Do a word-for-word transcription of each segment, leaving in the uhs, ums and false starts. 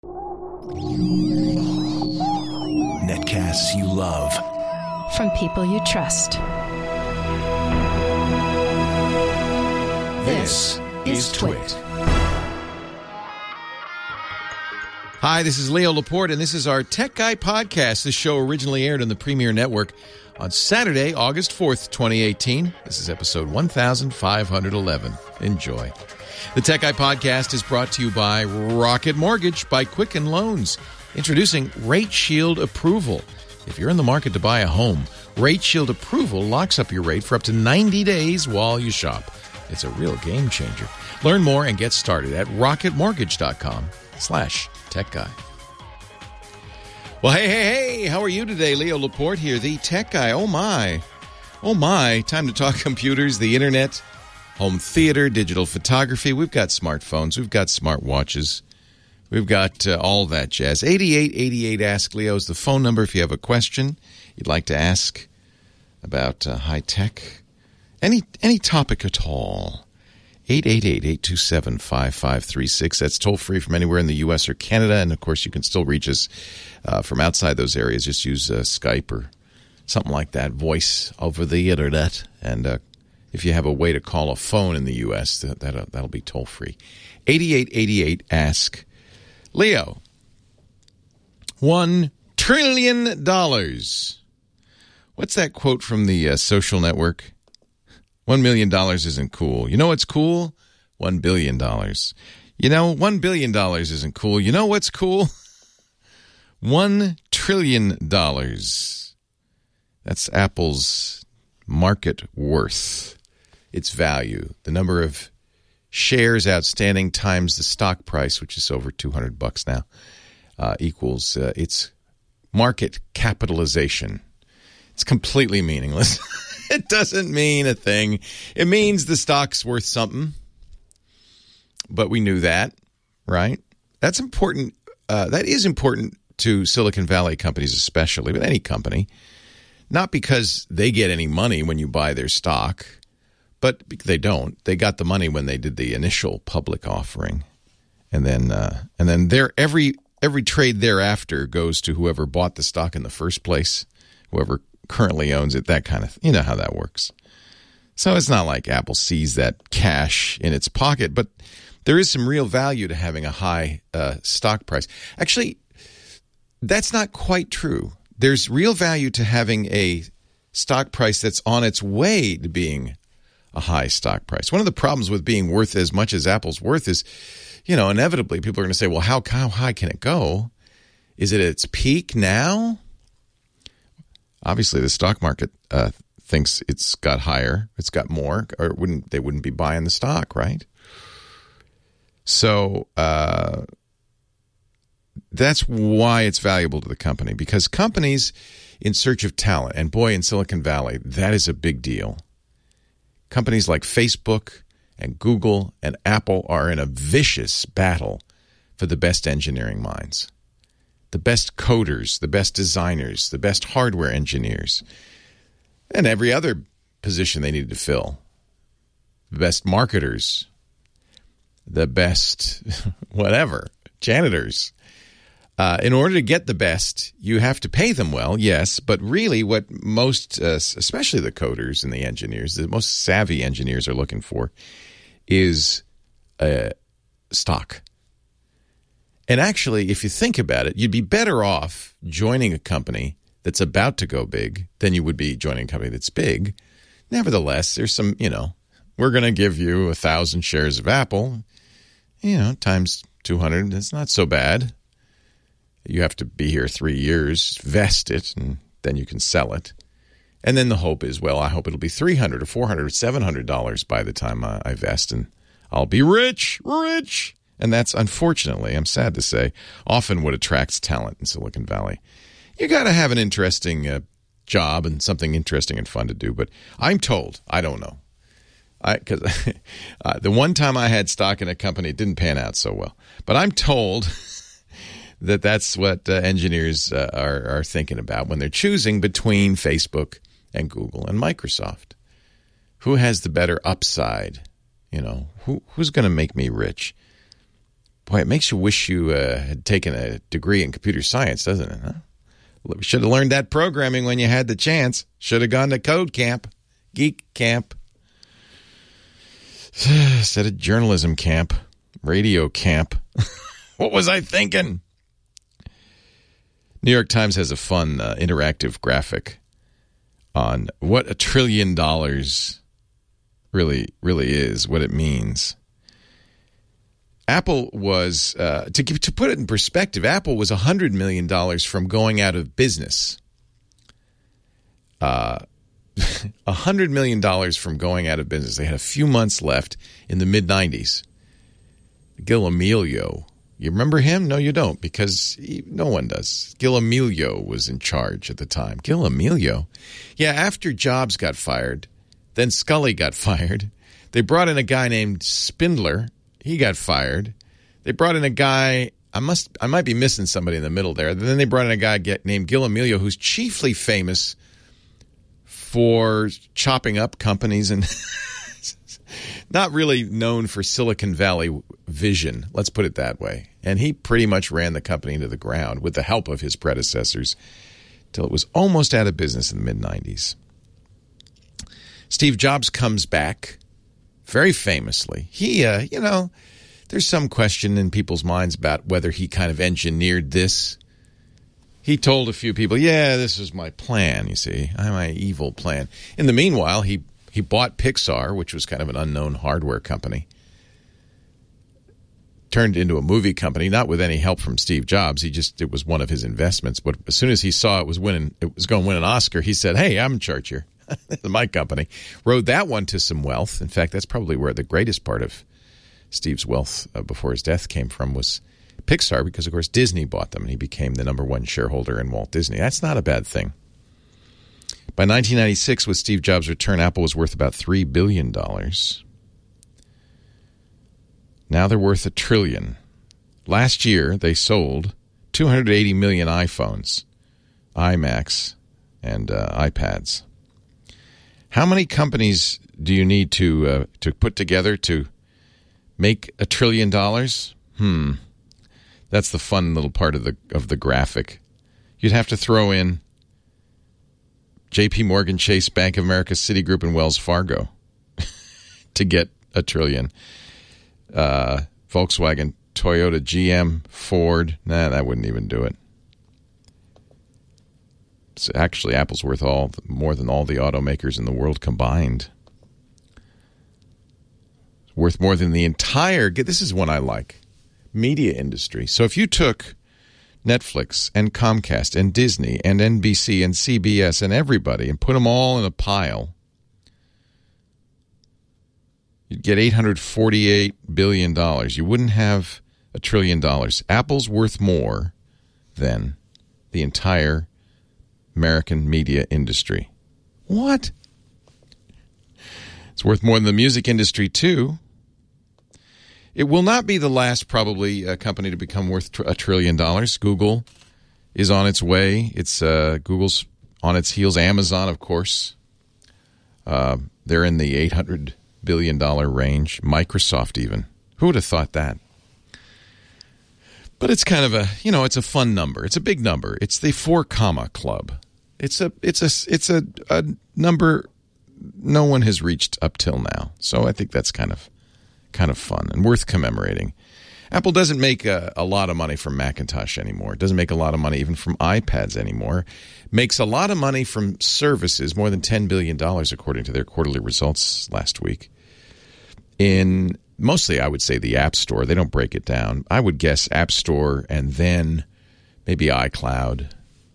Netcasts you love. From people you trust. This is Twit. Hi, this is Leo Laporte, and this is our Tech Guy podcast. This show originally aired on the Premier Network on Saturday, August fourth, twenty eighteen. This is episode one thousand five hundred eleven. Enjoy. The Tech Guy podcast is brought to you by Rocket Mortgage by Quicken Loans. Introducing Rate Shield Approval. If you're in the market to buy a home, Rate Shield Approval locks up your rate for up to ninety days while you shop. It's a real game changer. Learn more and get started at rocketmortgage.com slash tech guy. Well, hey, hey, hey, how are you today? Leo Laporte here, the Tech Guy. Oh, my. Oh, my. Time to talk computers, the internet, home theater, digital photography. We've got smartphones. We've got smartwatches. We've got uh, all that jazz. eighty-eight eighty-eight Ask Leo is the phone number if you have a question you'd like to ask about uh, high tech. Any any topic at all. eight eight eight, eight two seven, five five three six. That's toll free from anywhere in the U S or Canada. And, of course, you can still reach us uh, from outside those areas. Just use uh, Skype or something like that, voice over the internet. And uh, if you have a way to call a phone in the U S, that, that'll, that'll be toll free. eighty-eight eighty-eight Ask Leo. One trillion dollars. What's that quote from the uh, Social Network? One million dollars isn't cool. You know what's cool? One billion dollars. You know, one billion dollars isn't cool. You know what's cool? One trillion dollars. That's Apple's market worth. Its value. The number of shares outstanding times the stock price, which is over two hundred bucks now, uh, equals uh, its market capitalization. It's completely meaningless. It doesn't mean a thing. It means the stock's worth something. But we knew that, right? That's important. Uh, that is important to Silicon Valley companies especially, but any company. Not because they get any money when you buy their stock, but they don't. They got the money when they did the initial public offering. And then uh, and then their every every trade thereafter goes to whoever bought the stock in the first place, whoever currently owns it, that kind of, you know how that works. So it's not like Apple sees that cash in its pocket, but there is some real value to having a high uh, stock price. Actually, that's not quite true. There's real value to having a stock price that's on its way to being a high stock price. One of the problems with being worth as much as Apple's worth is, you know, inevitably people are going to say, well, how, how high can it go? Is it at its peak now? Obviously, the stock market uh, thinks it's got higher, it's got more, or it wouldn't they wouldn't be buying the stock, right? So uh, that's why it's valuable to the company, because companies in search of talent, and boy, in Silicon Valley, that is a big deal. Companies like Facebook and Google and Apple are in a vicious battle for the best engineering minds. The best coders, the best designers, the best hardware engineers, and every other position they needed to fill. The best marketers, the best whatever, janitors. Uh, in order to get the best, you have to pay them well, yes, but really what most, uh, especially the coders and the engineers, the most savvy engineers are looking for is uh, stock. And actually, if you think about it, you'd be better off joining a company that's about to go big than you would be joining a company that's big. Nevertheless, there's some, you know, we're going to give you a thousand shares of Apple, you know, times two hundred. It's not so bad. You have to be here three years, vest it, and then you can sell it. And then the hope is, well, I hope it'll be three hundred dollars or four hundred dollars or seven hundred dollars by the time uh, I vest, and I'll be rich, rich. And that's, unfortunately, I'm sad to say, often what attracts talent in Silicon Valley. You got to have an interesting uh, job and something interesting and fun to do. But I'm told, I don't know. I because uh, the one time I had stock in a company, it didn't pan out so well. But I'm told that that's what uh, engineers uh, are, are thinking about when they're choosing between Facebook and Google and Microsoft. Who has the better upside? You know, who who's going to make me rich? Boy, it makes you wish you uh, had taken a degree in computer science, doesn't it? Huh? Should have learned that programming when you had the chance. Should have gone to code camp, geek camp, instead of journalism camp, radio camp. What was I thinking? New York Times has a fun uh, interactive graphic on what a trillion dollars really, really is, what it means. Apple was, uh, to give, to put it in perspective, Apple was one hundred million dollars from going out of business. Uh, one hundred million dollars from going out of business. They had a few months left in the mid nineties. Gil Amelio. You remember him? No, you don't, because he, no one does. Gil Amelio was in charge at the time. Gil Amelio? Yeah, after Jobs got fired, then Scully got fired. They brought in a guy named Spindler. He got fired. They brought in a guy, I must, I might be missing somebody in the middle there. Then they brought in a guy get, named Gil Amelio, who's chiefly famous for chopping up companies and not really known for Silicon Valley vision. Let's put it that way. And he pretty much ran the company into the ground with the help of his predecessors till it was almost out of business in the mid nineties. Steve Jobs comes back. Very famously, he, uh, you know, there's some question in people's minds about whether he kind of engineered this. He told a few people, yeah, this was my plan, you see, my evil plan. In the meanwhile, he, he bought Pixar, which was kind of an unknown hardware company, turned into a movie company, not with any help from Steve Jobs. He just, it was one of his investments. But as soon as he saw it was winning, it was going to win an Oscar, he said, hey, I'm in charge here. My company. Rode that one to some wealth. In fact, that's probably where the greatest part of Steve's wealth uh, before his death came from, was Pixar, because, of course, Disney bought them, and he became the number one shareholder in Walt Disney. That's not a bad thing. By nineteen ninety-six, with Steve Jobs' return, Apple was worth about three billion dollars. Now they're worth a trillion. Last year, they sold two hundred eighty million iPhones, iMacs, and uh, iPads. How many companies do you need to uh, to put together to make a trillion dollars? Hmm, that's the fun little part of the of the graphic. You'd have to throw in J P Morgan Chase, Bank of America, Citigroup, and Wells Fargo to get a trillion. Uh, Volkswagen, Toyota, G M, Ford. Nah, that wouldn't even do it. So actually, Apple's worth all more than all the automakers in the world combined. It's worth more than the entire, this is one I like, media industry. So if you took Netflix and Comcast and Disney and N B C and C B S and everybody and put them all in a pile, you'd get eight hundred forty-eight billion dollars. You wouldn't have a trillion dollars. Apple's worth more than the entire American media industry. What? It's worth more than the music industry, too. It will not be the last, probably, uh, company to become worth tr- a trillion dollars. Google is on its way. It's uh, Google's on its heels. Amazon, of course. Uh, they're in the eight hundred billion dollars range. Microsoft, even. Who would have thought that? But it's kind of a, you know, it's a fun number. It's a big number. It's the four comma club. It's a, it's a, it's a, a number no one has reached up till now. So I think that's kind of, kind of fun and worth commemorating. Apple doesn't make a, a lot of money from Macintosh anymore. It doesn't make a lot of money even from iPads anymore. Makes a lot of money from services, more than ten billion dollars according to their quarterly results last week. In mostly, I would say, the App Store. They don't break it down. I would guess App Store and then maybe iCloud,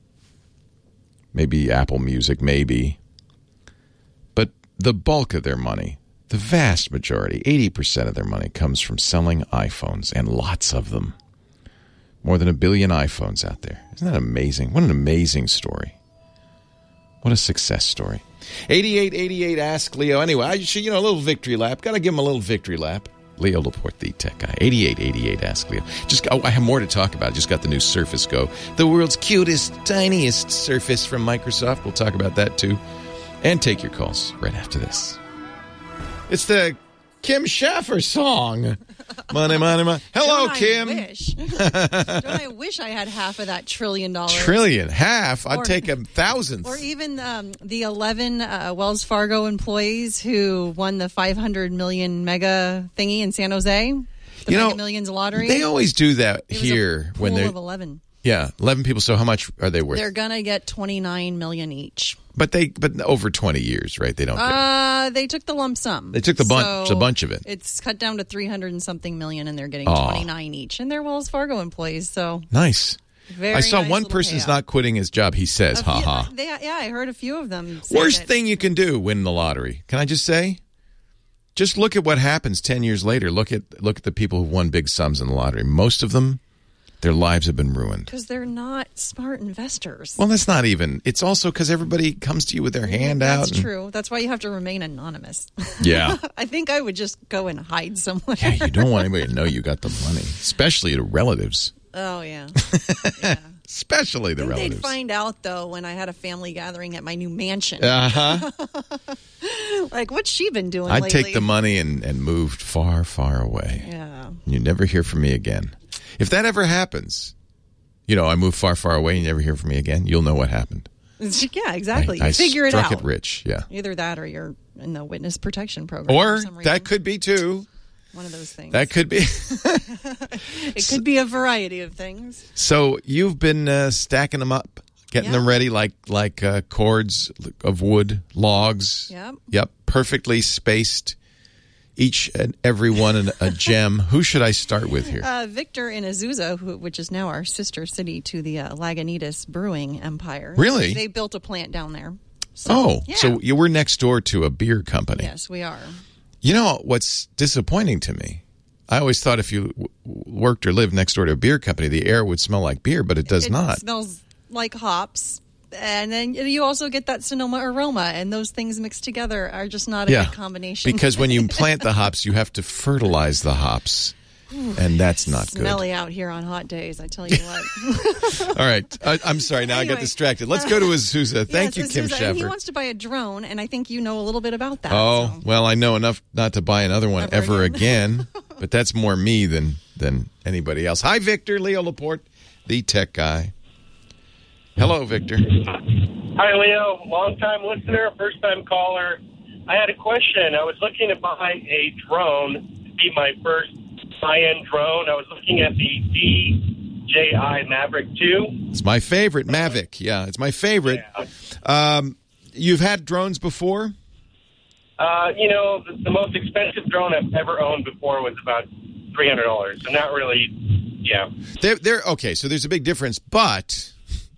maybe Apple Music, maybe. But the bulk of their money, the vast majority, eighty percent of their money, comes from selling iPhones, and lots of them. More than a billion iPhones out there. Isn't that amazing? What an amazing story. What a success story. eighty-eight eighty-eight Ask Leo. Anyway, I should, you know, a little victory lap. Got to give him a little victory lap. Leo Laporte, the tech guy. eighty-eight eighty-eight Ask Leo. Just, oh, I have more to talk about. Just got the new Surface Go. The world's cutest, tiniest Surface from Microsoft. We'll talk about that, too. And take your calls right after this. It's the Kim Schaffer song. Money, money, money. Hello, Don't Kim. I wish. Don't I wish I had half of that trillion dollars. Trillion, half. I'd Or- take a thousandth. Or even um, the eleven uh, Wells Fargo employees who won the five hundred million mega thingy in San Jose. The You Mega know, Millions lottery. They always do that It was here a when pool they're of eleven. yeah, eleven people. So how much are they worth? They're gonna get twenty-nine million each. But they but over twenty years, right? They don't. get Uh, they took the lump sum. They took the bunch- So a bunch of it. It's cut down to three hundred and something million, and they're getting Aw. twenty-nine each, and they're Wells Fargo employees. So Nice. very I saw nice one little person's payout. not quitting his job. He says, A "Ha few- ha." They, yeah, I heard a few of them. say Worst that- thing you can do, win the lottery. Can I just say? Just look at what happens ten years later. Look at look at the people who won big sums in the lottery. Most of them, their lives have been ruined. because they're not smart investors. Well, that's not even. It's also because everybody comes to you with their hand out. That's and- true. That's why you have to remain anonymous. Yeah. I think I would just go and hide somewhere. Yeah, you don't want anybody to know you got the money, especially to relatives. Oh yeah. yeah. Especially the I think relatives. they'd find out though when I had a family gathering at my new mansion. Uh huh. Like, what's she been doing I'd lately? take the money and, and moved far, far away. Yeah. You never hear from me again. If that ever happens, you know, I move far, far away and you never hear from me again, you'll know what happened. Yeah, exactly. I, I You figure it struck out. it rich, yeah. Either that or you're in the witness protection program. Or for some reason. that could be too. One of those things. That could be. It could be a variety of things. So you've been uh, stacking them up, getting Yeah. them ready like like uh, cords of wood, logs. Yep. Yep. Perfectly spaced. Each and every one a, a gem. Who should I start with here? Uh, Victor in Azusa, who, which is now our sister city to the uh, Lagunitas Brewing Empire. Really? They built a plant down there. So, oh, yeah. so you were next door to a beer company. Yes, we are. You know what's disappointing to me? I always thought if you w- worked or lived next door to a beer company, the air would smell like beer, but it does it not. smells like hops. And then you also get that Sonoma aroma, and those things mixed together are just not a good combination. Because when you plant the hops, you have to fertilize the hops, and that's not good. Smelly out here on hot days, I tell you what. All right. I, I'm sorry. Now I got Anyway. distracted. Let's go to Azusa. Thank Yes, you, Kim Azusa, and he Sheffer. wants to buy a drone, and I think you know a little bit about that. Oh, so. well, I know enough not to buy another one Ever ever again. again, but that's more me than, than anybody else. Hi, Victor. Leo Laporte, the tech guy. Hello, Victor. Hi, Leo. Long-time listener, first-time caller. I had a question. I was looking to buy a drone to be my first high-end drone. I was looking at the D J I Maverick two. It's my favorite, Mavic. Yeah, it's my favorite. Yeah. Um, you've had drones before? Uh, you know, the, the most expensive drone I've ever owned before was about three hundred dollars. So not really, yeah. They're, they're okay. So there's a big difference, but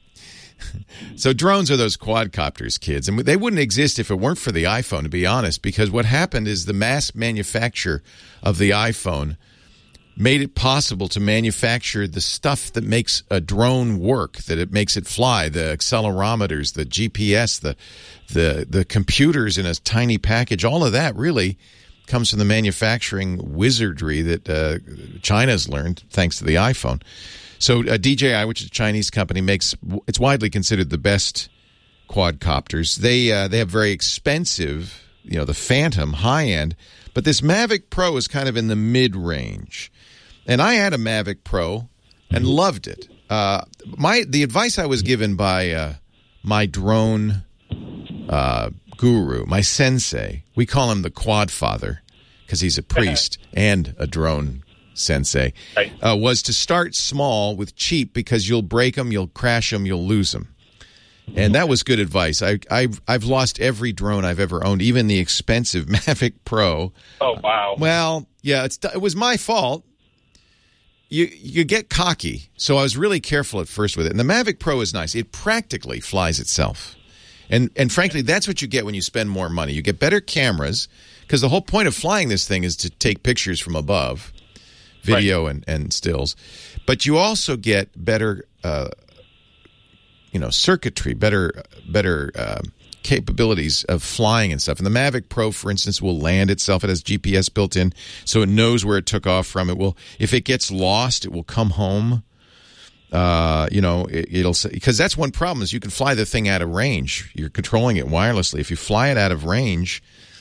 so drones are those quadcopters, kids, and they wouldn't exist if it weren't for the iPhone. To be honest, because what happened is the mass manufacture of the iPhone made it possible to manufacture the stuff that makes a drone work, that it makes it fly, the accelerometers, the G P S, the the the computers in a tiny package. All of that really comes from the manufacturing wizardry that uh, China's learned thanks to the iPhone. So uh, D J I, which is a Chinese company, makes it's widely considered the best quadcopters. They uh, they have very expensive, you know, the Phantom high end, but this Mavic Pro is kind of in the mid range. And I had a Mavic Pro and loved it. Uh, my the advice I was given by uh, my drone uh, guru, my sensei, we call him the Quad Father because he's a priest and a drone sensei, uh, was to start small with cheap because you'll break them, you'll crash them, you'll lose them. And that was good advice. I, I've, I've lost every drone I've ever owned, even the expensive Mavic Pro. Oh, wow. Well, yeah, it's, it was my fault. You you get cocky, so I was really careful at first with it. And the Mavic Pro is nice. It practically flies itself. And and frankly, that's what you get when you spend more money. You get better cameras, because the whole point of flying this thing is to take pictures from above, video right. and, and stills. But you also get better, uh, you know, circuitry, better better uh, capabilities of flying and stuff. And the Mavic Pro, for instance, will land itself. It has G P S built in, so it knows where it took off from. It will, if it gets lost, it will come home. Uh, you know, it, it'll say, because that's one problem is you can fly the thing out of range. You're controlling it wirelessly. If you fly it out of range,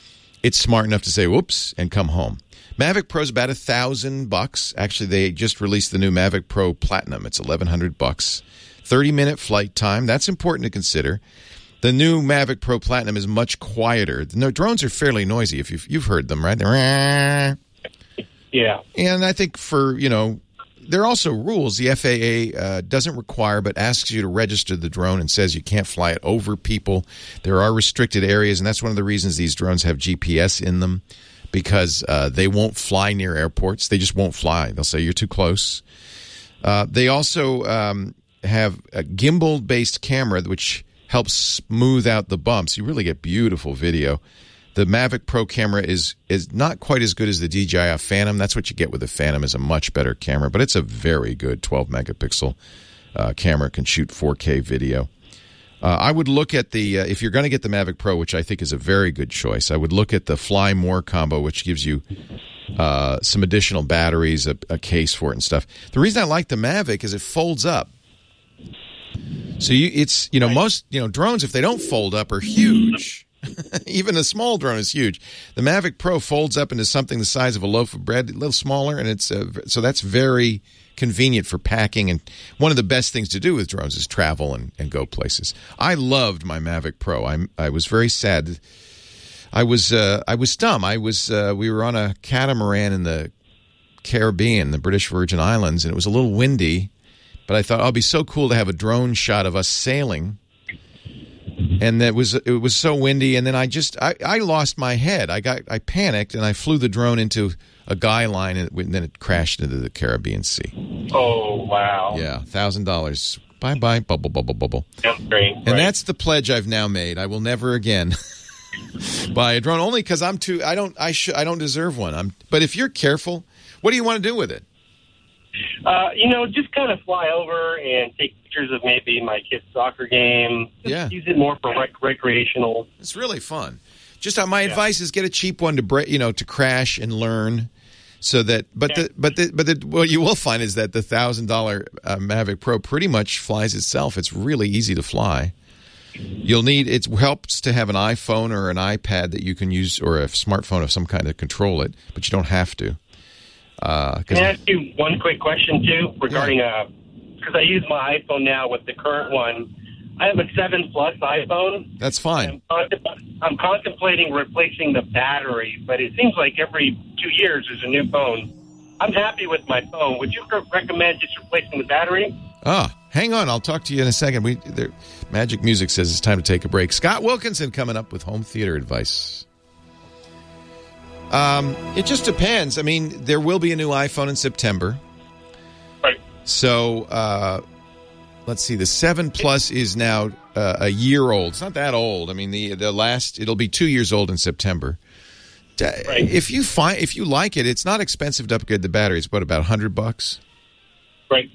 it's smart enough to say, whoops, and come home. Mavic Pro is about a thousand bucks. Actually, they just released the new Mavic Pro Platinum. It's eleven hundred bucks. thirty minute flight time. That's important to consider. The new Mavic Pro Platinum is much quieter. The drones are fairly noisy. If you've, you've heard them, right? They're, yeah. And I think for, you know, there are also rules. The F A A uh, doesn't require but asks you to register the drone and says you can't fly it over people. There are restricted areas, and that's one of the reasons these drones have G P S in them, because uh, they won't fly near airports. They just won't fly. They'll say you're too close. Uh, they also um, have a gimbal-based camera, which helps smooth out the bumps. You really get beautiful video. The Mavic Pro camera is is not quite as good as the D J I Phantom. That's what you get with the Phantom, is a much better camera, but it's a very good twelve megapixel uh, camera. It can shoot four K video. Uh, I would look at the, uh, if you're going to get the Mavic Pro, which I think is a very good choice, I would look at the Fly More combo, which gives you uh, some additional batteries, a, a case for it and stuff. The reason I like the Mavic is it folds up. So you, it's, you know, most, you know, drones, if they don't fold up, are huge. Even a small drone is huge. The Mavic Pro folds up into something the size of a loaf of bread, a little smaller, and it's uh, so that's very convenient for packing. And one of the best things to do with drones is travel and, and go places. I loved my Mavic Pro. I I was very sad. I was uh, I was dumb. I was uh, we were on a catamaran in the Caribbean, the British Virgin Islands, and it was a little windy. But I thought, oh, it'd be so cool to have a drone shot of us sailing. And it was it was so windy, and then I just I, I lost my head. I got I panicked, and I flew the drone into a guy line, and, it, and then it crashed into the Caribbean Sea. Oh wow! Yeah, thousand dollars. Bye bye, bubble bubble bubble. That's great. And right. that's the pledge I've now made. I will never again buy a drone, only because I'm too. I don't. I should. I don't deserve one. I'm. But if you're careful, what do you want to do with it? Uh, you know, just kind of fly over and take pictures of maybe my kid's soccer game. Just yeah. Use it more for rec- recreational. It's really fun. Just uh, my yeah. advice is get a cheap one to break, you know, to crash and learn, so that. But yeah. the but the but the, what you will find is that the thousand dollar uh, Mavic Pro pretty much flies itself. It's really easy to fly. You'll need it helps to have an iPhone or an iPad that you can use, or a smartphone of some kind to control it, but you don't have to. Uh, Can I ask you one quick question, too, regarding yeah. a because I use my iPhone now with the current one. I have a seven Plus iPhone. That's fine. I'm, I'm contemplating replacing the battery, but it seems like every two years there's a new phone. I'm happy with my phone. Would you recommend just replacing the battery? Ah, hang on. I'll talk to you in a second. We there, Magic Music says it's time to take a break. Scott Wilkinson coming up with home theater advice. Um, it just depends. I mean, there will be a new iPhone in September. Right. So, uh, let's see. The seven Plus is now uh, a year old. It's not that old. I mean, the the last it'll be two years old in September. Right. If you find if you like it, it's not expensive to upgrade the battery. It's what, about a hundred bucks. Right.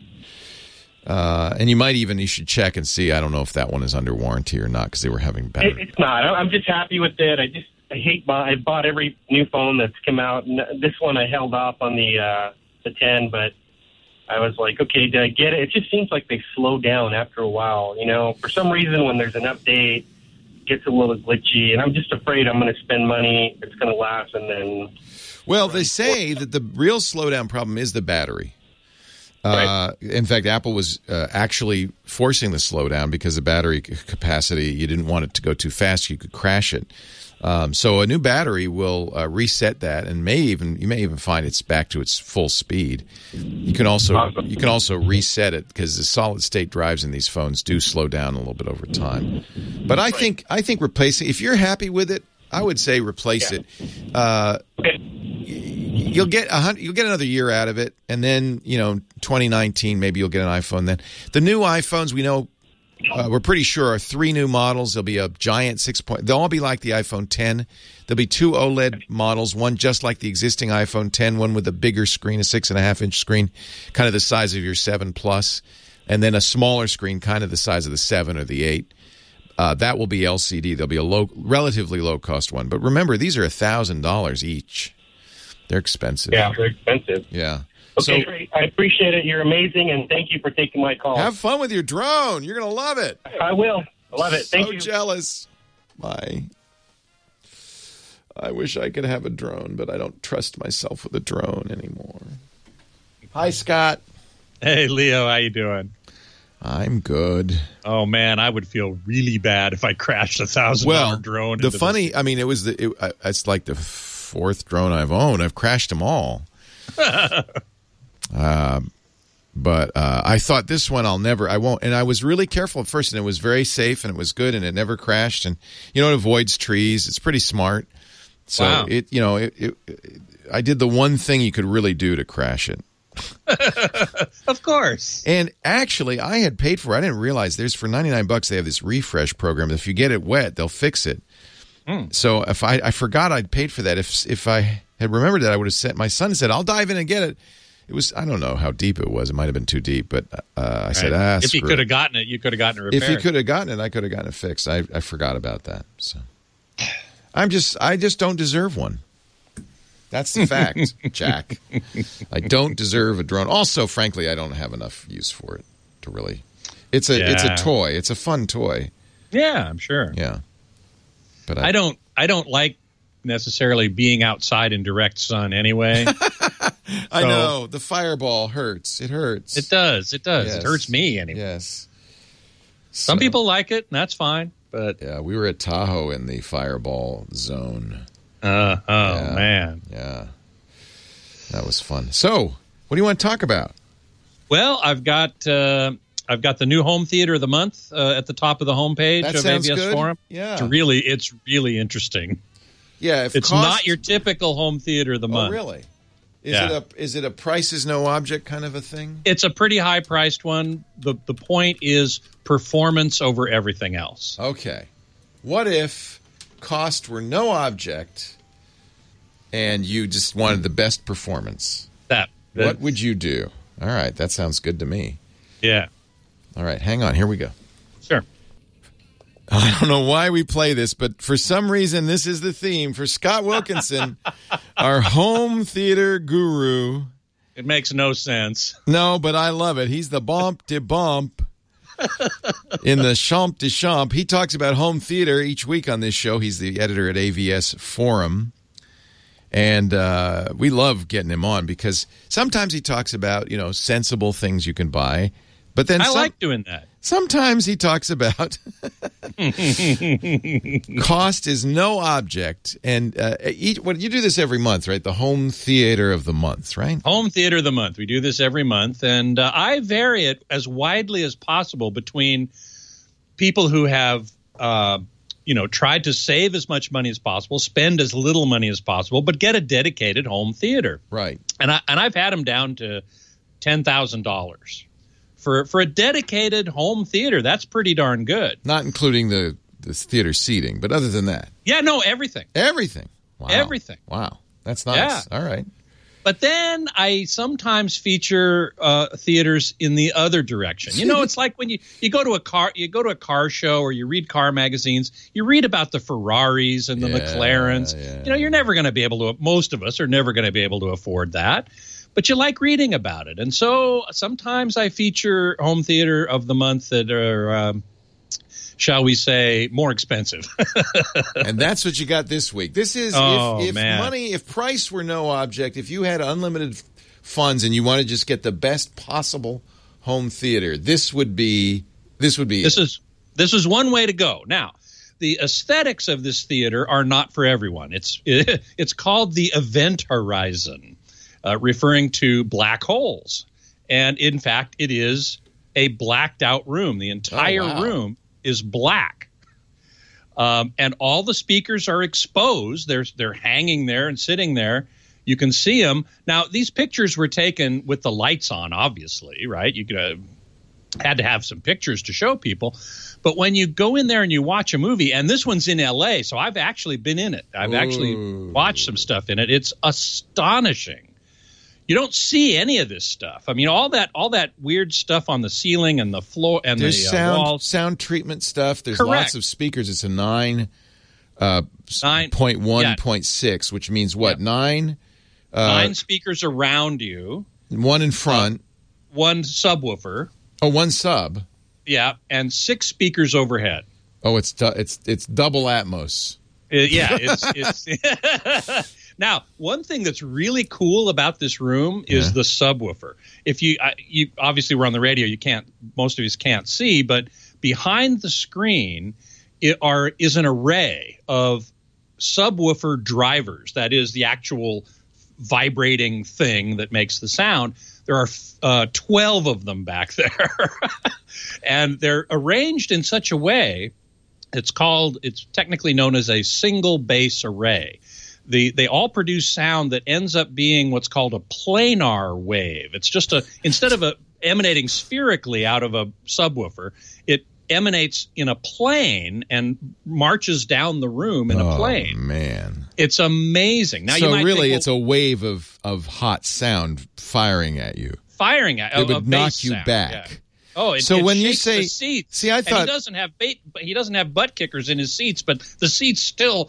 Uh, and you might even you should check and see. I don't know if that one is under warranty or not because they were having battery. It, it's not. I'm just happy with it. I just. I hate buy. I bought every new phone that's come out. And this one I held off on the uh, the ten, but I was like, okay, did I get it? It just seems like they slow down after a while. You know, for some reason when there's an update, it gets a little glitchy, and I'm just afraid I'm going to spend money. It's going to last, and then. Well, they say that the real slowdown problem is the battery. Uh, right. In fact, Apple was uh, actually forcing the slowdown because the battery capacity, you didn't want it to go too fast. You could crash it. Um, so a new battery will uh, reset that, and may even you may even find it's back to its full speed. You can also awesome. you can also reset it because the solid state drives in these phones do slow down a little bit over time. But I right. think I think replacing if you're happy with it, I would say replace yeah. it. Uh, okay. You'll get a hundred, you'll get another year out of it, and then you know twenty nineteen maybe you'll get an iPhone. Then the new iPhones we know. Uh, we're pretty sure are three new models. There'll be a giant six point. They'll all be like the iPhone ten. There'll be two OLED models, one just like the existing iPhone ten, one with a bigger screen, a six and a half inch screen, kind of the size of your seven Plus, and then a smaller screen, kind of the size of the seven or the eight. Uh, that will be L C D. There'll be a low, relatively low cost one. But remember, these are a thousand dollars each. They're expensive. Yeah, they're expensive. Yeah. Okay, so, great. I appreciate it. You're amazing, and thank you for taking my call. Have fun with your drone. You're going to love it. I will. I love it. Thank so you. So jealous. Bye. I wish I could have a drone, but I don't trust myself with a drone anymore. Hi, Scott. Hey, Leo. How you doing? I'm good. Oh, man, I would feel really bad if I crashed a thousand dollar well, drone. The into funny, this. I mean, it was the, it, it's like the fourth drone I've owned. I've crashed them all. uh, but uh, I thought this one I'll never, I won't. And I was really careful at first, and it was very safe, and it was good, and it never crashed. And, you know, it avoids trees. It's pretty smart. So, wow. it, you know, it, it, it, I did the one thing you could really do to crash it. Of course. And actually, I had paid for it. I didn't realize there's for ninety-nine bucks they have this refresh program. If you get it wet, they'll fix it. Mm. So if I I forgot I'd paid for that. If if I had remembered that, I would have sent my son said, "I'll dive in and get it." It was I don't know how deep it was. It might have been too deep, but uh, I right. said, "Ah, if you could have gotten it, you could have gotten it repaired." If you could have gotten it, I could have gotten it fixed. I I forgot about that. So I'm just I just don't deserve one. That's the fact, Jack. I don't deserve a drone. Also, frankly, I don't have enough use for it to really. It's a yeah. it's a toy. It's a fun toy. Yeah, I'm sure. Yeah, but I, I don't I don't like necessarily being outside in direct sun anyway. I So- know the fireball hurts. It hurts. It does. It does. Yes. It hurts me anyway. Yes. Some So, people like it, and that's fine. But Yeah, we were at Tahoe in the fireball zone. uh, oh Yeah. man. Yeah, that was fun. So, what do you want to talk about? Well, I've got uh, I've got the new home theater of the month uh, at the top of the homepage That of sounds A V S good. Forum. Yeah. It's really it's really interesting. Yeah, if It's cost- not your typical home theater of the Oh, month. really? Is Yeah. it a is it a price is no object kind of a thing? It's a pretty high priced one. The the point is performance over everything else. Okay. What if cost were no object and you just wanted the best performance? That, that What would you do? All right, that sounds good to me. yeah. All right, hang on. Here we go. Sure. I don't know why we play this, but for some reason, this is the theme for Scott Wilkinson, our home theater guru. It makes no sense. No, but I love it. He's the bump de bump in the champ de champ. He talks about home theater each week on this show. He's the editor at A V S Forum. And uh, we love getting him on because sometimes he talks about, you know, sensible things you can buy. But then I some, like doing that. sometimes he talks about cost is no object. And uh, each, well, you do this every month, right? The home theater of the month, right? Home theater of the month. We do this every month, and uh, I vary it as widely as possible between people who have, uh, you know, tried to save as much money as possible, spend as little money as possible, but get a dedicated home theater. Right. And I and I've had them down to ten thousand dollars for for a dedicated home theater. That's pretty darn good. Not including the, the theater seating, but other than that. Yeah, no, everything. Everything. Wow. Everything. Wow. That's nice. Yeah. All right. But then I sometimes feature uh, theaters in the other direction. You know, it's like when you, you go to a car you go to a car show or you read car magazines. You read about the Ferraris and the Yeah, McLarens. yeah. You know, you're never going to be able to. Most of us are never going to be able to afford that. But you like reading about it, and so sometimes I feature home theater of the month that are, um, shall we say, more expensive. And that's what you got this week. This is Oh, if, if man. money, if price were no object, if you had unlimited f- funds and you want to just get the best possible home theater, this would be this would be This it. is this is one way to go. Now, the aesthetics of this theater are not for everyone. It's it's called the Event Horizon, uh, referring to black holes, and in fact, it is a blacked out room. The entire Oh, wow. room is black, um, and all the speakers are exposed. They're they're hanging there and sitting there. You can see them. Now, these pictures were taken with the lights on, obviously, right? You could uh, had to have some pictures to show people. But when you go in there and you watch a movie, and this one's in L A, so I've actually been in it. I've actually Ooh. watched some stuff in it. It's astonishing. You don't see any of this stuff. I mean, all that all that weird stuff on the ceiling and the floor and There's the uh, sound walls. sound treatment stuff. There's Correct. lots of speakers. It's a nine uh Nine- point one yeah. point six, which means what? Yeah. Nine uh, Nine speakers around you, one in front. one subwoofer, Oh, one sub. yeah, and six speakers overhead. Oh, it's du- it's it's double Atmos. yeah, it's it's. Now, one thing that's really cool about this room is Yeah. the subwoofer. If you, I, you obviously we're on the radio, you can't. Most of us can't see, but behind the screen it are is an array of subwoofer drivers. That is the actual vibrating thing that makes the sound. There are uh, twelve of them back there, and they're arranged in such a way. It's called. It's technically known as a single base array. The, they all produce sound that ends up being what's called a planar wave. It's just a instead of a emanating spherically out of a subwoofer, it emanates in a plane and marches down the room in a Oh, plane. man. It's amazing. Now, so you might really, think, it's well, a wave of, of hot sound firing at you. firing at It a, a would knock bass you sound, back. yeah. Oh, it, So it when you shakes say- the seats. see, I And thought- he doesn't have bait, but he doesn't have butt kickers in his seats, but the seats still.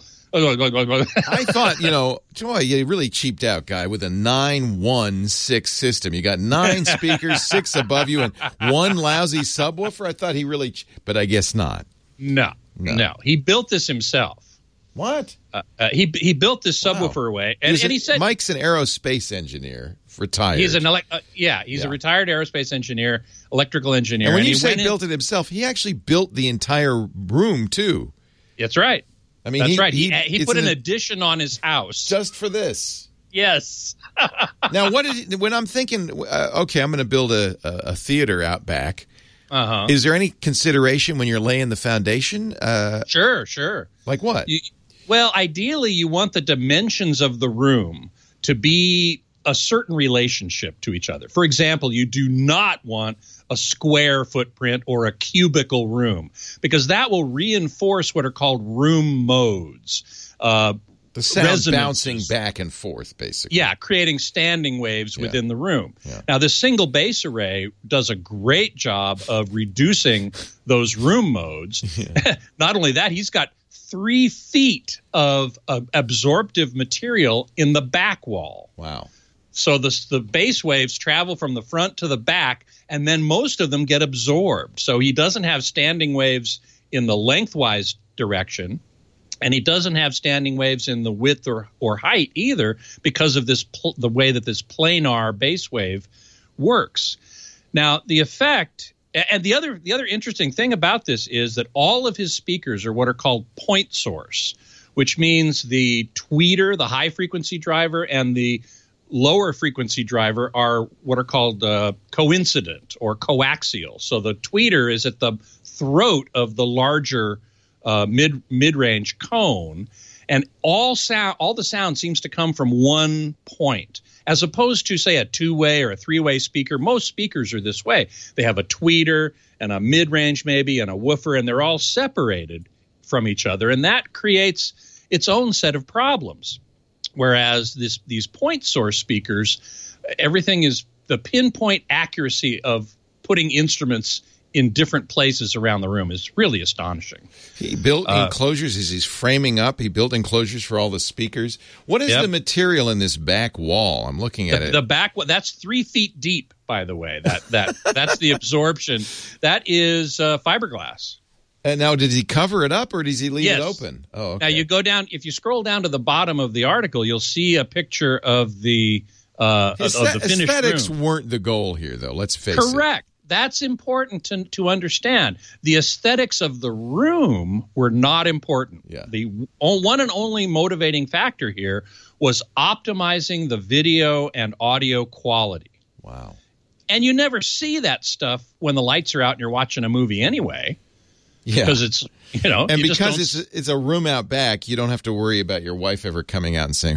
I thought, you know, boy, you really cheaped out, guy, with a nine one six system. You got nine speakers, six above you, and one lousy subwoofer. I thought he really, ch- but I guess not. no, No. no, he built this himself. What? Uh, uh, he he built this subwoofer Wow. away, and, He's and a- he said Mike's an aerospace engineer, retired. he's an elec- uh, yeah he's Yeah. a retired aerospace engineer, electrical engineer. and when and you he say went in- built it himself, he actually built the entire room too. that's right. I mean, That's he, right. He he, he it's put an an- addition on his house. just for this. yes. Now, what did he, when I'm thinking, uh, okay, I'm going to build a, a, a theater out back. Uh huh. Is there any consideration when you're laying the foundation? Uh, Sure. Sure. like what? You, well, ideally, you want the dimensions of the room to be a certain relationship to each other. For example, you do not want a square footprint or a cubical room, because that will reinforce what are called room modes. Uh, The sound resonances. bouncing back and forth, basically. Yeah, creating standing waves Yeah. within the room. Yeah. Now, this single base array does a great job of reducing those room modes. Not only that, he's got three feet of uh, absorptive material in the back wall. Wow. So the, the base waves travel from the front to the back, and then most of them get absorbed. So he doesn't have standing waves in the lengthwise direction, and he doesn't have standing waves in the width or, or height either, because of this pl- the way that this planar base wave works. Now, the effect, and the other the other interesting thing about this is that all of his speakers are what are called point source, which means the tweeter, the high frequency driver, and the lower frequency driver are what are called uh, coincident or coaxial. So the tweeter is at the throat of the larger uh, mid mid range cone, and all sound all the sound seems to come from one point, as opposed to, say, a two way or a three way speaker. Most speakers are this way. They have a tweeter and a mid range maybe and a woofer, and they're all separated from each other, and that creates its own set of problems. Whereas this, these point source speakers, everything is the pinpoint accuracy of putting instruments in different places around the room is really astonishing. He built Uh, enclosures as he's framing up. He built enclosures for all the speakers. What is Yep. the material in this back wall? I'm looking at The, it. the back, that's three feet deep, by the way. That that that's the absorption. That is uh, fiberglass. and now, did he cover it up or does he leave Yes. it open? Oh, okay. Now you go down. If you scroll down to the bottom of the article, you'll see a picture of the uh, His of the finished aesthetics room. weren't the goal here, though. Let's face it. Correct. That's important to to understand. The aesthetics of the room were not important. Yeah. The o- one and only motivating factor here was optimizing the video and audio quality. Wow. And you never see that stuff when the lights are out and you're watching a movie anyway, Yeah. because it's, you know, And you just because don't- it's it's a room out back, you don't have to worry about your wife ever coming out and saying,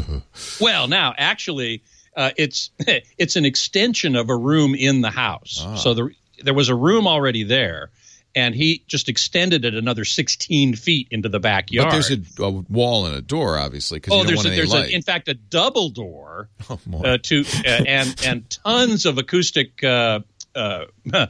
well, now actually, uh, it's it's an extension of a room in the house. Ah. So the, there was a room already there, and he just extended it another sixteen feet into the backyard. But there's a, a wall and a door, obviously, because oh, you don't there's want a, any there's light. a, in fact a double door oh, boy. uh, to uh, and and tons of acoustic, uh, uh,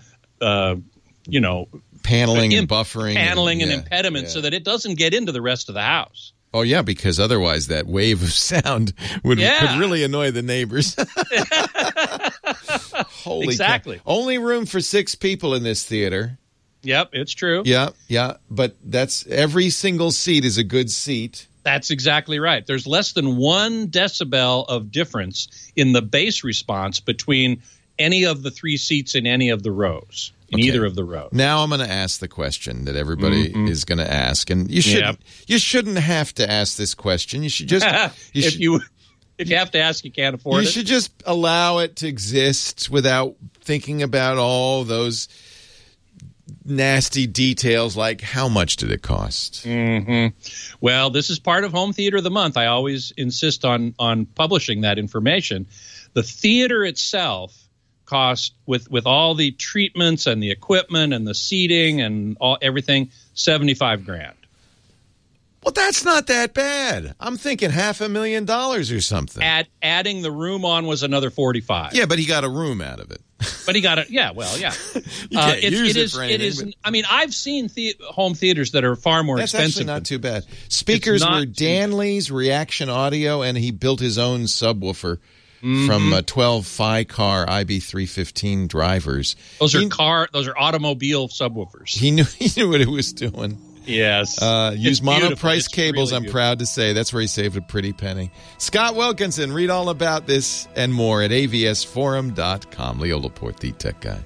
uh, you know, paneling im- and buffering. paneling and, yeah, impediments, yeah. so that it doesn't get into the rest of the house. Oh, yeah, because otherwise that wave of sound would, Yeah. would really annoy the neighbors. Holy cow. Exactly. Only room for six people in this theater. Yep, it's true. Yeah, yeah. But that's every single seat is a good seat. That's exactly right. There's less than one decibel of difference in the bass response between any of the three seats in any of the rows, in Okay. either of the rows. Now I'm going to ask the question that everybody Mhm. is going to ask, and you should Yep. you shouldn't have to ask this question. You should just you if should, you if you have to ask, you can't afford you it. should just allow it to exist without thinking about all those nasty details like how much did it cost? hmm Well, this is part of Home Theater of the Month. I always insist on on publishing that information. The theater itself cost, with with all the treatments and the equipment and the seating and all everything, seventy-five grand. Well, that's not that bad. I'm thinking half a million dollars or something. Add, adding the room on was another forty-five. Yeah, but he got a room out of it. But he got it. Yeah, well, yeah. You Uh, can't it, use it it is. for It anything, is. but- I mean, I've seen the, home theaters that are far more That's expensive. actually not than- too bad. Speakers not were too- Danley's Reaction Audio, and he built his own subwoofer Mm-hmm. from uh, twelve Fi-Car I B three fifteen drivers. Those are He- car. Those are automobile subwoofers. He knew he knew what he was doing. Yes. Uh, It's use beautiful. monoprice It's cables, really I'm beautiful. proud to say. That's where he saved a pretty penny. Scott Wilkinson, read all about this and more at A V S forum dot com. Leo Laporte, the tech guy.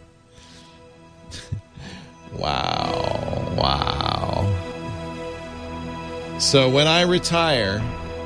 Wow. Wow. So when I retire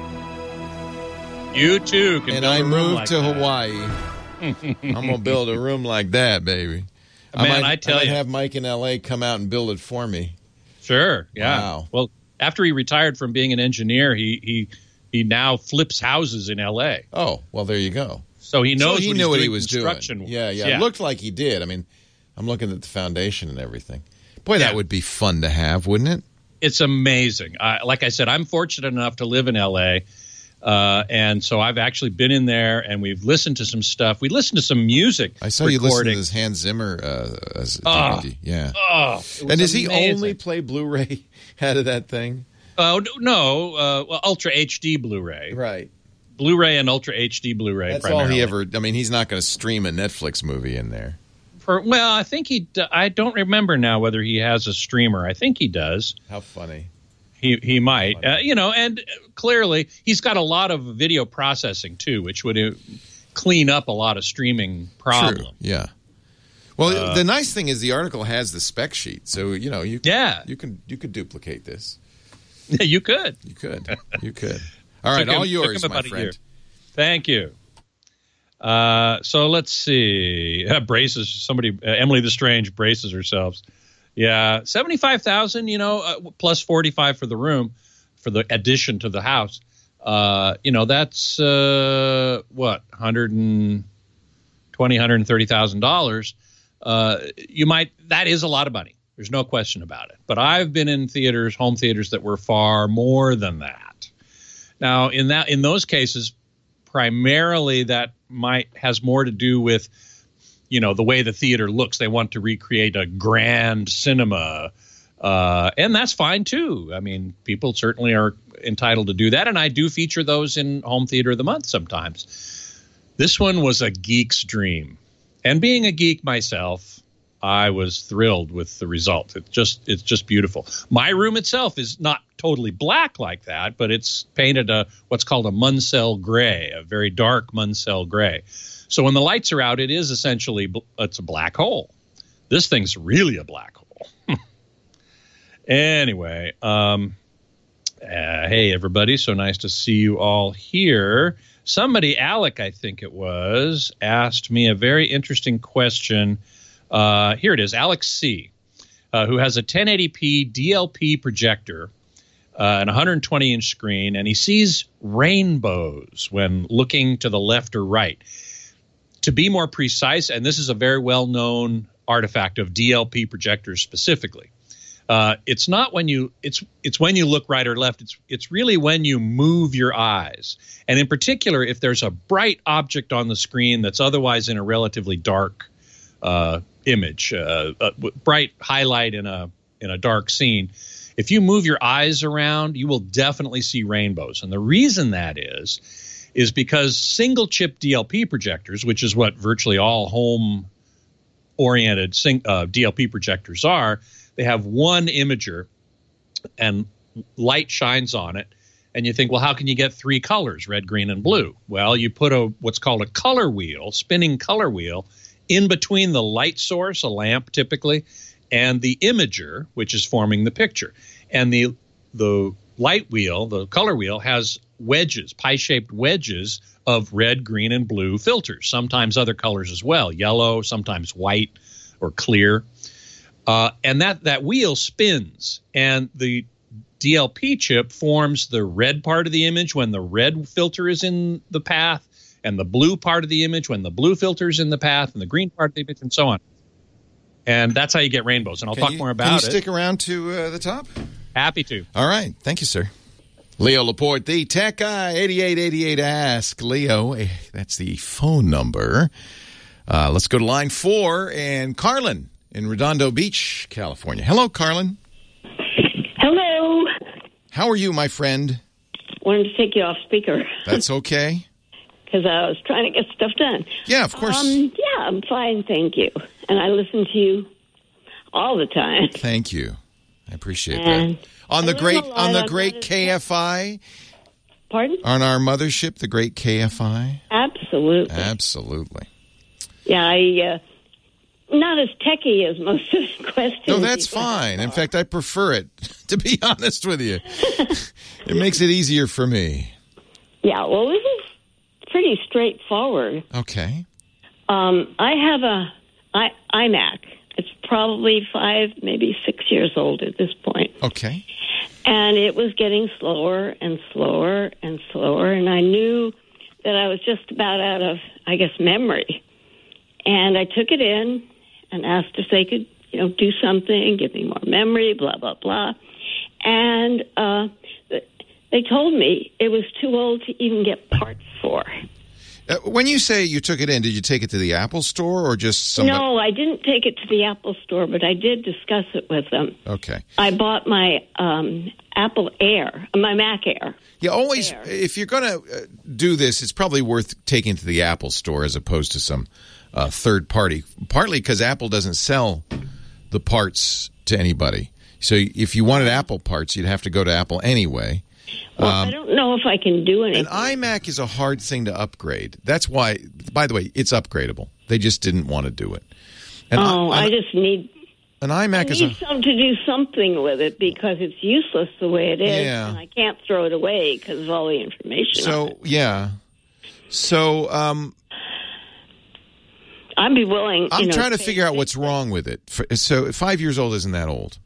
You too can and build I a room move like to that. Hawaii, I'm going to build a room like that, baby. Man, might, I tell might you. have Mike in L A come out and build it for me. Sure. Yeah. Wow. Well, after he retired from being an engineer, he he he now flips houses in L A. Oh, well, there you go. So he knows so he what knew he's what doing he was doing. construction Yeah, yeah, yeah. It looked like he did. I mean, I'm looking at the foundation and everything. Boy, that Yeah. would be fun to have, wouldn't it? It's amazing. Uh, like I said, I'm fortunate enough to live in L A. Uh, and so I've actually been in there, and we've listened to some stuff. We listened to some music. I saw you listen to recording. this Hans Zimmer uh, as a Oh. D V D. Yeah. Oh, it was And does he amazing. only play Blu-ray out of that thing? Oh no, uh, well, Ultra H D Blu-ray, Right. Blu-ray and Ultra H D Blu-ray. That's primarily. all he ever. I mean, he's not going to stream a Netflix movie in there. For, well, I think he. d- I don't remember now whether he has a streamer. I think he does. How funny. He he might. Uh, you know, and clearly he's got a lot of video processing too, which would uh, clean up a lot of streaming problems. True. Yeah. Well, the nice thing is the article has the spec sheet, so you know you Yeah. you can you could duplicate this. You could. You could. You could. All right, Took him- all took yours, him my about a year. friend. Thank you. Uh, so let's see. Uh, braces. Somebody, uh, Emily the Strange braces herself. Yeah, seventy-five thousand. You know, uh, plus forty-five for the room, for the addition to the house. Uh, you know, that's uh, what one hundred and twenty, one hundred and thirty thousand dollars. Uh, you might. That is a lot of money. There's no question about it. But I've been in theaters, home theaters that were far more than that. Now, in that, in those cases, primarily that might has more to do with, you know, the way the theater looks. They want to recreate a grand cinema, uh, and that's fine too. I mean, people certainly are entitled to do that, and I do feature those in Home Theater of the Month sometimes. This one was a geek's dream, and being a geek myself, I was thrilled with the result. It just it's just beautiful. My room itself is not totally black like that, but it's painted a what's called a Munsell gray, a very dark Munsell gray. So when the lights are out, it is essentially it's a black hole. This thing's really a black hole. Anyway, um, uh, hey everybody, so nice to see you all here. Somebody, Alec, I think it was, asked me a very interesting question. Uh, here it is, Alex C., uh, who has a ten eighty p D L P projector uh, and a one hundred twenty inch screen, and he sees rainbows when looking to the left or right. To be more precise, and this is a very well-known artifact of D L P projectors specifically, uh, it's not when you it's it's when you look right or left. It's it's really when you move your eyes, and in particular, if there's a bright object on the screen that's otherwise in a relatively dark uh, image, uh, a bright highlight in a in a dark scene. If you move your eyes around, you will definitely see rainbows, and the reason that is is because single chip D L P projectors, which is what virtually all home oriented uh, D L P projectors are, they have one imager and light shines on it. And you think, well, how can you get three colors, red, green, and blue? Well, you put a what's called a color wheel, spinning color wheel, in between the light source, a lamp typically, and the imager, which is forming the picture. And the the light wheel, the color wheel, has wedges, pie-shaped wedges of red, green, and blue filters, sometimes other colors as well, yellow, sometimes white or clear. Uh, and that, that wheel spins, and the D L P chip forms the red part of the image when the red filter is in the path, and the blue part of the image when the blue filter is in the path, and the green part of the image, and so on. And that's how you get rainbows. And I'll can talk you, more about can you it. Stick around to uh, the top? Happy to. All right. Thank you, sir. Leo Laporte, the tech guy, eighty-eight eighty-eight Ask Leo. That's the phone number. Uh, let's go to line four, and Carlin in Redondo Beach, California. Hello, Carlin. Hello. How are you, my friend? Wanted to take you off speaker. That's okay. Because I was trying to get stuff done. Yeah, of course. Um, yeah, I'm fine, thank you. And I listen to you all the time. Thank you. I appreciate and that. On the I great, learn a on the lot great about it. K F I. Pardon? On our mothership, the great K F I. Absolutely. Absolutely. Yeah, I uh, not as techie as most of the questions. No, that's you got. fine. In fact, I prefer it. To be honest with you, it makes it easier for me. Yeah. Well, this is pretty straightforward. Okay. Um, I have a I, iMac. It's probably five, maybe six years old at this point. Okay. And it was getting slower and slower and slower. And I knew that I was just about out of, I guess, memory. And I took it in and asked if they could, you know, do something, give me more memory, blah, blah, blah. And uh, they told me it was too old to even get parts for. Uh, when you say you took it in, did you take it to the Apple store or just somebody? No, I didn't take it to the Apple store, but I did discuss it with them. Okay. I bought my um, Apple Air, my Mac Air. Yeah, always, Air. if you're going to uh, do this, it's probably worth taking it to the Apple store as opposed to some uh, third party, partly because Apple doesn't sell the parts to anybody. So if you wanted Apple parts, you'd have to go to Apple anyway. Well, Um, I don't know if I can do anything. An iMac is a hard thing to upgrade. That's why, by the way, it's upgradable. They just didn't want to do it. And oh, I, I just need, an I iMac is need a some to do something with it because it's useless the way it is, Yeah. and I can't throw it away because of all the information. on so it. yeah. So um, I'd be willing. You I'm know, trying to pay figure out six- what's wrong with it. For- So five years old isn't that old?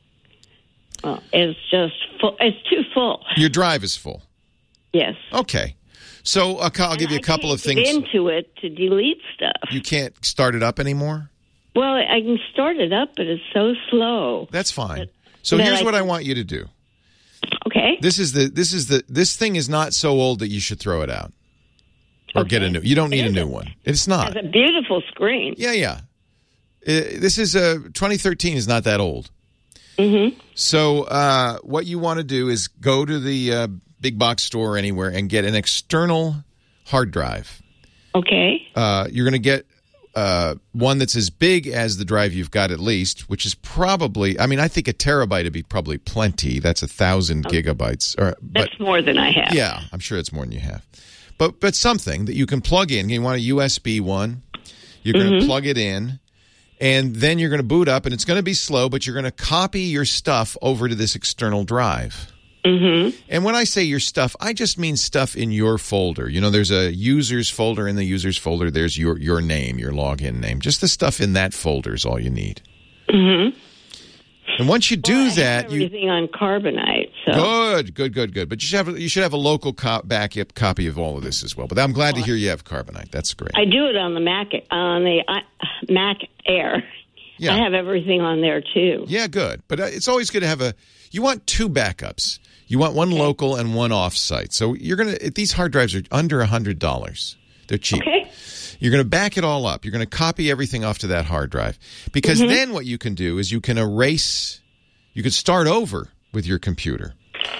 Well, it's just full. It's too full. Your drive is full. Yes. Okay. So uh, I'll give you a And I couple can't of things. Get into it to delete stuff. You can't start it up anymore? Well, I can start it up, but it's so slow. That's fine. So That here's I what I can- want you to do. Okay. This is the this is the this thing is not so old that you should throw it out or Okay. get a new. You don't need It a new isn't. one. It's not. It's a beautiful screen. Yeah, yeah. Uh, this is a twenty thirteen is not that old. Mm-hmm. So uh, what you want to do is go to the uh, big box store or anywhere and get an external hard drive. Okay. Uh, you're going to get uh, one that's as big as the drive you've got at least, which is probably, I mean, I think a terabyte would be probably plenty. That's a thousand gigabytes. Or, but That's more than I have. yeah, I'm sure it's more than you have. But but something that you can plug in. You want a U S B one. You're going to Mm-hmm. plug it in. And then you're going to boot up, and it's going to be slow, but you're going to copy your stuff over to this external drive. Mm-hmm. And when I say your stuff, I just mean stuff in your folder. You know, there's a users folder. In the users folder, there's your, your name, your login name. Just the stuff in that folder is all you need. Mm-hmm. And once you do Well, I have that, you everything on Carbonite. So good, good, good, good. But you should have a, you should have a local co- backup copy of all of this as well. But I'm glad to hear you have Carbonite. That's great. I do it on the Mac on the uh, Mac Air. Yeah. I have everything on there too. Yeah, good. But uh, it's always good to have a. You want two backups. You want one local and one off-site. So you're gonna. These hard drives are under a hundred dollars. They're cheap. Okay. You're going to back it all up. You're going to copy everything off to that hard drive. Because Mm-hmm. then what you can do is you can erase, you could start over with your computer.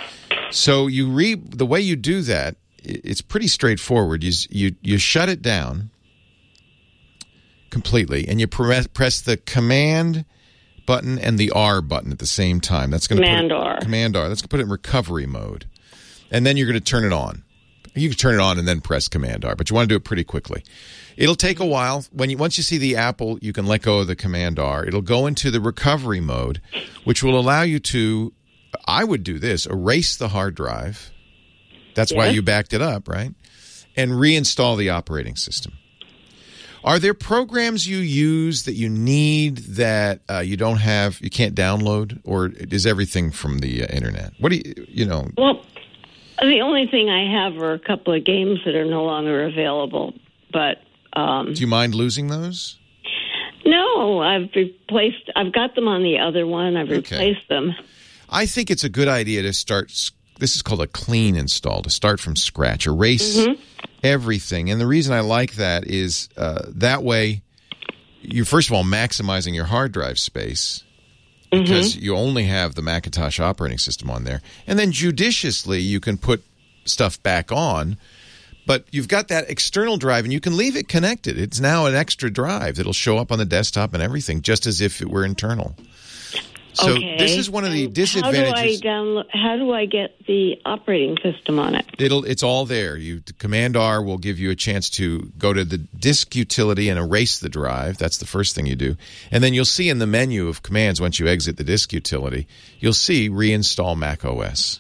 So you re, the way you do that, i- it's pretty straightforward. You, s- you, you shut it down completely and you press, press the Command button and the R button at the same time. That's going to Command put it, R. Command R. That's going to put it in recovery mode. And then you're going to turn it on. You can turn it on and then press Command R, but you want to do it pretty quickly. It'll take a while. When you, once you see the apple, you can let go of the Command R. It'll go into the recovery mode, which will allow you to, I would do this, erase the hard drive. That's yes. why you backed it up, right? And reinstall the operating system. Are there programs you use that you need that uh, you don't have, you can't download, or is everything from the uh, internet? What do you, you know? Well, the only thing I have are a couple of games that are no longer available, but... Um, do you mind losing those? No, I've replaced, I've got them on the other one. I've Okay. replaced them. I think it's a good idea to start, this is called a clean install, to start from scratch, erase mm-hmm. everything. And the reason I like that is uh, that way you're, first of all, maximizing your hard drive space because mm-hmm. you only have the Macintosh operating system on there. And then judiciously you can put stuff back on, but you've got that external drive and you can leave it connected. It's now an extra drive that'll show up on the desktop and everything just as if it were internal. So okay. this is one of the disadvantages. How do I download? How do I get the operating system on it? It'll it's all there. You Command R will give you a chance to go to the disk utility and erase the drive. That's the first thing you do. And then you'll see in the menu of commands once you exit the disk utility, you'll see reinstall Mac O S.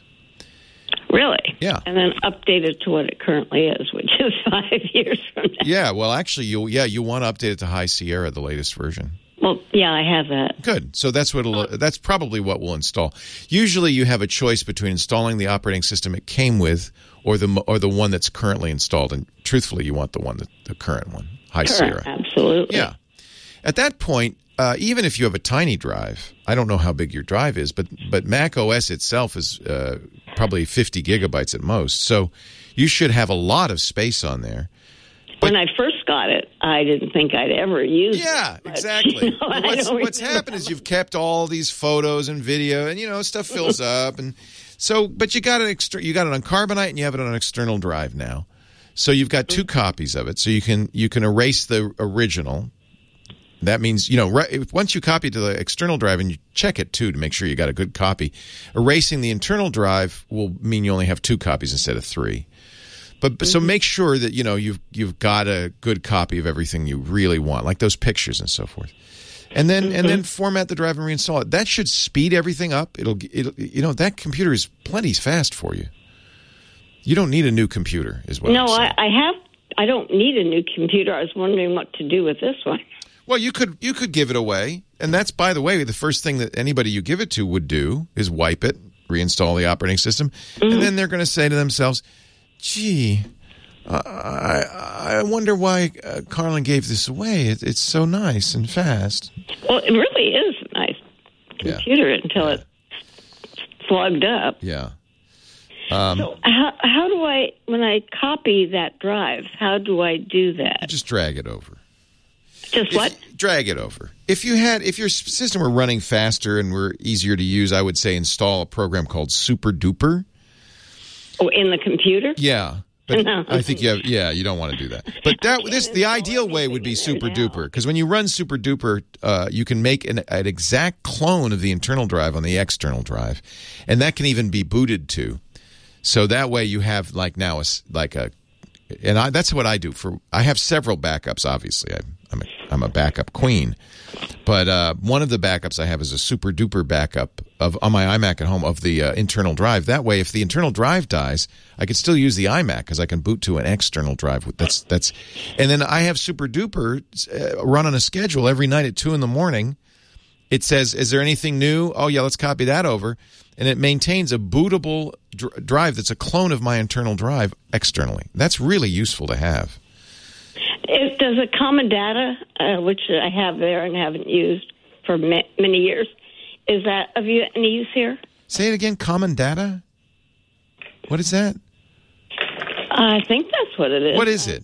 Really? Yeah. And then update it to what it currently is, which is five years from now. Yeah, well actually you yeah, you want to update it to High Sierra, the latest version. Well, yeah, I have that. Good. So that's what it'll, that's probably what we'll install. Usually, you have a choice between installing the operating system it came with, or the or the one that's currently installed. And truthfully, you want the one that the current one, High Sierra. Absolutely. Yeah. At that point, uh, even if you have a tiny drive, I don't know how big your drive is, but but Mac O S itself is uh, probably fifty gigabytes at most. So you should have a lot of space on there. When I first got it, I didn't think I'd ever use yeah, it. Yeah, exactly. You know, what's what's happened is you've kept all these photos and video, and you know stuff fills up, and so. But you got an extra, you got it on Carbonite, and you have it on an external drive now. So you've got two copies of it. So you can you can erase the original. That means you know right, once you copy to the external drive, and you check it too to make sure you got a good copy. Erasing the internal drive will mean you only have two copies instead of three. But, but so make sure that you know you've you've got a good copy of everything you really want, like those pictures and so forth, and then mm-hmm. and then format the drive and reinstall it. That should speed everything up. It'll, it'll you know that computer is plenty fast for you. You don't need a new computer, is what. No, I'm saying. I, I have. I don't need a new computer. I was wondering what to do with this one. Well, you could you could give it away, and that's by the way the first thing that anybody you give it to would do is wipe it, reinstall the operating system, mm-hmm. and then they're going to say to themselves, gee, uh, I I wonder why uh, Carlin gave this away. It, it's so nice and fast. Well, it really is a nice computer yeah. until yeah. it's plugged up. Yeah. Um, so how how do I, when I copy that drive, how do I do that? Just drag it over. Just if, what? Drag it over. If you had, if your system were running faster and were easier to use, I would say install a program called Super Duper. Oh, in the computer? Yeah. But no. I think you have, yeah, you don't want to do that. But that this the ideal way would be Super Duper, because when you run Super Duper, uh, you can make an, an exact clone of the internal drive on the external drive, and that can even be booted to. So that way you have like now a, like a, and I, that's what I do for. I have several backups. Obviously, I, I'm a, I'm a backup queen. But uh, one of the backups I have is a super duper backup of on my iMac at home of the uh, internal drive. That way, if the internal drive dies, I can still use the iMac because I can boot to an external drive. That's that's, and then I have Super Duper uh, run on a schedule every night at two in the morning. It says, "Is there anything new?" Oh yeah, let's copy that over, and it maintains a bootable dr- drive that's a clone of my internal drive externally. That's really useful to have. It, does a Common Data, uh, which I have there and haven't used for ma- many years, is that of you any use here? Say it again. Common Data. What is that? I think that's what it is. What is it?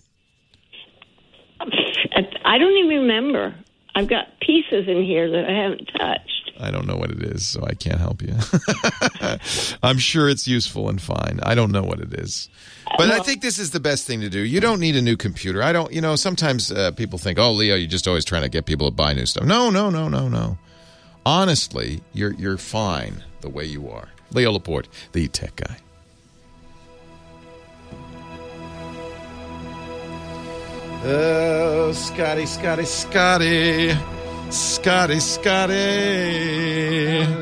I don't even remember. I've got pieces in here that I haven't touched. I don't know what it is, so I can't help you. I'm sure it's useful and fine. I don't know what it is. But I think this is the best thing to do. You don't need a new computer. I don't, you know, sometimes uh, people think, oh, Leo, you're just always trying to get people to buy new stuff. No, no, no, no, no. honestly, you're you're fine the way you are. Leo Laporte, the tech guy. Oh, Scotty, Scotty, Scotty. Scotty, Scotty.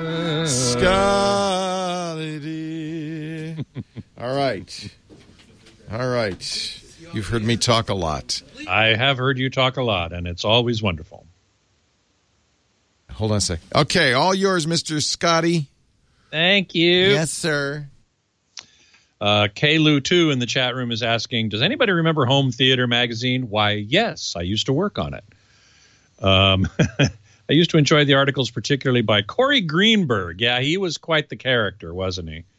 Scotty. All right. All right. You've heard me talk a lot. I have heard you talk a lot, and it's always wonderful. Hold on a sec. Okay, all yours, Mister Scotty. Thank you. Yes, sir. Uh, K Lou two in the chat room is asking, does anybody remember Home Theater magazine? Why, yes, I used to work on it. Um, I used to enjoy the articles, particularly by Corey Greenberg. Yeah, he was quite the character, wasn't he?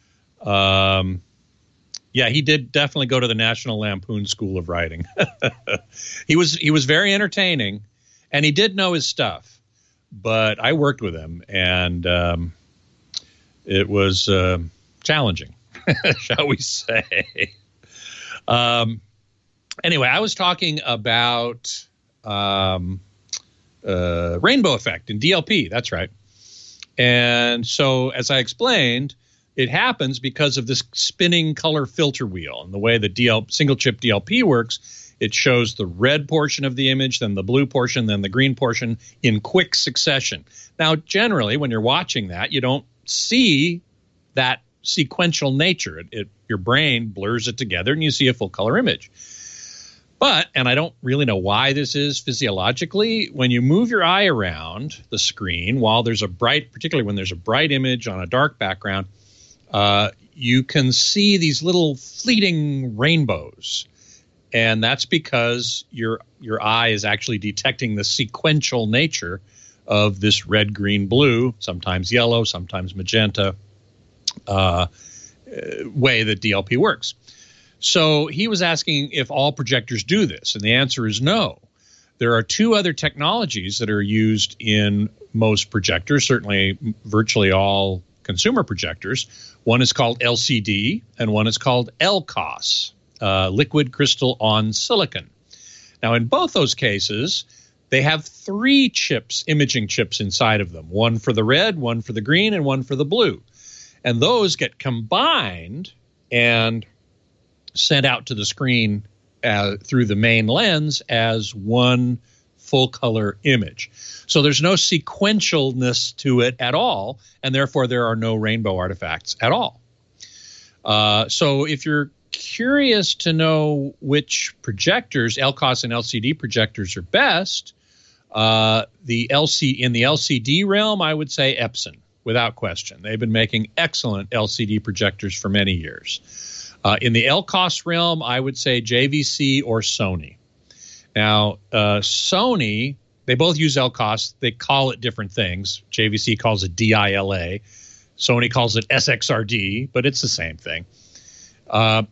Um, yeah, he did definitely go to the National Lampoon School of Writing. he was he was very entertaining, and he did know his stuff. But I worked with him, and um, it was uh, challenging, shall we say. Um, anyway, I was talking about um, uh, rainbow effect in D L P. That's right. And so, as I explained, it happens because of this spinning color filter wheel. And the way the D L, single chip D L P works, it shows the red portion of the image, then the blue portion, then the green portion in quick succession. Now, generally, when you're watching that, you don't see that sequential nature. It, it, your brain blurs it together, and you see a full color image. But, and I don't really know why this is physiologically, when you move your eye around the screen while there's a bright, particularly when there's a bright image on a dark background, uh, you can see these little fleeting rainbows. And that's because your your eye is actually detecting the sequential nature of this red, green, blue, sometimes yellow, sometimes magenta uh, way that D L P works. So he was asking if all projectors do this, and the answer is no. There are two other technologies that are used in most projectors, certainly virtually all consumer projectors. One is called L C D, and one is called L C O S. Uh, liquid crystal on silicon. Now, in both those cases, they have three chips, imaging chips inside of them, one for the red, one for the green, and one for the blue. And those get combined and sent out to the screen uh, through the main lens as one full color image. So there's no sequentialness to it at all, and therefore there are no rainbow artifacts at all. Uh, so if you're curious to know which projectors, L C O S and L C D projectors, are best, uh, the L C in the L C D realm, I would say Epson, without question. They've been making excellent L C D projectors for many years. Uh, in the L C O S realm, I would say J V C or Sony. Now, uh, Sony, they both use L C O S. They call it different things. J V C calls it D I L A. Sony calls it S X R D, but it's the same thing. Uh,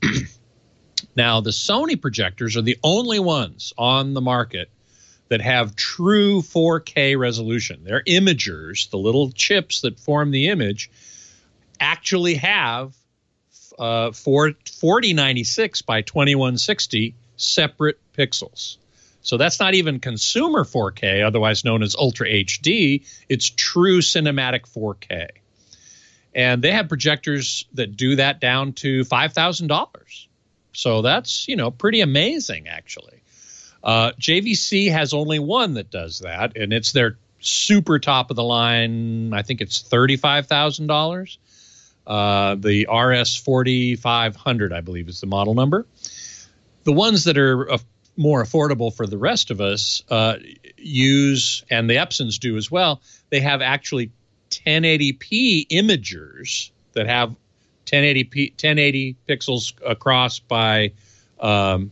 now, the Sony projectors are the only ones on the market that have true four K resolution. Their imagers, the little chips that form the image, actually have uh, forty ninety-six by twenty-one sixty separate pixels. So that's not even consumer four K, otherwise known as Ultra H D. It's true cinematic four K. And they have projectors that do that down to five thousand dollars. So that's, you know, pretty amazing, actually. Uh, J V C has only one that does that, and it's their super top of the line. I think it's thirty-five thousand dollars. Uh, the R S forty-five hundred, I believe, is the model number. The ones that are uh, more affordable for the rest of us uh, use, and the Epsons do as well, they have actually ten eighty p imagers that have ten eighty p, ten eighty pixels across by, um,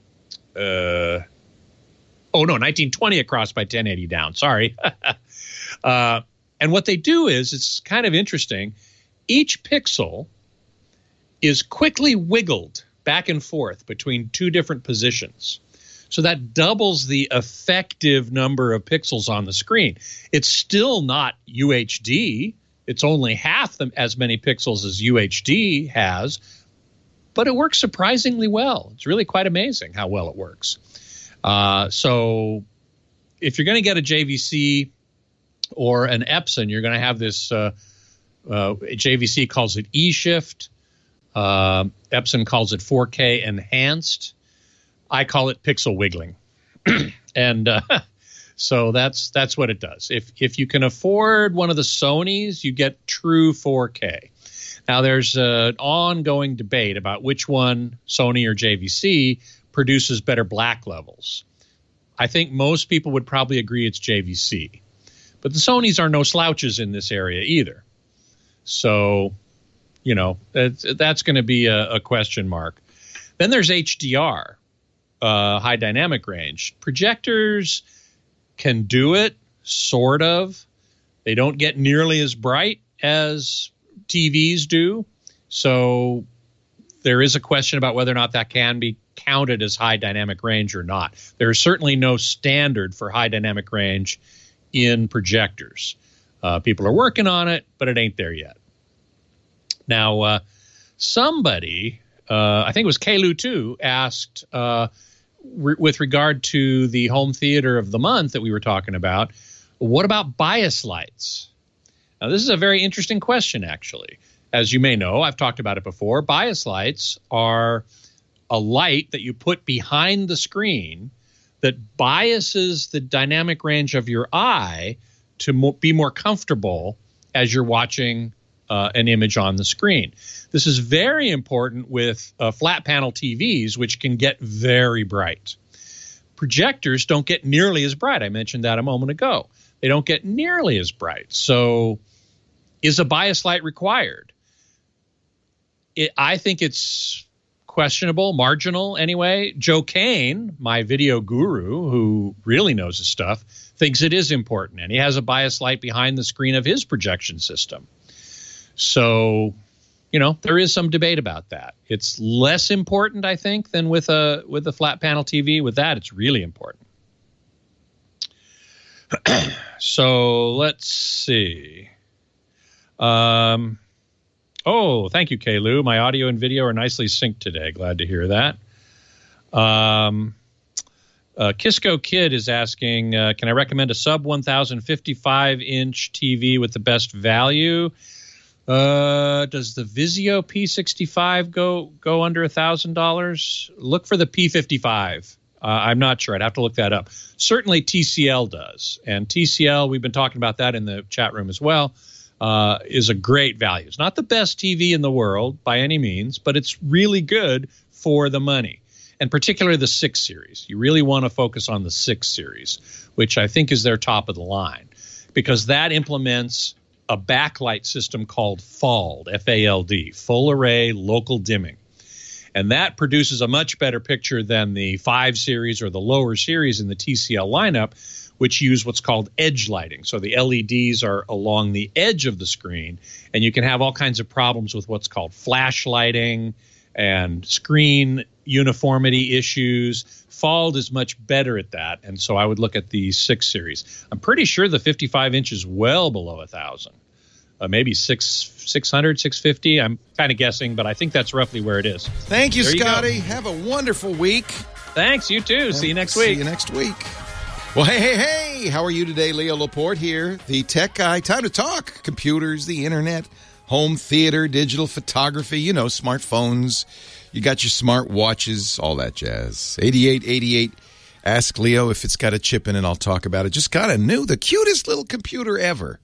uh, oh no, nineteen twenty across by ten eighty down. Sorry. uh, and what they do is, it's kind of interesting. Each pixel is quickly wiggled back and forth between two different positions. So that doubles the effective number of pixels on the screen. It's still not U H D. It's only half the, as many pixels as U H D has, but it works surprisingly well. It's really quite amazing how well it works. Uh, so if you're going to get a J V C, or an Epson, you're going to have this, uh, uh, J V C calls it E-Shift. Uh, Epson calls it four K enhanced. I call it pixel wiggling. and uh, so that's that's what it does. If if you can afford one of the Sonys, you get true four K. Now, there's an ongoing debate about which one, Sony or J V C, produces better black levels. I think most people would probably agree it's J V C. But the Sonys are no slouches in this area either. So, you know, that's, that's going to be a, a question mark. Then there's H D R, uh, high dynamic range. Projectors can do it, sort of. They don't get nearly as bright as T Vs do. So there is a question about whether or not that can be counted as high dynamic range or not. There is certainly no standard for high dynamic range in projectors. Uh, people are working on it, but it ain't there yet. Now, uh, somebody, uh, I think it was Kaylu too, asked uh, re- with regard to the home theater of the month that we were talking about, what about bias lights? Now, this is a very interesting question, actually. As you may know, I've talked about it before. Bias lights are a light that you put behind the screen that biases the dynamic range of your eye to mo- be more comfortable as you're watching uh, an image on the screen. This is very important with uh, flat panel T Vs, which can get very bright. Projectors don't get nearly as bright. I mentioned that a moment ago. They don't get nearly as bright. So is a bias light required? It, I think it's questionable, marginal anyway. Joe Kane, my video guru, who really knows his stuff, thinks it is important, and he has a bias light behind the screen of his projection system. So, you know, there is some debate about that. It's less important, I think, than with a with a flat panel T V. With that, it's really important. So let's see. Um. Oh, thank you, Kaylu. My audio and video are nicely synced today. Glad to hear that. Um, uh, Kisco Kid is asking, uh, can I recommend a sub one thousand fifty-five inch T V with the best value? Uh, does the Vizio P sixty-five go go under one thousand dollars? Look for the P fifty-five. Uh, I'm not sure. I'd have to look that up. Certainly T C L does. And T C L, we've been talking about that in the chat room as well. Uh, is a great value. It's not the best T V in the world by any means, but it's really good for the money, and particularly the six series. You really want to focus on the six series, which I think is their top of the line, because that implements a backlight system called F A L D, F A L D, Full Array Local Dimming. And that produces a much better picture than the five series or the lower series in the T C L lineup, which use what's called edge lighting. So the L E Ds are along the edge of the screen, and you can have all kinds of problems with what's called flash lighting and screen uniformity issues. F A L D is much better at that, and so I would look at the six series. I'm pretty sure the fifty-five inch is well below one thousand, uh, maybe six, six hundred, six fifty. I'm kind of guessing, but I think that's roughly where it is. Thank you, There you Scotty. go. Have a wonderful week. Thanks, you too. See you next See week. you next week. Well, hey, hey, hey, how are you today? Leo Laporte here, the tech guy. Time to talk. Computers, the internet, home theater, digital photography, you know, smartphones. You got your smart watches, all that jazz. eighty-eight eighty-eight. Ask Leo if it's got a chip in it. I'll talk about it. Just got a new, the cutest little computer ever.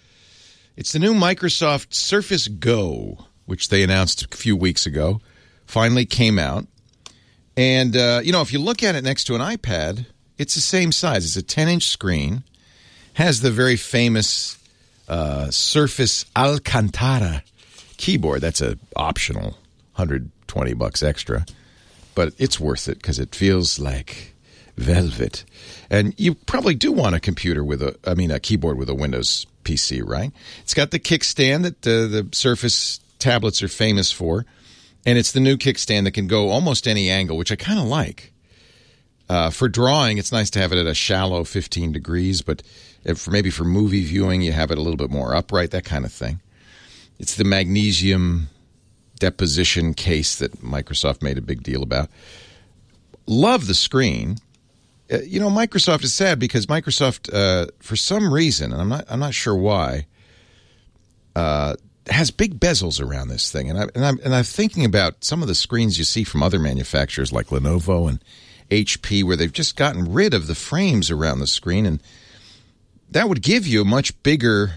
It's the new Microsoft Surface Go, which they announced a few weeks ago. Finally came out. And, uh, you know, if you look at it next to an iPad, it's the same size. It's a ten-inch screen. Has the very famous uh, Surface Alcantara keyboard. That's a optional one hundred twenty bucks extra. But it's worth it because it feels like velvet. And you probably do want a computer with a, I mean, a keyboard with a Windows P C, right? It's got the kickstand that uh, the Surface tablets are famous for. And it's the new kickstand that can go almost any angle, which I kind of like. Uh, for drawing, it's nice to have it at a shallow fifteen degrees, but if for maybe for movie viewing, you have it a little bit more upright, that kind of thing. It's the magnesium deposition case that Microsoft made a big deal about. Love the screen. uh, you know, Microsoft is sad because Microsoft, uh, for some reason, and I'm not, I'm not sure why, uh, has big bezels around this thing. And I and I'm and I'm thinking about some of the screens you see from other manufacturers like Lenovo and H P, where they've just gotten rid of the frames around the screen, and that would give you a much bigger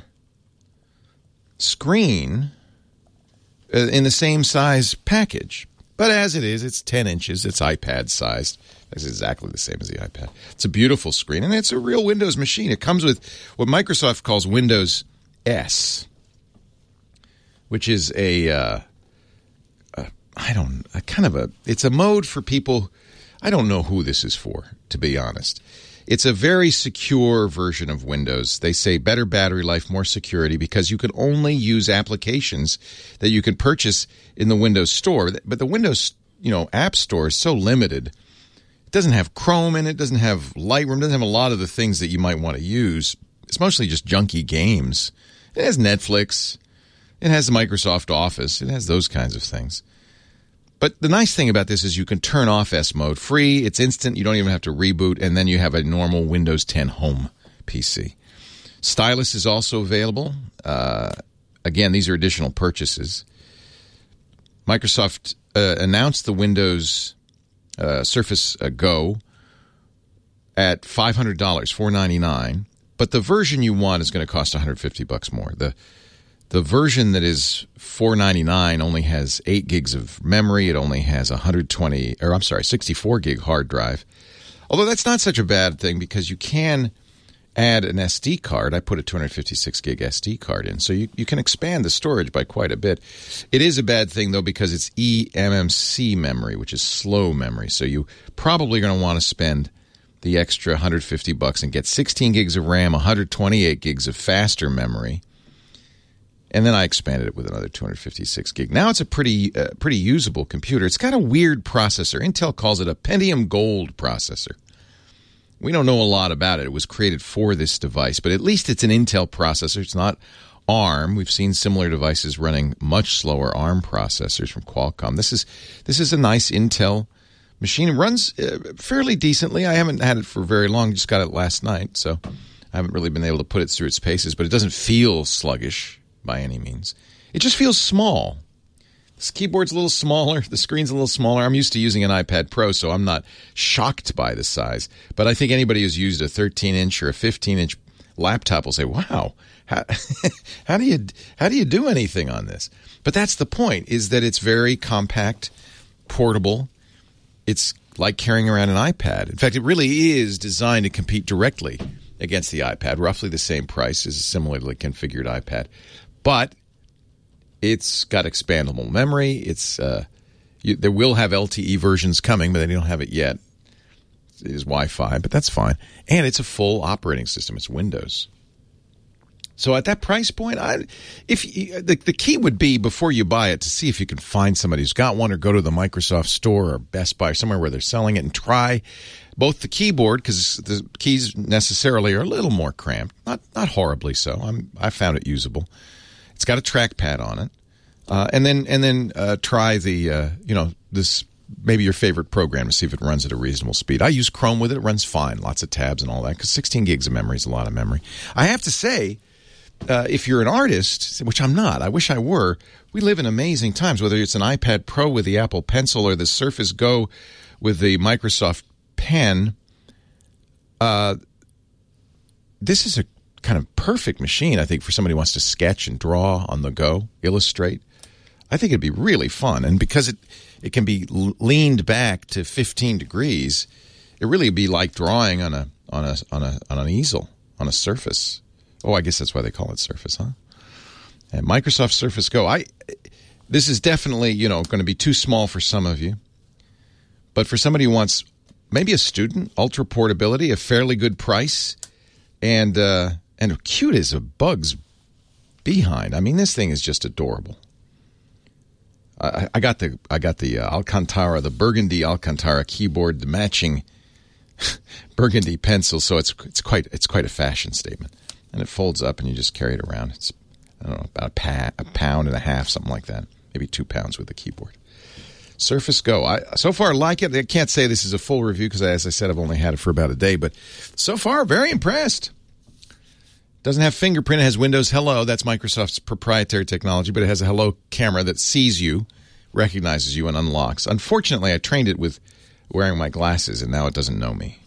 screen uh, in the same size package. But as it is, it's ten inches. It's iPad sized. It's exactly the same as the iPad. It's a beautiful screen, and it's a real Windows machine. It comes with what Microsoft calls Windows S, which is a, uh, a I don't, a kind of a, it's a mode for people. I don't know who this is for, to be honest. It's a very secure version of Windows. They say better battery life, more security, because you can only use applications that you can purchase in the Windows Store. But the Windows, you know, App Store is so limited. It doesn't have Chrome in it, doesn't have Lightroom, doesn't have a lot of the things that you might want to use. It's mostly just junky games. It has Netflix. It has the Microsoft Office. It has those kinds of things. But the nice thing about this is you can turn off S mode free. It's instant. You don't even have to reboot. And then you have a normal Windows ten Home P C. Stylus is also available. Uh, again, these are additional purchases. Microsoft uh, announced the Windows uh, Surface uh, Go at five hundred dollars, four ninety-nine. But the version you want is going to cost one hundred fifty bucks more. The The version that is four ninety-nine only has eight gigs of memory. It only has one hundred twenty, or I'm sorry, sixty-four gig hard drive. Although that's not such a bad thing because you can add an S D card. I put a two hundred fifty-six gig S D card in, so you, you can expand the storage by quite a bit. It is a bad thing, though, because it's E M M C memory, which is slow memory. So you probably going to want to spend the extra one hundred fifty bucks and get sixteen gigs of RAM, one hundred twenty-eight gigs of faster memory. And then I expanded it with another two hundred fifty-six gig. Now it's a pretty uh, pretty usable computer. It's got a weird processor. Intel calls it a Pentium Gold processor. We don't know a lot about it. It was created for this device, but at least it's an Intel processor. It's not ARM. We've seen similar devices running much slower ARM processors from Qualcomm. This is this is a nice Intel machine. It runs uh, fairly decently. I haven't had it for very long. Just got it last night, so I haven't really been able to put it through its paces, but it doesn't feel sluggish by any means. It just feels small. This keyboard's a little smaller. The screen's a little smaller. I'm used to using an iPad Pro, so I'm not shocked by the size. But I think anybody who's used a thirteen inch or a fifteen inch laptop will say, wow, how, how do you how do you do anything on this? But that's the point, is that it's very compact, portable. It's like carrying around an iPad. In fact, it really is designed to compete directly against the iPad, roughly the same price as a similarly configured iPad. But it's got expandable memory. It's uh, you, there will have L T E versions coming, but they don't have it yet. It is Wi-Fi, but that's fine. And it's a full operating system. It's Windows. So at that price point, I, if you, the, the key would be before you buy it to see if you can find somebody who's got one, or go to the Microsoft Store or Best Buy or somewhere where they're selling it and try both the keyboard, because the keys necessarily are a little more cramped, not not horribly so. I'm I found it usable. It's got a trackpad on it, uh, and then and then uh, try the uh, you know this maybe your favorite program to see if it runs at a reasonable speed. I use Chrome with it; it runs fine, lots of tabs and all that. Because sixteen gigs of memory is a lot of memory. I have to say, uh, if you're an artist, which I'm not, I wish I were. We live in amazing times. Whether it's an iPad Pro with the Apple Pencil or the Surface Go with the Microsoft Pen, uh, this is a kind of perfect machine, I think, for somebody who wants to sketch and draw on the go, illustrate. I think it'd be really fun. And because it, it can be leaned back to fifteen degrees, it really would be like drawing on a on a on a on an easel, on a Surface. Oh, I guess that's why they call it Surface, huh? And Microsoft Surface Go. I this is definitely, you know, going to be too small for some of you. But for somebody who wants maybe a student, ultra portability, a fairly good price, and uh, and cute as a bug's behind. I mean, this thing is just adorable. I, I got the I got the uh, Alcantara, the burgundy Alcantara keyboard, the matching burgundy pencil. So it's it's quite it's quite a fashion statement, and it folds up and you just carry it around. It's I don't know about a, pa- a pound and a half, something like that, maybe two pounds with the keyboard. Surface Go. I so far like it. I can't say this is a full review because, as I said, I've only had it for about a day. But so far, very impressed. Doesn't have fingerprint. It has Windows Hello. That's Microsoft's proprietary technology. But it has a Hello camera that sees you, recognizes you, and unlocks. Unfortunately, I trained it with wearing my glasses, and now it doesn't know me.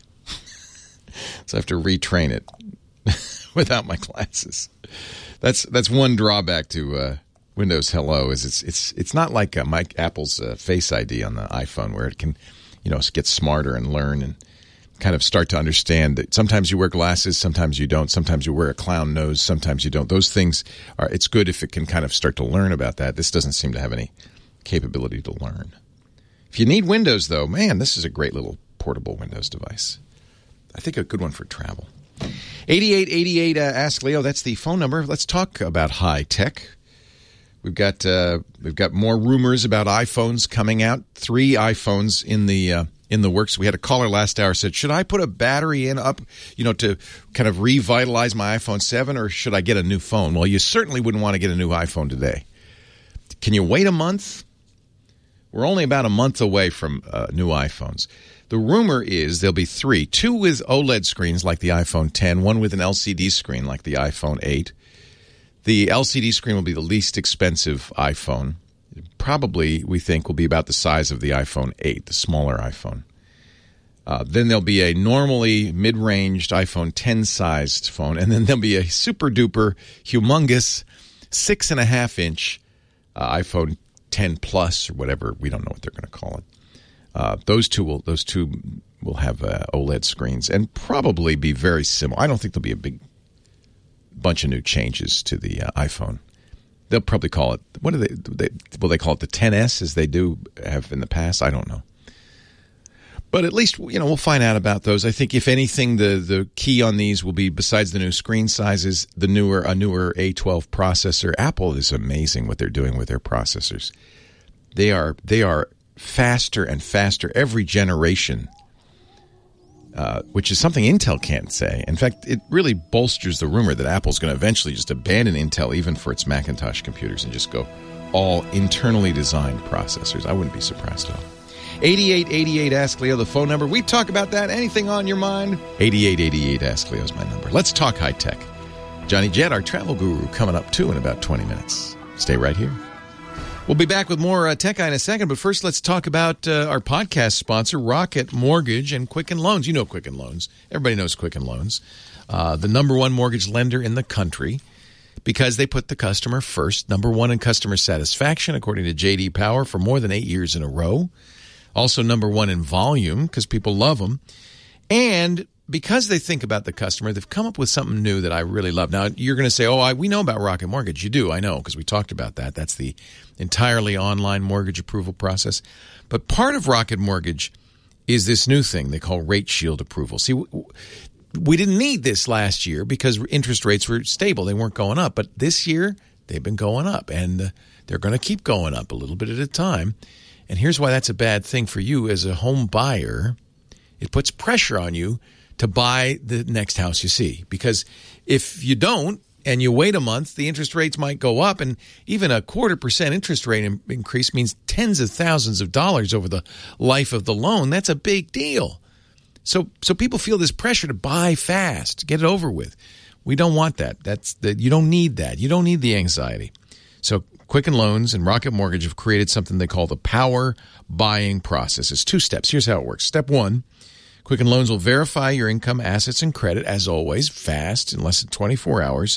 So I have to retrain it without my glasses. That's that's one drawback to uh, Windows Hello is it's it's it's not like uh, Mike Apple's uh, Face I D on the iPhone where it can, you know, get smarter and learn and kind of start to understand that sometimes you wear glasses, sometimes you don't, sometimes you wear a clown nose, sometimes you don't. Those things are. It's good if it can kind of start to learn about that. This doesn't seem to have any capability to learn. If you need Windows, though, man, this is a great little portable Windows device. I think a good one for travel. eighty-eight eighty-eight, uh, Ask Leo. That's the phone number. Let's talk about high tech. We've got uh, we've got more rumors about iPhones coming out. Three iPhones in the uh, in the works. We had a caller last hour said, "Should I put a battery in up, you know, to kind of revitalize my iPhone seven, or should I get a new phone?" Well, you certainly wouldn't want to get a new iPhone today. Can you wait a month? We're only about a month away from uh, new iPhones. The rumor is there'll be three, two with OLED screens like the iPhone ten, one with an L C D screen like the iPhone eight. The L C D screen will be the least expensive iPhone. Probably, we think, will be about the size of the iPhone eight, the smaller iPhone. Uh, then there'll be a normally mid-ranged iPhone ten-sized phone, and then there'll be a super-duper, humongous six and a half inch uh, iPhone ten Plus or whatever. We don't know what they're going to call it. Uh, those two will those two will have uh, OLED screens and probably be very similar. I don't think there'll be a big bunch of new changes to the uh, iPhone. They'll probably call it, what do they, they will they call it the ten S as they do have in the past? I don't know. But at least, you know, we'll find out about those. I think if anything, the the key on these will be, besides the new screen sizes, the newer a newer A twelve processor. Apple is amazing what they're doing with their processors. They are they are faster and faster every generation, uh, which is something Intel can't say. In fact, it really bolsters the rumor that Apple's going to eventually just abandon Intel even for its Macintosh computers and just go all internally designed processors. I wouldn't be surprised at all. eighty-eight eighty-eight Ask Leo, the phone number. We talk about that. Anything on your mind? eighty-eight eighty-eight Ask Leo is my number. Let's talk high tech. Johnny Jett, our travel guru, coming up too in about twenty minutes. Stay right here. We'll be back with more uh, Tech Eye in a second, but first let's talk about uh, our podcast sponsor, Rocket Mortgage and Quicken Loans. You know Quicken Loans. Everybody knows Quicken Loans. Uh, the number one mortgage lender in the country because they put the customer first. Number one in customer satisfaction, according to J D Power, for more than eight years in a row. Also number one in volume because people love them. And because they think about the customer, they've come up with something new that I really love. Now, you're going to say, oh, I, we know about Rocket Mortgage. You do, I know, because we talked about that. That's the entirely online mortgage approval process. But part of Rocket Mortgage is this new thing they call Rate Shield approval. See, we didn't need this last year because interest rates were stable. They weren't going up. But this year, they've been going up, and they're going to keep going up a little bit at a time. And here's why that's a bad thing for you as a home buyer. It puts pressure on you to buy the next house you see. Because if you don't and you wait a month, the interest rates might go up. And even a quarter percent interest rate increase means tens of thousands of dollars over the life of the loan. That's a big deal. So so people feel this pressure to buy fast, get it over with. We don't want that. That's the, you don't need that. You don't need the anxiety. So Quicken Loans and Rocket Mortgage have created something they call the Power Buying Process. It's two steps. Here's how it works. Step one, Quicken Loans will verify your income, assets, and credit, as always, fast, in less than twenty-four hours.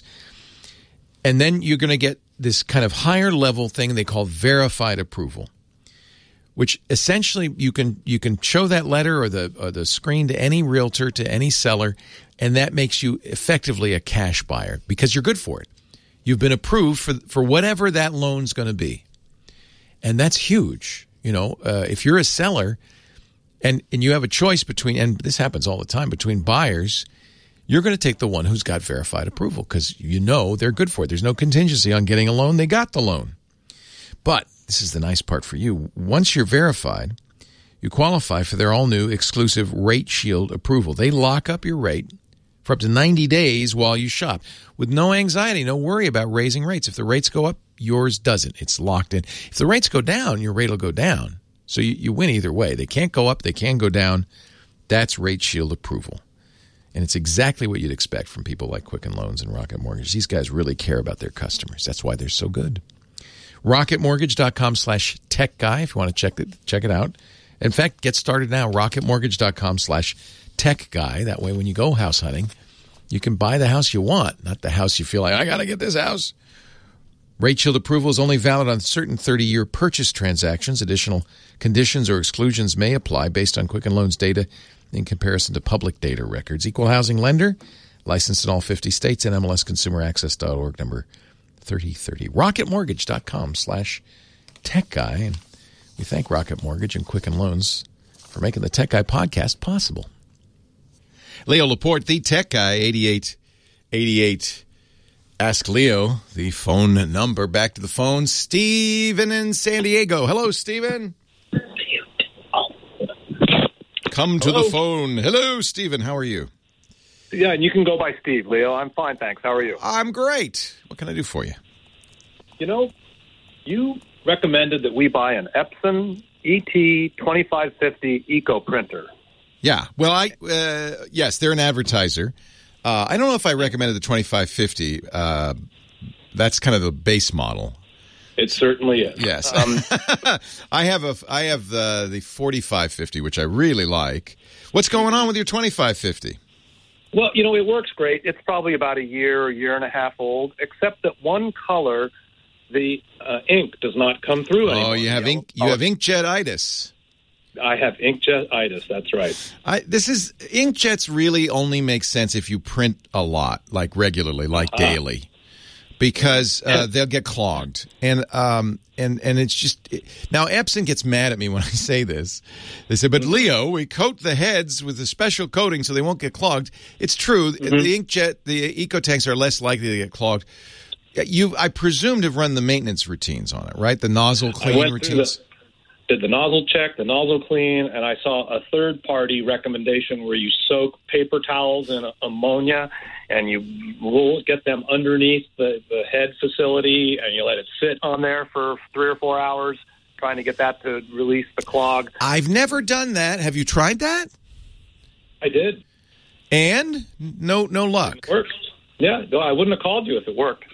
And then you're going to get this kind of higher level thing they call verified approval, which essentially you can you can show that letter or the or the screen to any realtor, to any seller, and that makes you effectively a cash buyer because you're good for it. You've been approved for for whatever that loan's going to be. And that's huge. You know, uh, if you're a seller and, and you have a choice between, and this happens all the time, between buyers, you're going to take the one who's got verified approval because you know they're good for it. There's no contingency on getting a loan. They got the loan. But this is the nice part for you. Once you're verified, you qualify for their all-new exclusive Rate Shield approval. They lock up your rate for up to ninety days while you shop with no anxiety, no worry about raising rates. If the rates go up, yours doesn't. It's locked in. If the rates go down, your rate will go down. So you, you win either way. They can't go up. They can go down. That's Rate Shield approval. And it's exactly what you'd expect from people like Quicken Loans and Rocket Mortgage. These guys really care about their customers. That's why they're so good. rocketmortgage.com slash tech guy if you want to check it, check it out. In fact, get started now. rocketmortgage.com slash tech guy. That way when you go house hunting, you can buy the house you want, not the house you feel like, I got to get this house. Rate Shield approval is only valid on certain thirty-year purchase transactions. Additional conditions or exclusions may apply based on Quicken Loans data in comparison to public data records. Equal housing lender, licensed in all fifty states, and M L S consumer access dot org, number thirty thirty. rocketmortgage.com slash tech guy. And we thank Rocket Mortgage and Quicken Loans for making the Tech Guy podcast possible. Leo Laporte, the Tech Guy, eighty-eight eighty-eight. Ask Leo, the phone number. Back to the phone. Steven in San Diego. Hello, Steven. Come to Hello. the phone. Hello, Steven. How are you? Yeah, and you can go by Steve, Leo. I'm fine, thanks. How are you? I'm great. What can I do for you? You know, you recommended that we buy an Epson E T twenty-five fifty Eco printer. Yeah. Well, I uh, yes, they're an advertiser. Uh, I don't know if I recommended the twenty-five fifty. Uh, that's kind of the base model. It certainly is. Yes. Um, I have a I have the the forty-five fifty, which I really like. What's going on with your twenty-five fifty? well, you know, it works great. It's probably about a year, a year and a half old, except that one color, the uh, ink does not come through anymore. Oh, you have ink. You have inkjet-itis. I have inkjet-itis. That's right. I, this is inkjets really only make sense if you print a lot, like regularly, like uh, daily, because uh, they'll get clogged. And um and and it's just it, now Epson gets mad at me when I say this. They say, "But Leo, we coat the heads with a special coating so they won't get clogged." It's true. Mm-hmm. The inkjet, the eco tanks are less likely to get clogged. You, I presume, have run the maintenance routines on it, right? The nozzle cleaning routines. Did the nozzle check, the nozzle clean, and I saw a third-party recommendation where you soak paper towels in ammonia and you roll, get them underneath the, the head facility and you let it sit on there for three or four hours, trying to get that to release the clog. I've never done that. Have you tried that? I did. And? No, no luck. It worked. Yeah, no, I wouldn't have called you if it worked.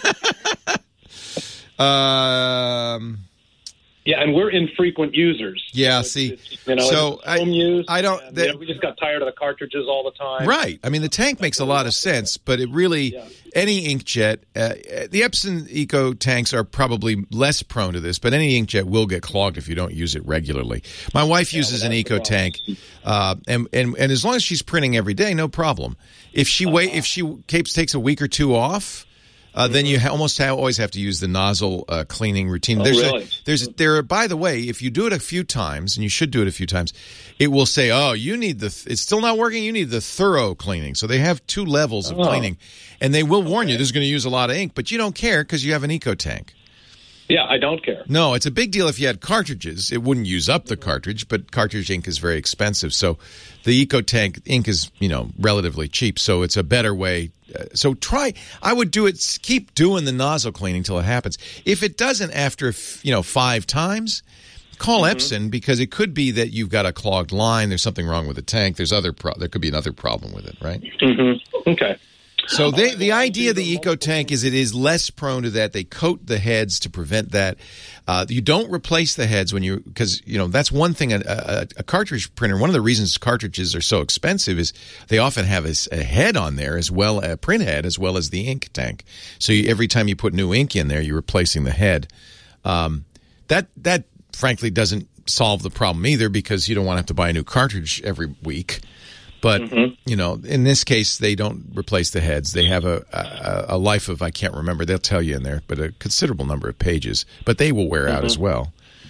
um... Yeah, and we're infrequent users. Yeah, so see, it's, it's, you know, so it's home I, use. I don't. And, that, you know, we just got tired of the cartridges all the time. Right. I mean, the tank makes a lot of sense, but it really Yeah. any inkjet. Uh, the Epson Eco tanks are probably less prone to this, but any inkjet will get clogged if you don't use it regularly. My wife Yeah, uses well, an that's Eco the problem. tank, uh, and and and as long as she's printing every day, no problem. If she wait, if she keeps takes a week or two off. Uh, then you ha- almost ha- always have to use the nozzle uh, cleaning routine. Oh, there's really? a, there's there. By the way, if you do it a few times, and you should do it a few times, it will say, "Oh, you need the. Th- it's still not working. You need the thorough cleaning." So they have two levels of Oh. cleaning, and they will warn you this is going to use a lot of ink, but you don't care because you have an Eco tank. Yeah, I don't care. No, it's a big deal if you had cartridges. It wouldn't use up the cartridge, but cartridge ink is very expensive. So the Eco tank ink is, you know, relatively cheap. So it's a better way. Uh, so try, I would do it, keep doing the nozzle cleaning till it happens. If it doesn't after, you know, five times, call mm-hmm. Epson, because it could be that you've got a clogged line. There's something wrong with the tank. There's other, pro- there could be another problem with it, right? Mm-hmm. Okay. So they, the idea of the Eco tank is it is less prone to that. They coat the heads to prevent that. Uh, you don't replace the heads when you, because, you know, that's one thing. A, a, a cartridge printer, one of the reasons cartridges are so expensive is they often have a, a head on there as well, a print head, as well as the ink tank. So you, every time you put new ink in there, you're replacing the head. Um, that, that frankly doesn't solve the problem either, because you don't want to have to buy a new cartridge every week. But, mm-hmm. you know, in this case, they don't replace the heads. They have a, a, a life of, I can't remember, they'll tell you in there, but a considerable number of pages. But they will wear mm-hmm. out as well.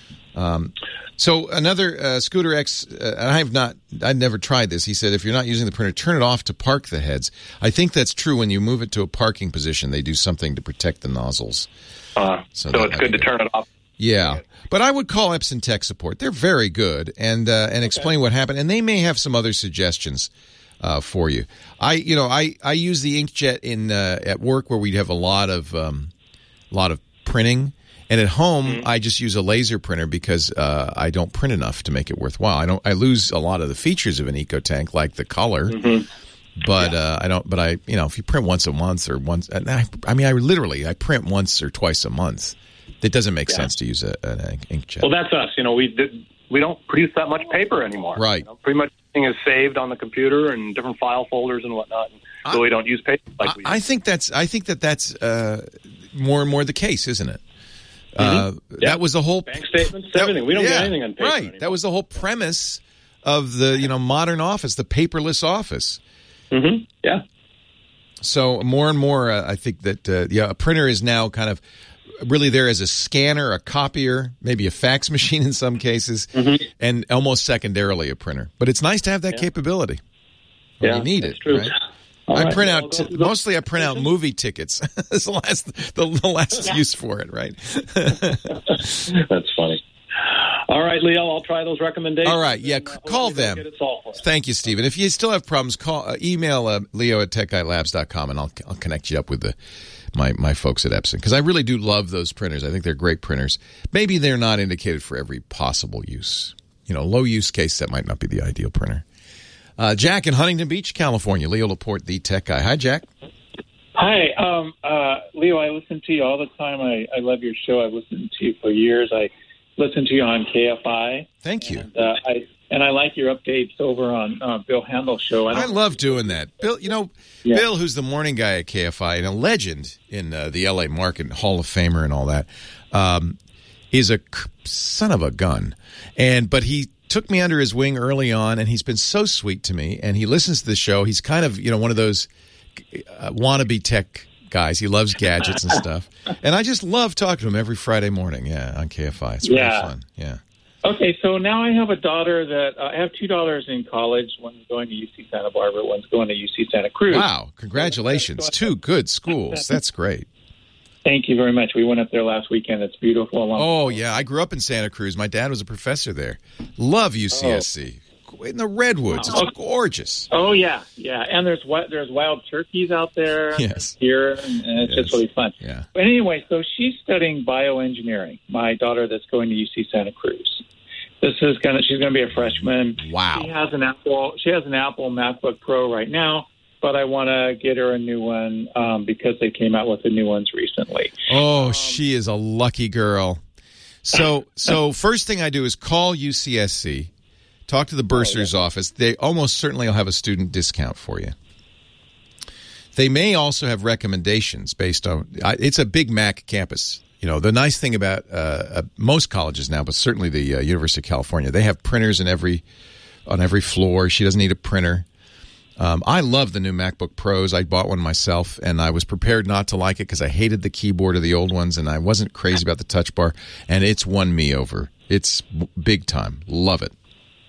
Um, so another uh, Scooter X, uh, and I have not, I've never tried this. He said, if you're not using the printer, turn it off to park the heads. I think that's true. When you move it to a parking position, they do something to protect the nozzles. Uh, so so it's good to turn it off. Yeah, but I would call Epson Tech Support. They're very good, and uh, and explain okay. what happened, and they may have some other suggestions uh, for you. I you know I, I use the inkjet in uh, at work where we have a lot of um, lot of printing, And at home, Mm-hmm. I just use a laser printer because uh, I don't print enough to make it worthwhile. I don't. I lose a lot of the features of an EcoTank, like the color. Mm-hmm. But yeah. uh, I don't. But I, you know, if you print once a month or once, and I, I mean, I literally I print once or twice a month. It doesn't make Yeah. sense to use a, an inkjet. Well, that's us. You know, we did, we don't produce that much paper anymore. Right. You know, pretty much everything is saved on the computer and different file folders and whatnot. And so I, we don't use paper like I, we. I think that's. I think that that's uh, more and more the case, isn't it? Uh, Yeah. That was the whole Bank statements, that- everything. We don't yeah, get anything on paper Right. anymore. That was the whole premise of the you know modern office, the paperless office. Mm-hmm. Yeah. So more and more, uh, I think that uh, yeah, a printer is now kind of really there as a scanner, a copier, maybe a fax machine in some cases, Mm-hmm. and almost secondarily a printer. But it's nice to have that Yeah. capability. When Yeah, you need that's it, true. right? All I right. print Well, out those- mostly. I print out movie tickets. That's the last, the, the last use for it, right? That's funny. All right, Leo, I'll try those recommendations. All right, yeah, and, uh, c- call hopefully they'll them. Get it solved for us. Thank you, Stephen. If you still have problems, call uh, email uh, Leo at tech guy labs dot com, and I'll I'll connect you up with the my my folks at Epson, because I really do love those printers. I think they're great printers. Maybe they're not indicated for every possible use. You know, low use case, that might not be the ideal printer. Uh, Jack in Huntington Beach, California. Leo Laporte, the tech guy. Hi, Jack. Hi, um, uh, Leo. I listen to you all the time. I, I love your show. I've listened to you for years. I listen to you on K F I. Thank you. And, uh, I and I like your updates over on uh, Bill Handel's show. I, I don't love doing that. Bill, you know, Yeah. Bill, who's the morning guy at K F I and a legend in uh, the L A market, Hall of Famer and all that, um, is a c- son of a gun. And but he took me under his wing early on, and he's been so sweet to me. And he listens to the show. He's kind of, you know, one of those uh, wannabe tech guys. He loves gadgets and stuff. And I just love talking to him every Friday morning, yeah, on K F I. It's really Yeah. fun, yeah. Okay, so now I have a daughter that uh, I have two daughters in college. One's going to U C Santa Barbara. One's going to U C Santa Cruz. Wow, congratulations. Two good schools. That's great. Thank you very much. We went up there last weekend. It's beautiful. Along Oh, yeah. I grew up in Santa Cruz. My dad was a professor there. Love U C S C. In the Redwoods. It's Oh. gorgeous. Oh yeah, yeah. And there's wi- there's wild turkeys out there. Yes. Here, and, and it's Yes. just really fun. Yeah. But anyway, so she's studying bioengineering. My daughter that's going to U C Santa Cruz. This is gonna. She's gonna be a freshman. Wow. She has an Apple. She has an Apple MacBook Pro right now, but I want to get her a new one um, because they came out with the new ones recently. Oh, she is a lucky girl. So, so first thing I do is call U C S C, talk to the bursar's office. They almost certainly will have a student discount for you. They may also have recommendations based on. It's a big Mac campus. You know, the nice thing about uh, uh, most colleges now, but certainly the uh, University of California, they have printers in every on every floor. She doesn't need a printer. Um, I love the new MacBook Pros. I bought one myself, and I was prepared not to like it because I hated the keyboard of the old ones, and I wasn't crazy about the touch bar, and it's won me over. It's b- big time. Love it.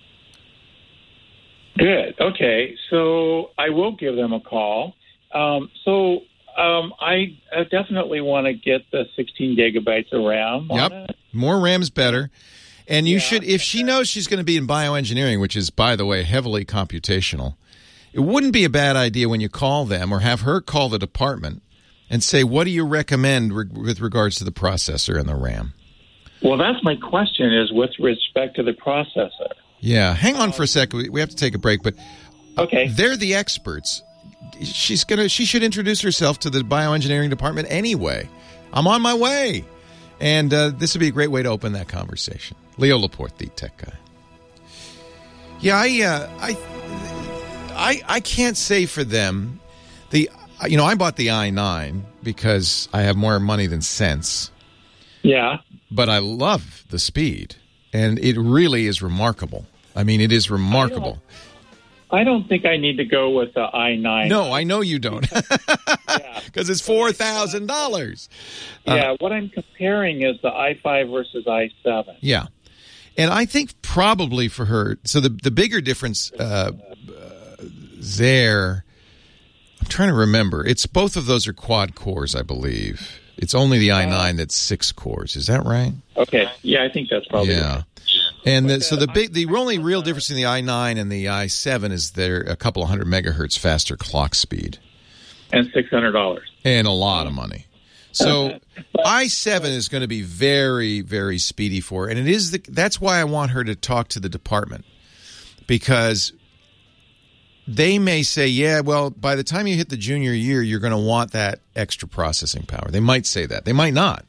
Good. Okay. So I will give them a call. Um, so um, I, I definitely want to get the sixteen gigabytes of RAM. on Yep. it. More RAM's better. And you Yeah. should, if she knows she's going to be in bioengineering, which is, by the way, heavily computational, it wouldn't be a bad idea when you call them or have her call the department and say, what do you recommend re- with regards to the processor and the RAM? Well, that's my question is with respect to the processor. Yeah. Hang on for a second. We- We have to take a break, but Okay. they're the experts. She's gonna. She should introduce herself to the bioengineering department anyway. I'm on my way, and uh, this would be a great way to open that conversation. Leo Laporte, the tech guy. Yeah, I, uh, I, I, I can't say for them. The you know I bought the i nine because I have more money than sense, Yeah. but I love the speed, and it really is remarkable. I mean, it is remarkable. I don't think I need to go with the i nine. No, I know you don't. Yeah. Because it's four thousand dollars. Yeah, what I'm comparing is the i five versus i seven. Yeah. And I think probably for her, so the, the bigger difference uh, uh, there, I'm trying to remember. It's both of those are quad cores, I believe. It's only the i nine that's six cores. Is that right? Okay. Yeah, I think that's probably Yeah. right. And the, so the big, the only real difference in the i nine and the i seven is they're a couple of hundred megahertz faster clock speed. And six hundred dollars. And a lot of money. So I seven is going to be very, very speedy for her. And it is the, that's why I want her to talk to the department. Because they may say, yeah, well, by the time you hit the junior year, you're going to want that extra processing power. They might say that. They might not.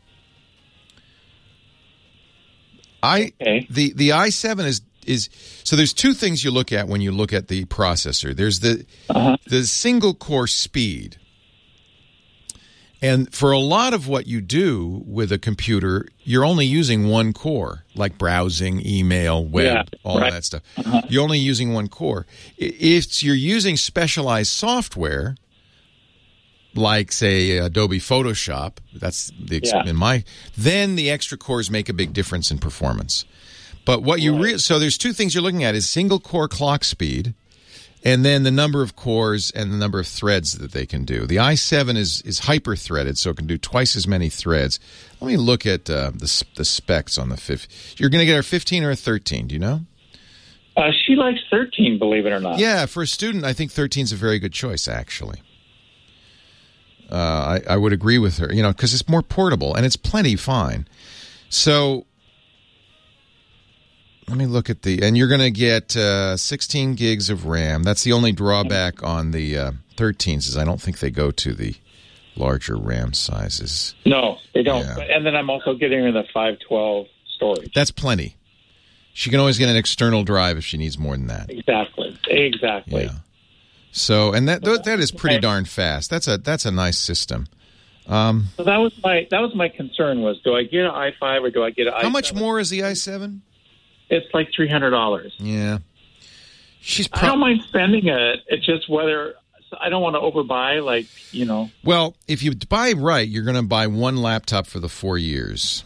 I Okay. the the i seven is is so there's two things you look at when you look at the processor. There's the Uh-huh. the single core speed. And for a lot of what you do with a computer, you're only using one core, like browsing, email, web, Yeah, all right. that stuff. Uh-huh. You're only using one core. I- If you're using specialized software, like, say, Adobe Photoshop, that's the ex- Yeah. in my, then the extra cores make a big difference in performance. But what you re- so there's two things you're looking at is single core clock speed, and then the number of cores and the number of threads that they can do. The i seven is is hyper-threaded, so it can do twice as many threads. Let me look at uh, the s- the specs on the fifth. You're going to get a fifteen or a thirteen, do you know? Uh, she likes thirteen, believe it or not. Yeah, for a student, I think thirteen is a very good choice, actually. Uh, I, I would agree with her, you know, because it's more portable, and it's plenty fine. So let me look at the, and you're going to get uh, sixteen gigs of RAM. That's the only drawback on the uh, thirteens is I don't think they go to the larger RAM sizes. No, they don't. Yeah. And then I'm also getting her the five twelve storage. That's plenty. She can always get an external drive if she needs more than that. Exactly. Exactly. Yeah. So, and that that is pretty darn fast. That's a that's a nice system. Um, So that was my that was my concern was do I get an i five or do I get an i seven? how much more is the i seven? It's like three hundred dollars. Yeah. She's I don't pro- mind spending it. It's just whether I don't want to overbuy. Like you know. Well, if you buy right, you're going to buy one laptop for the four years.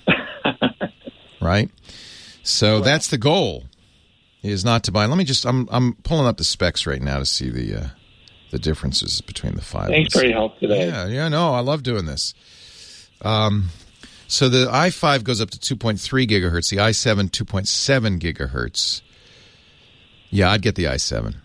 Right? So that's the goal. Is not to buy. Let me just. I'm I'm pulling up the specs right now to see the uh, the differences between the five. Thanks for your help today. Yeah, yeah, no, I love doing this. Um, so the i five goes up to two point three gigahertz. The i seven two point seven gigahertz. Yeah, I'd get the i seven.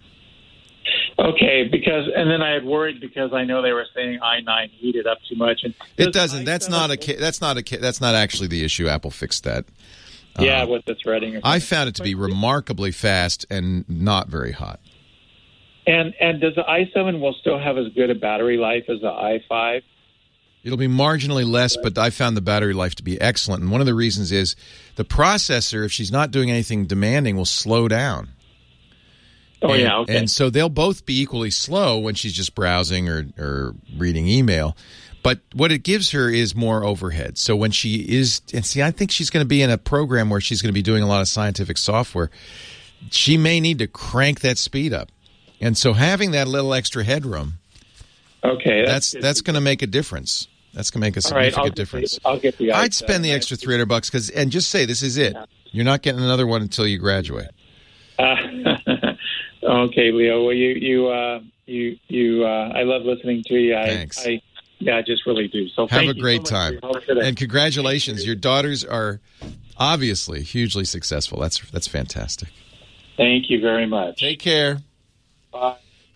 Okay, because and then I had worried because I know they were saying i nine heated up too much, and It doesn't. That's not a. ca- That's not a. ca- That's not actually the issue. Apple fixed that. Yeah, Uh, with the threading. Or I something. found it to be remarkably fast and not very hot. And and does the i seven will still have as good a battery life as the i five? It'll be marginally less, but I found the battery life to be excellent. And one of the reasons is the processor, if she's not doing anything demanding, will slow down. Oh, and, yeah, okay. And so they'll both be equally slow when she's just browsing or, or reading email. But what it gives her is more overhead. So when she is, and see, I think she's going to be in a program where she's going to be doing a lot of scientific software. She may need to crank that speed up. And so having that little extra headroom, Okay, that's good. that's going to make a difference. That's going to make a All right, significant I'll get difference. the- I'll get the I'd i seven. spend the extra three hundred bucks because, and just say this is it. You're not getting another one until you graduate. Uh, okay, Leo. Well, you you uh, you you. Uh, I love listening to you. I, Thanks. I yeah, I just really do. So Have thank a you great so much time, for your help today. and congratulations. Your daughters are obviously hugely successful. That's that's fantastic. Thank you very much. Take care. Bye.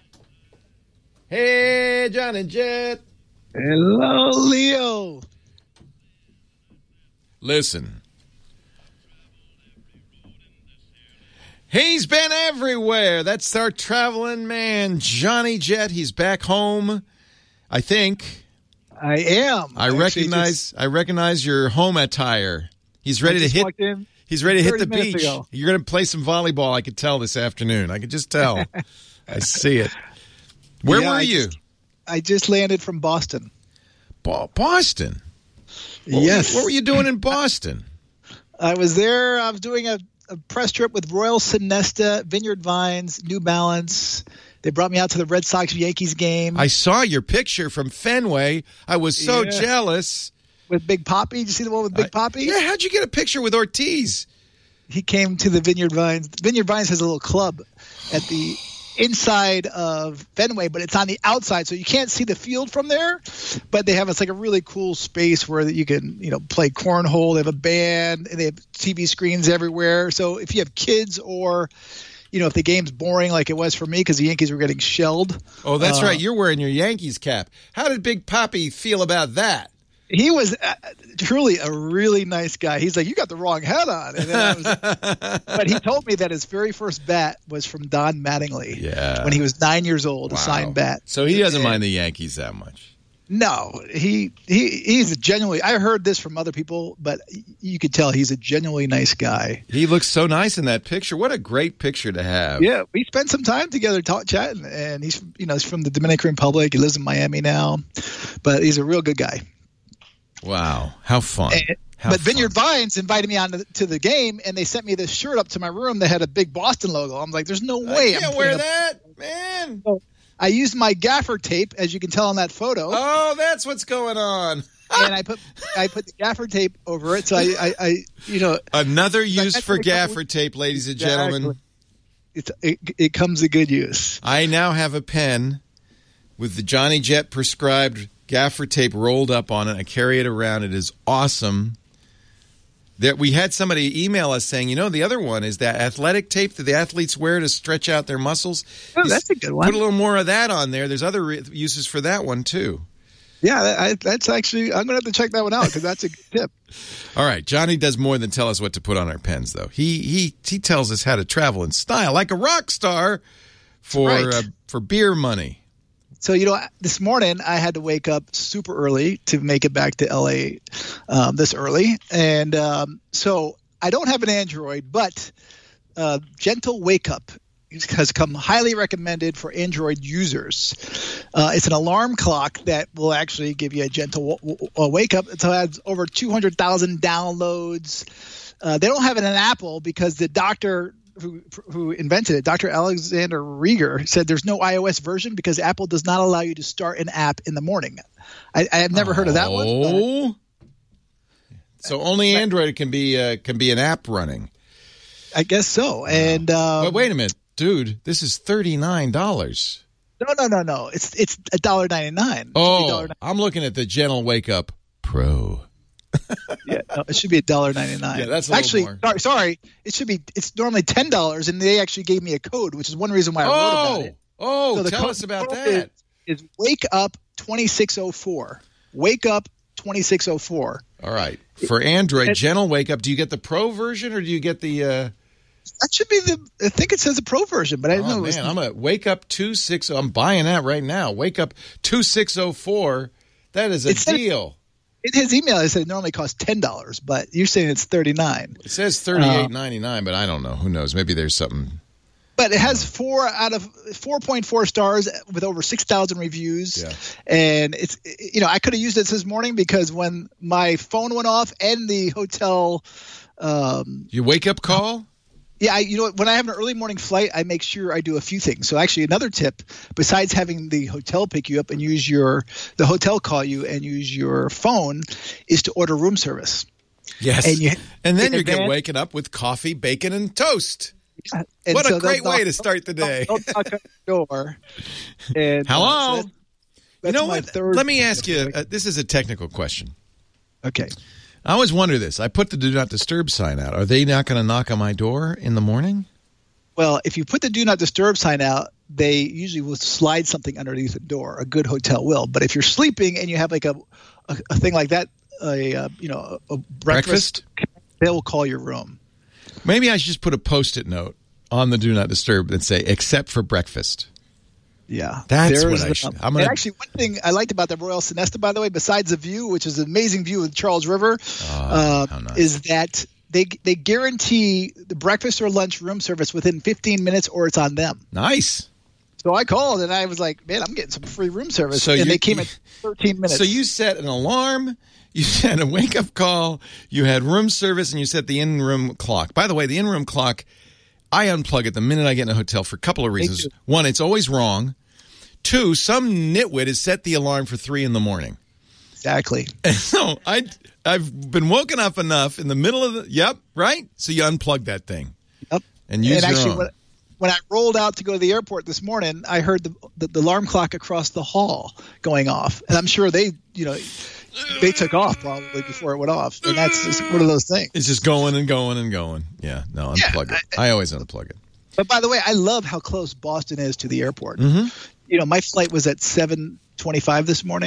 Hey, John and Jet. Hello, Leo. Listen. He's been everywhere. That's our traveling man, Johnny Jet. He's back home, I think. I am. I Actually, recognize just- I recognize your home attire. He's ready I to just hit walked in He's ready to hit thirty the minutes beach. ago. You're going to play some volleyball, I could tell this afternoon. I could just tell. I see it. Where Yeah, were I you? just- I just landed from Boston. Bo- Boston. What Yes. Were you, what were you doing in Boston? I was there. I was doing a, a press trip with Royal Sonesta, Vineyard Vines, New Balance. They brought me out to the Red Sox Yankees game I saw your picture from Fenway. I was so Yeah. jealous. with Big Poppy. Did you see the one with Big I- Poppy? Yeah, how'd you get a picture with Ortiz? He came to the Vineyard Vines. Vineyard Vines has a little club at the inside of Fenway, but it's on the outside, so you can't see the field from there. But they have it's like a really cool space where you can, you know, play cornhole. They have a band, and they have T V screens everywhere. So if you have kids, or you know, if the game's boring like it was for me because the Yankees were getting shelled. Oh, that's uh, right. You're wearing your Yankees cap. How did Big Poppy feel about that? He was uh, truly a really nice guy. He's like, you got the wrong hat on. And then I was, but he told me that his very first bat was from Don Mattingly. Yeah. When he was nine years old, Wow. a signed bat. So he doesn't And- mind the Yankees that much. No, he he he's a genuinely. I heard this from other people, but you could tell he's a genuinely nice guy. He looks so nice in that picture. What a great picture to have. Yeah, we spent some time together talk, chatting, and he's you know he's from the Dominican Republic. He lives in Miami now, but he's a real good guy. Wow. How fun. And, How but fun. Vineyard Vines invited me on to, to the game, and they sent me this shirt up to my room that had a big Boston logo. I'm like, there's no way I can't I'm wear putting that, man. A, I used my gaffer tape, as you can tell on that photo. Oh, that's what's going on. And I put I put the gaffer tape over it, so I, I, I you know Another use that's for like a couple- gaffer tape, ladies and gentlemen. It's, it, it comes to good use. I now have a pen with the Johnny Jet prescribed gaffer tape rolled up on it. I carry it around. It is awesome. There, we had somebody email us saying, you know, the other one is that athletic tape that the athletes wear to stretch out their muscles. Oh, that's a good one. Put a little more of that on there. There's other re- uses for that one, too. Yeah, I, that's actually, I'm going to have to check that one out because that's a good tip. All right, Johnny does more than tell us what to put on our pens, though. He he he tells us how to travel in style, like a rock star, for Right. uh, for beer money. So, you know, this morning I had to wake up super early to make it back to L A um, this early. And um, so I don't have an Android, but uh, Gentle Wake Up has come highly recommended for Android users. Uh, it's an alarm clock that will actually give you a gentle w- w- wake up. It has over two hundred thousand downloads. Uh, they don't have it in Apple because the doctor who who invented it, Doctor Alexander Rieger, said there's no iOS version because Apple does not allow you to start an app in the morning. I, I have never heard of that one. but- Oh, so only Android can be uh, can be an app running. I guess so. And um, But wait a minute, dude, this is thirty-nine dollars. no, no, no, no. It's it's a dollar ninety nine. Oh, I'm looking at the Gentle Wake Up Pro. Yeah, no, it should be a dollar ninety nine. Yeah, that's a little actually more. Sorry, sorry. It should be. It's normally ten dollars, and they actually gave me a code, which is one reason why I wrote about Oh, it. oh, So the tell code us about is- that. Is Wake Up twenty six oh four. Wake Up twenty six oh four. All right, for Android, Gentle Wake Up. Do you get the Pro version or do you get the? Uh... That should be the. I think it says the Pro version, but I didn't Oh know. It was man, I'm a Wake Up two six. I'm buying that right now. Wake Up two six oh four. That is a It said- deal. in his email, it said it normally costs ten dollars, but you're saying it's thirty nine. It says thirty-eight ninety-nine, but I don't know. Who knows? Maybe there's something. But it has four out of four point four stars with over six thousand reviews. Yeah. And it's, you know, I could have used it this morning because when my phone went off and the hotel, um, Your wake up call? yeah, I, you know, when I have an early morning flight, I make sure I do a few things. So actually another tip, besides having the hotel pick you up and use your, the hotel call you and use your phone, is to order room service. Yes. And you- and then in you get advance- waking up with coffee, bacon, and toast. And What a so they'll great way knock- to start the day. They'll knock on the door. And, uh, Hello? so that's- You that's know my what? third- Let me ask you. Uh, this is a technical question. Okay. I always wonder this. I put the do not disturb sign out. Are they not going to knock on my door in the morning? Well, if you put the do not disturb sign out, they usually will slide something underneath the door. A good hotel will. But if you're sleeping and you have like a a, a thing like that, a uh, you know a, a breakfast, they will call your room. Maybe I should just put a post-it note on the do not disturb and say, except for breakfast. Yeah, That's There's, what I should. um, I'm gonna. And actually, one thing I liked about the Royal Sonesta, by the way, besides the view, which is an amazing view of the Charles River, uh, how nice. is that they they guarantee the breakfast or lunch room service within fifteen minutes, or it's on them. Nice. So I called and I was like, "Man, I'm getting some free room service," So and you- they came in thirteen minutes. So you set an alarm, you set a wake-up call, you had room service, and you set the in-room clock. By the way, the in-room clock, I unplug it the minute I get in a hotel for a couple of reasons. too. One, it's always wrong. Two, some nitwit has set the alarm for three in the morning. Exactly. And so I, I've been woken up enough in the middle of the, yep, right? So you unplug that thing. Yep. And use and your actually, own. when, when I rolled out to go to the airport this morning, I heard the, the, the alarm clock across the hall going off, and I'm sure they, you know, they took off probably before it went off, and that's just one of those things. It's just going and going and going. Yeah, no, unplug Yeah, it. I, always unplug it. But by the way, I love how close Boston is to the airport. Mm-hmm. You know, my flight was at seven twenty-five this morning,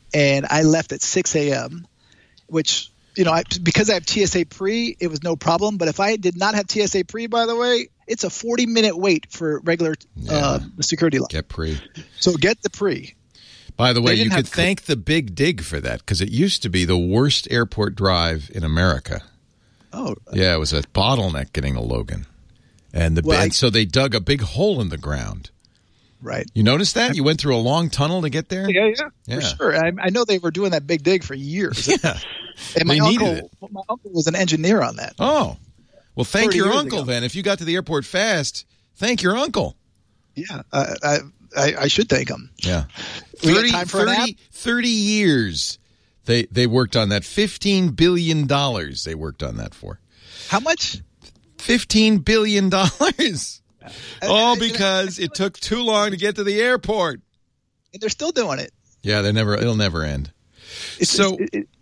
and I left at six a.m., which, you know, I, because I have T S A pre, it was no problem. But if I did not have T S A pre, by the way, it's a forty-minute wait for regular Yeah. uh, security line. Get pre. So get the pre. By the way, They you didn't could have- thank the Big Dig for that because it used to be the worst airport drive in America. Oh, Yeah, it was a bottleneck getting to Logan. And the Well, and I- so they dug a big hole in the ground. right. You noticed that? You went through a long tunnel to get there? Yeah, yeah, Yeah. for sure. I, I know they were doing that big dig for years. Yeah. And my They needed uncle, my uncle was an engineer on that. Oh. Well, thank thirty your years uncle ago. then. If you got to the airport fast, thank your uncle. Yeah, I, I, I, I should thank him. Yeah. We got thirty, time for a nap? thirty, thirty years they they worked on that. fifteen billion dollars they worked on that for. How much? fifteen billion dollars. All I- because it took too long to get to the airport. And they're still doing it. Yeah, they never. It'll never end. It's, So- it's- it,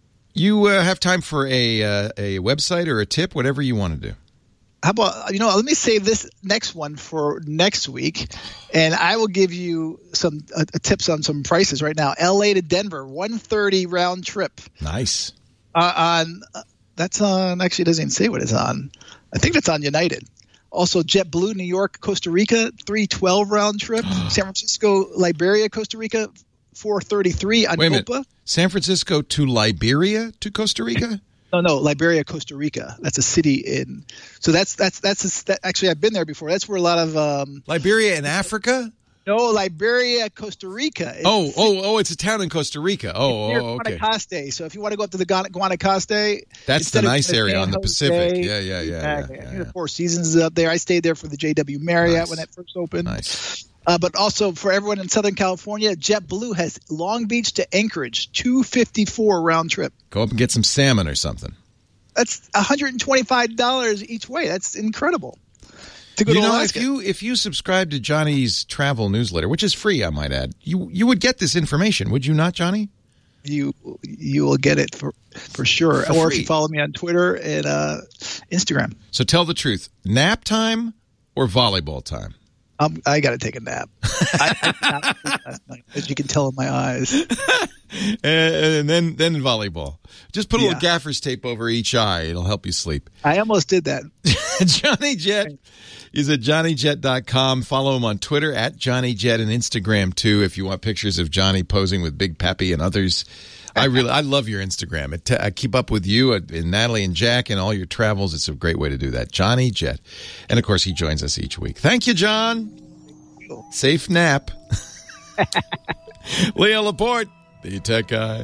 You uh, have time for a uh, a website or a tip, whatever you want to do. how about, you know, let me save this next one for next week, and I will give you some uh, tips on some prices right now. L A to Denver, one thirty round trip. Nice. Uh, on uh, that's on. Actually, it doesn't even say what it's on. I think that's on United. Also, JetBlue, New York, Costa Rica, three twelve round trip. San Francisco, Liberia, Costa Rica, four thirty-three on Wait a minute. Copa. San Francisco to Liberia to Costa Rica? No, no, Liberia, Costa Rica. That's a city in. So that's that's that's a, that, actually I've been there before. That's where a lot of um, Liberia in Africa? no Liberia, Costa Rica. It's Oh, oh, oh! It's a town in Costa Rica. Oh, near oh, okay. Guanacaste. So if you want to go up to the Guana- Guanacaste, That's the instead of nice San area on the Jose, Pacific. Yeah, yeah, yeah, yeah, exactly. yeah, I think yeah. The Four Seasons is up there. I stayed there for the J W Marriott Nice. when that first opened. Nice. Uh, but also for everyone in Southern California, JetBlue has Long Beach to Anchorage, two fifty-four round trip. Go up and get some salmon or something. That's one hundred twenty-five dollars each way. That's incredible. To go You to know, Alaska. if you if you subscribe to Johnny's travel newsletter, which is free, I might add, you you would get this information, would you not, Johnny? you you will get it for for sure. For or if free. you follow me on Twitter and uh, Instagram. So tell the truth: nap time or volleyball time? Um, I got to take a nap. I, I napped last night, as you can tell in my eyes. and, and then then volleyball. Just put a little Yeah. gaffer's tape over each eye; it'll help you sleep. I almost did that. Johnny Jet is at johnny jet dot com. Follow him on Twitter at Johnny Jet and Instagram too. If you want pictures of Johnny posing with Big Pappy and others, I really I love your Instagram. It t- I keep up with you and Natalie and Jack and all your travels. It's a great way to do that. Johnny Jet, and of course he joins us each week. Thank you, John. Safe nap. Leo Laporte, the tech guy.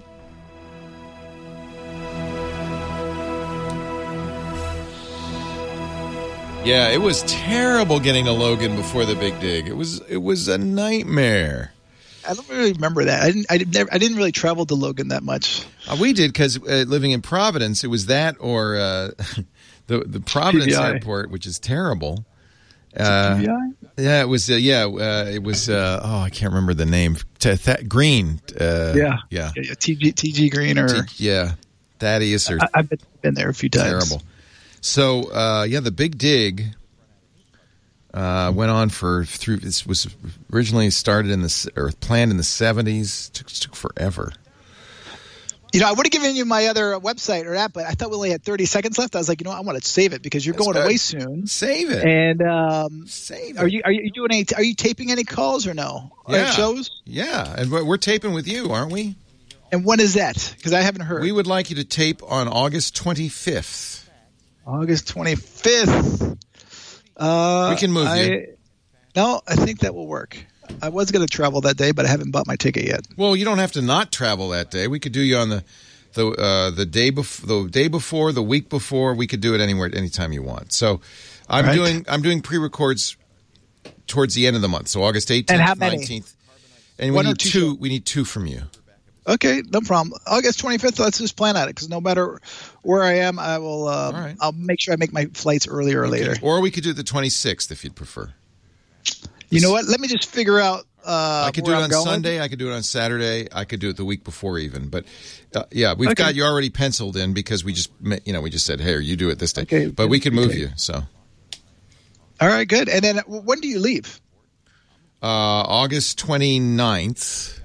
Yeah, it was terrible getting to Logan before the big dig. It was it was a nightmare. I don't really remember that. I didn't. I didn't, never, I didn't really travel to Logan that much. Uh, we did because uh, living in Providence, it was that or uh, the the Providence P V I. airport, which is terrible. Uh, P V I? yeah, it was. Uh, yeah, uh, it was. Uh, oh, I can't remember the name. T- Th- Green. Uh, Yeah. yeah, Yeah, yeah, T G T G Green or T- yeah. Thaddeus or I, I've been, been there a few times. terrible. So uh, yeah, the big dig uh, went on for through. This was originally started in the or planned in the seventies. Took took forever. You know, I would have given you my other website or app, but I thought we only had thirty seconds left. I was like, you know, what? I want to save it because you're That's going good. away soon. Save it. And um, Save are it. you are you doing any? Are you taping any calls or no? Or Yeah. shows? Yeah, and we're, we're taping with you, aren't we? And when is that? Because I haven't heard. We would like you to tape on August twenty-fifth. August twenty-fifth. Uh, We can move I, you. No, I think that will work. I was going to travel that day, but I haven't bought my ticket yet. Well, you don't have to not travel that day. We could do you on the the uh, the day before, the day before, the week before. We could do it anywhere, anytime you want. So, I'm Right. doing I'm doing pre-records towards the end of the month. So August eighteenth, And how many? nineteenth, and we One or need two two. shows? We need two from you. Okay, no problem. August twenty-fifth. Let's just plan on it because no matter where I am, I will. Uh, All right. I'll make sure I make my flights earlier or later. Or we could do the twenty-sixth if you'd prefer. You know what? Let me just figure out. Uh, I could do where it I'm on going. Sunday. I could do it on Saturday. I could do it the week before even. But uh, yeah, we've Okay. got you already penciled in because we just ma- you know we just said, hey, you do it this day. Okay. But we could move Okay. you. So All right, good. And then w- when do you leave? uh, August twenty-ninth.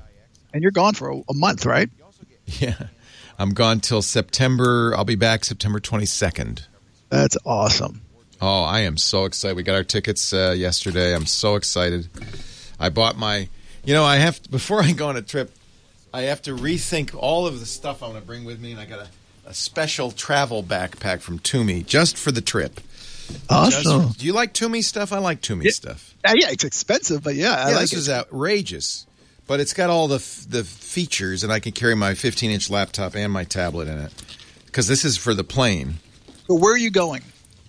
And you're gone for a, a month, right? Yeah. I'm gone till September. I'll be back September twenty-second. That's awesome. Oh, I am so excited. We got our tickets uh, yesterday. I'm so excited. I bought my, you know, I have, to, before I go on a trip, I have to rethink all of the stuff I want to bring with me, and I got a, a special travel backpack from Toomey just for the trip. Awesome. Just, do you like Toomey stuff? I like Toomey yeah. stuff. Uh, yeah, it's expensive, but yeah, I yeah, like this it. is outrageous. But it's got all the the features, and I can carry my fifteen-inch laptop and my tablet in it, because this is for the plane. So where are you going?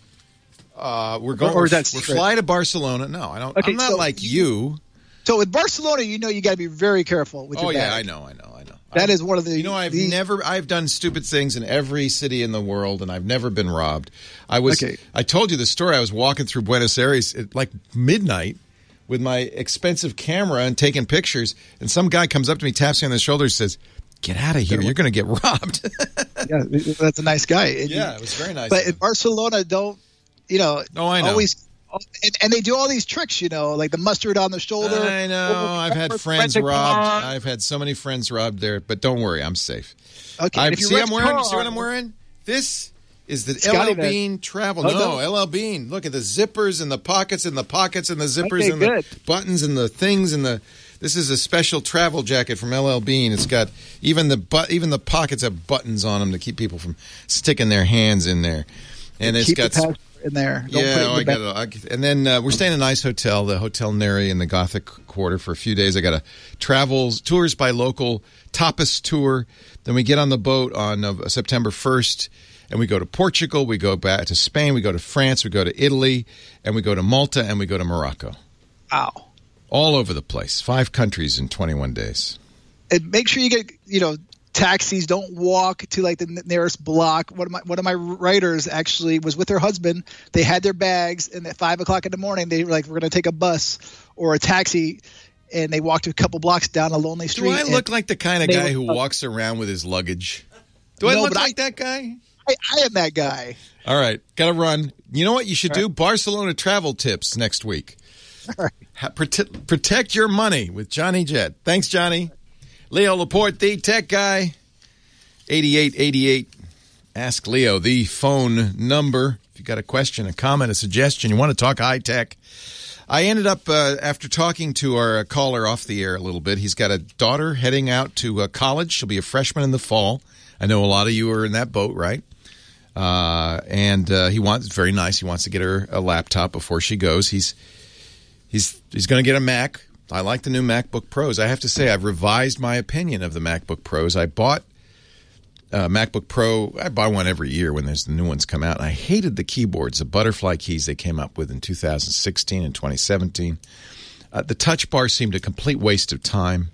Uh, we're going. Or, or we're, that's we're flying to Barcelona. No, I don't. Okay, I'm not so like you. So with Barcelona, you know you got to be very careful with your Oh bag. yeah, I know, I know, I know. That I, is one of the. You know, I've the, never. I've done stupid things in every city in the world, and I've never been robbed. I was. Okay. I told you the story. I was walking through Buenos Aires at like midnight with my expensive camera and taking pictures, and some guy comes up to me, taps me on the shoulder, and says, "Get out of here! You're going to get robbed." Yeah, that's a nice guy. And yeah, you, it was very nice. But in Barcelona, don't you know? Oh, I know. Always. And, and they do all these tricks, you know, like the mustard on the shoulder. I know. I've had friends robbed. I've had so many friends robbed there, but don't worry, I'm safe. Okay. I if you see. I'm wearing. car, See what I'm wearing? This is the Scotty L L Bean. Bean travel. Oh, no, no. L L Bean. Look at the zippers and the pockets and the pockets and the zippers Okay, and good. the buttons and the things and the. This is a special travel jacket from L L Bean. It's got even the but even the pockets have buttons on them to keep people from sticking their hands in there, and it's keep got. the passport in there. Don't Yeah, put it in oh, the I back. got it. And then uh, we're staying in a nice hotel, the Hotel Neri in the Gothic Quarter for a few days. I got a travels tours by local tapas tour. Then we get on the boat on uh, September first, and we go to Portugal. We go back to Spain. We go to France. We go to Italy, and we go to Malta, and we go to Morocco. Wow. All over the place. Five countries in twenty-one days. And make sure you get, you know, taxis. Don't walk to like the nearest block. One of my one of my writers actually was with her husband. They had their bags, and at five o'clock in the morning, they were like, "We're going to take a bus or a taxi," and they walked a couple blocks down a lonely street. Do I look like the kind of guy were, who walks around with his luggage? Do I no, look but like I, that guy? I, I am that guy. All right, got to run. You know what you should All do? right. Barcelona travel tips next week. All right. Ha- prote- protect your money with Johnny Jet. Thanks, Johnny. Leo Laporte, the tech guy. eighty-eight eighty-eight. Ask Leo, the phone number. If you got a question, a comment, a suggestion, you want to talk high tech. I ended up, uh, after talking to our caller off the air a little bit, he's got a daughter heading out to uh, college. She'll be a freshman in the fall. I know a lot of you are in that boat, right? Uh, and uh, he wants, very nice, he wants to get her a laptop before she goes. He's he's he's going to get a Mac. I like the new MacBook Pros. I have to say, I've revised my opinion of the MacBook Pros. I bought a MacBook Pro. I buy one every year when there's the new ones come out. And I hated the keyboards, the butterfly keys they came up with in two thousand sixteen and twenty seventeen. Uh, the touch bar seemed a complete waste of time.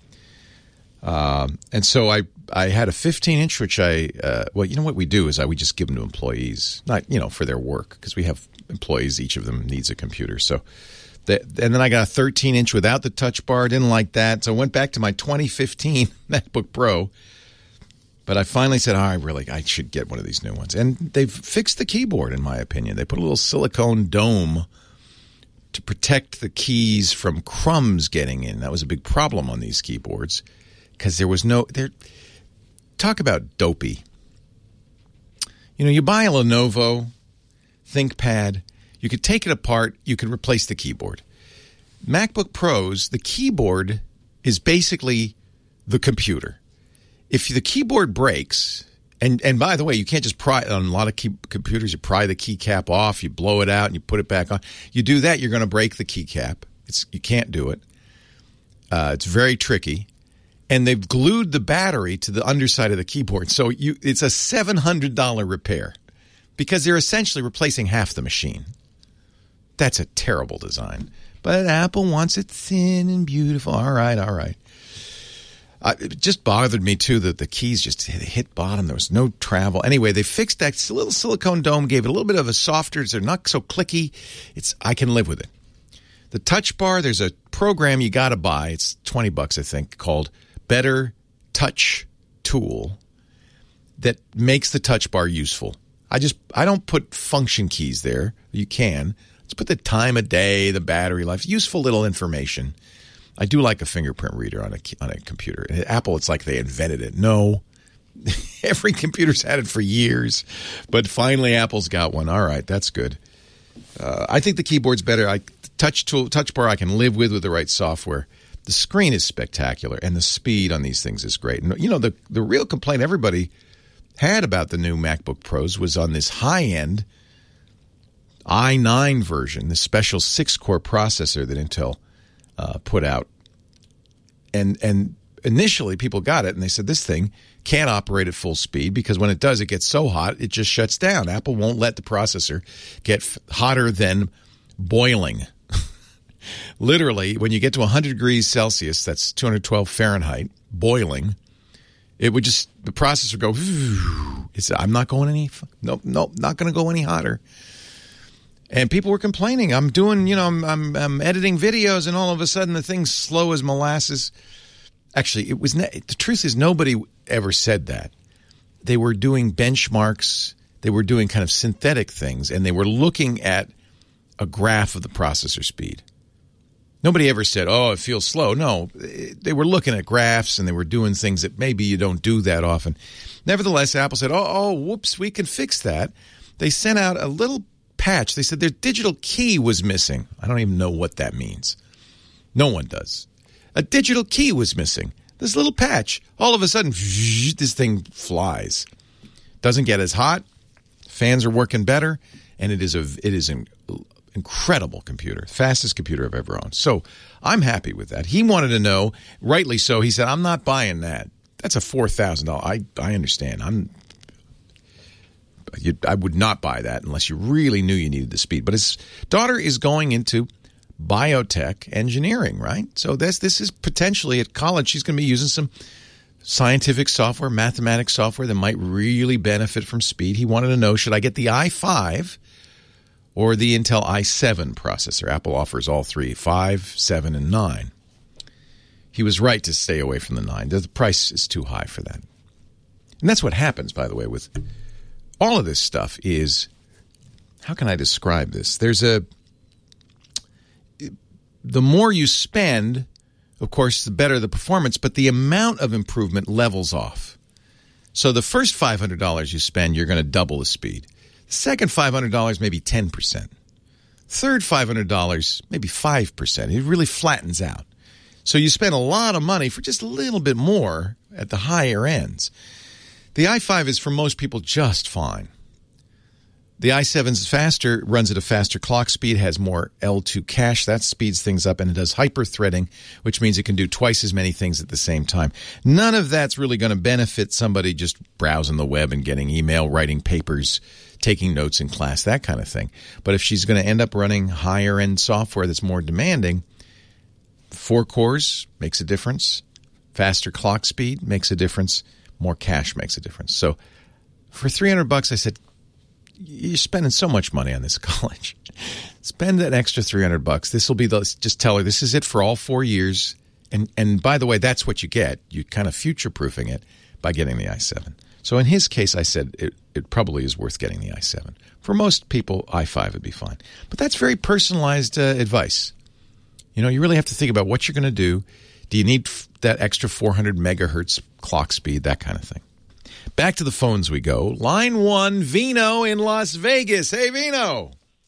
Um, and so I I had a fifteen inch, which I, uh, well, you know what we do is I we just give them to employees, not, you know, for their work, because we have employees, each of them needs a computer. So, the, and then I got a thirteen inch without the touch bar, didn't like that. So I went back to my twenty fifteen MacBook Pro. But I finally said, oh, I really, I should get one of these new ones. And they've fixed the keyboard, in my opinion. They put a little silicone dome to protect the keys from crumbs getting in. That was a big problem on these keyboards because there was no, there. Talk about dopey. You know, you buy a Lenovo ThinkPad, you could take it apart, you could replace the keyboard. MacBook Pros, the keyboard is basically the computer. If the keyboard breaks, and, and by the way, you can't just pry, on a lot of key, computers, you pry the keycap off, you blow it out, and you put it back on. You do that, you're going to break the keycap. It's, you can't do it. Uh, it's very tricky. And they've glued the battery to the underside of the keyboard. So you, it's a seven hundred dollars repair because they're essentially replacing half the machine. That's a terrible design. But Apple wants it thin and beautiful. All right, all right. Uh, it just bothered me, too, that the keys just hit, hit bottom. There was no travel. Anyway, they fixed that little silicone dome, gave it a little bit of a softer. They're not so clicky. It's I can live with it. The touch bar, there's a program you got to buy. It's twenty bucks, I think, called Better Touch Tool that makes the touch bar useful. I just I don't put function keys there. You can. Let's put the time of day, the battery life, useful little information. I do like a fingerprint reader on a on a computer. At Apple, it's like they invented it. No, every computer's had it for years, but finally Apple's got one. All right, that's good. Uh, I think the keyboard's better. I touch tool, touch bar I can live with with the right software. The screen is spectacular, and the speed on these things is great. And, you know, the the real complaint everybody had about the new MacBook Pros was on this high-end i nine version, the special six-core processor that Intel uh, put out. And and initially people got it, and they said this thing can't operate at full speed because when it does, it gets so hot, it just shuts down. Apple won't let the processor get f- hotter than boiling. Literally, when you get to one hundred degrees Celsius, that's two hundred twelve Fahrenheit, boiling, it would just, the processor go, it's, I'm not going any, nope, nope, not going to go any hotter. And people were complaining. I'm doing, you know, I'm, I'm, I'm editing videos, and all of a sudden the thing's slow as molasses. Actually, it was, ne- the truth is nobody ever said that. They were doing benchmarks, they were doing kind of synthetic things, and they were looking at a graph of the processor speed. Nobody ever said, oh, it feels slow. No, they were looking at graphs, and they were doing things that maybe you don't do that often. Nevertheless, Apple said, oh, oh, whoops, we can fix that. They sent out a little patch. They said their digital key was missing. I don't even know what that means. No one does. A digital key was missing. This little patch. All of a sudden, this thing flies. Doesn't get as hot. Fans are working better, and it is a it is an incredible computer, fastest computer I've ever owned. So I'm happy with that. He wanted to know, rightly so. He said, "I'm not buying that. That's a four thousand dollars. I I understand. I'm." You, I would not buy that unless you really knew you needed the speed. But his daughter is going into biotech engineering, right? So this this is potentially at college. She's going to be using some scientific software, mathematics software that might really benefit from speed. He wanted to know, should I get the i five or the Intel i seven processor? Apple offers all three, five, seven, and nine. He was right to stay away from the nine. The price is too high for that. And that's what happens, by the way, with all of this stuff is, how can I describe this? There's a, the more you spend, of course, the better the performance, but the amount of improvement levels off. So the first five hundred dollars you spend, you're going to double the speed. The second five hundred dollars, maybe ten percent. Third five hundred dollars, maybe five percent. It really flattens out. So you spend a lot of money for just a little bit more at the higher ends. The i five is for most people just fine. The i seven is faster, runs at a faster clock speed, has more L two cache. That speeds things up, and it does hyper-threading, which means it can do twice as many things at the same time. None of that's really going to benefit somebody just browsing the web and getting email, writing papers, taking notes in class, that kind of thing. But if she's going to end up running higher-end software that's more demanding, four cores makes a difference. Faster clock speed makes a difference. More cash makes a difference. So for three hundred bucks, I said, you're spending so much money on this college. Spend an extra three hundred bucks. This will be the, just tell her this is it for all four years. And and by the way, that's what you get. You're kind of future-proofing it by getting the i seven. So in his case, I said it, it probably is worth getting the i seven. For most people, i five would be fine. But that's very personalized uh, advice. You know, you really have to think about what you're going to do. Do you need f- that extra four hundred megahertz clock speed, that kind of thing? Back to the phones we go. Line one, Vino in Las Vegas. Hey, Vino.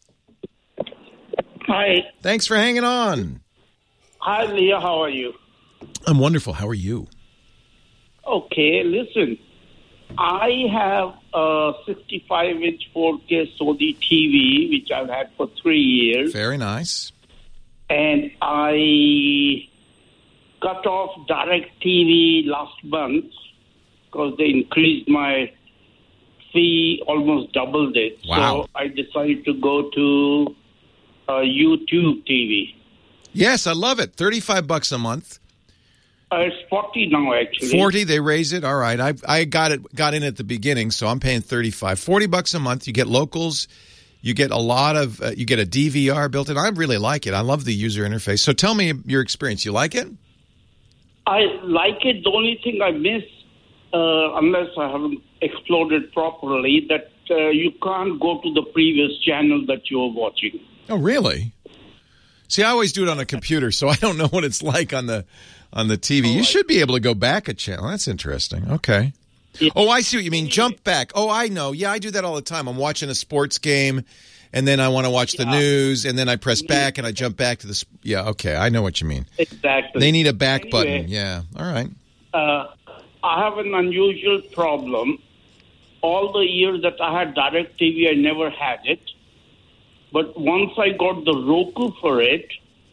Hi. Thanks for hanging on. Hi, Leah. How are you? I'm wonderful. How are you? Okay, listen. I have a sixty-five inch four K Sony T V, which I've had for three years. Very nice. And I cut off DirecTV last month because they increased my fee, almost doubled it. Wow. So I decided to go to uh, YouTube T V. Yes, I love it. thirty-five bucks a month. Uh, it's forty now, actually. forty, they raise it. All right. I I got it got in at the beginning, so I'm paying thirty-five. forty bucks a month. You get locals. You get a lot of uh, you get a D V R built in. I really like it. I love the user interface. So tell me your experience. You like it? I like it. The only thing I miss, uh, unless I haven't explored it properly, that uh, you can't go to the previous channel that you're watching. Oh, really? See, I always do it on a computer, so I don't know what it's like on the on the T V. You should be able to go back a channel. That's interesting. Okay. Yeah. Oh, I see what you mean. Jump back. Oh, I know. Yeah, I do that all the time. I'm watching a sports game, and then I want to watch the Yeah. news, and then I press back, and I jump back to the. Sp- yeah, okay. I know what you mean. Exactly. They need a back Anyway, button. Yeah. All right. Uh, I have an unusual problem. All the years that I had DirecTV, I never had it. But once I got the Roku for it,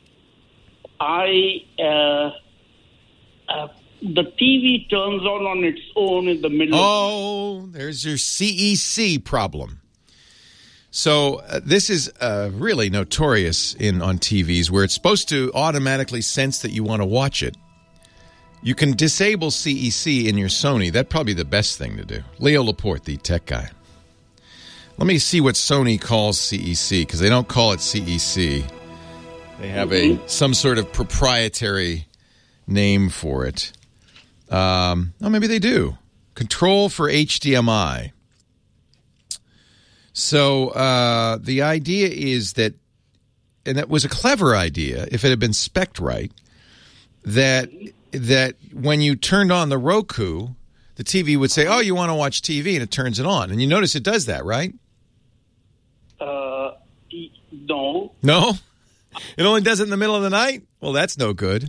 I uh, uh, the T V turns on on its own in the middle. Oh, there's your C E C problem. So uh, this is uh, really notorious in on T Vs where it's supposed to automatically sense that you want to watch it. You can disable C E C in your Sony. That'd probably be the best thing to do. Leo Laporte, the tech guy. Let me see what Sony calls C E C, because they don't call it C E C. They have a some sort of proprietary name for it. Um, oh, maybe they do. Control for H D M I. So uh, the idea is that, and it was a clever idea if it had been spec'd right, that that when you turned on the Roku, the T V would say, oh, you want to watch T V, and it turns it on. And you notice it does that, right? Uh, no. No? It only does it in the middle of the night? Well, that's no good.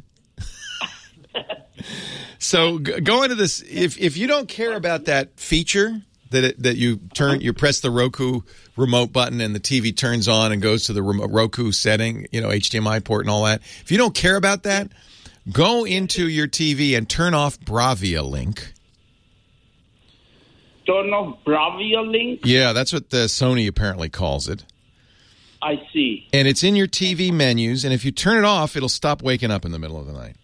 So g- go into this. If if you don't care about that feature, that it, that you turn, you press the Roku remote button and the T V turns on and goes to the remote Roku setting, you know, H D M I port and all that. If you don't care about that, go into your T V and turn off Bravia Link. Turn off Bravia Link? Yeah, that's what the Sony apparently calls it. I see. And it's in your T V menus, and if you turn it off, it'll stop waking up in the middle of the night.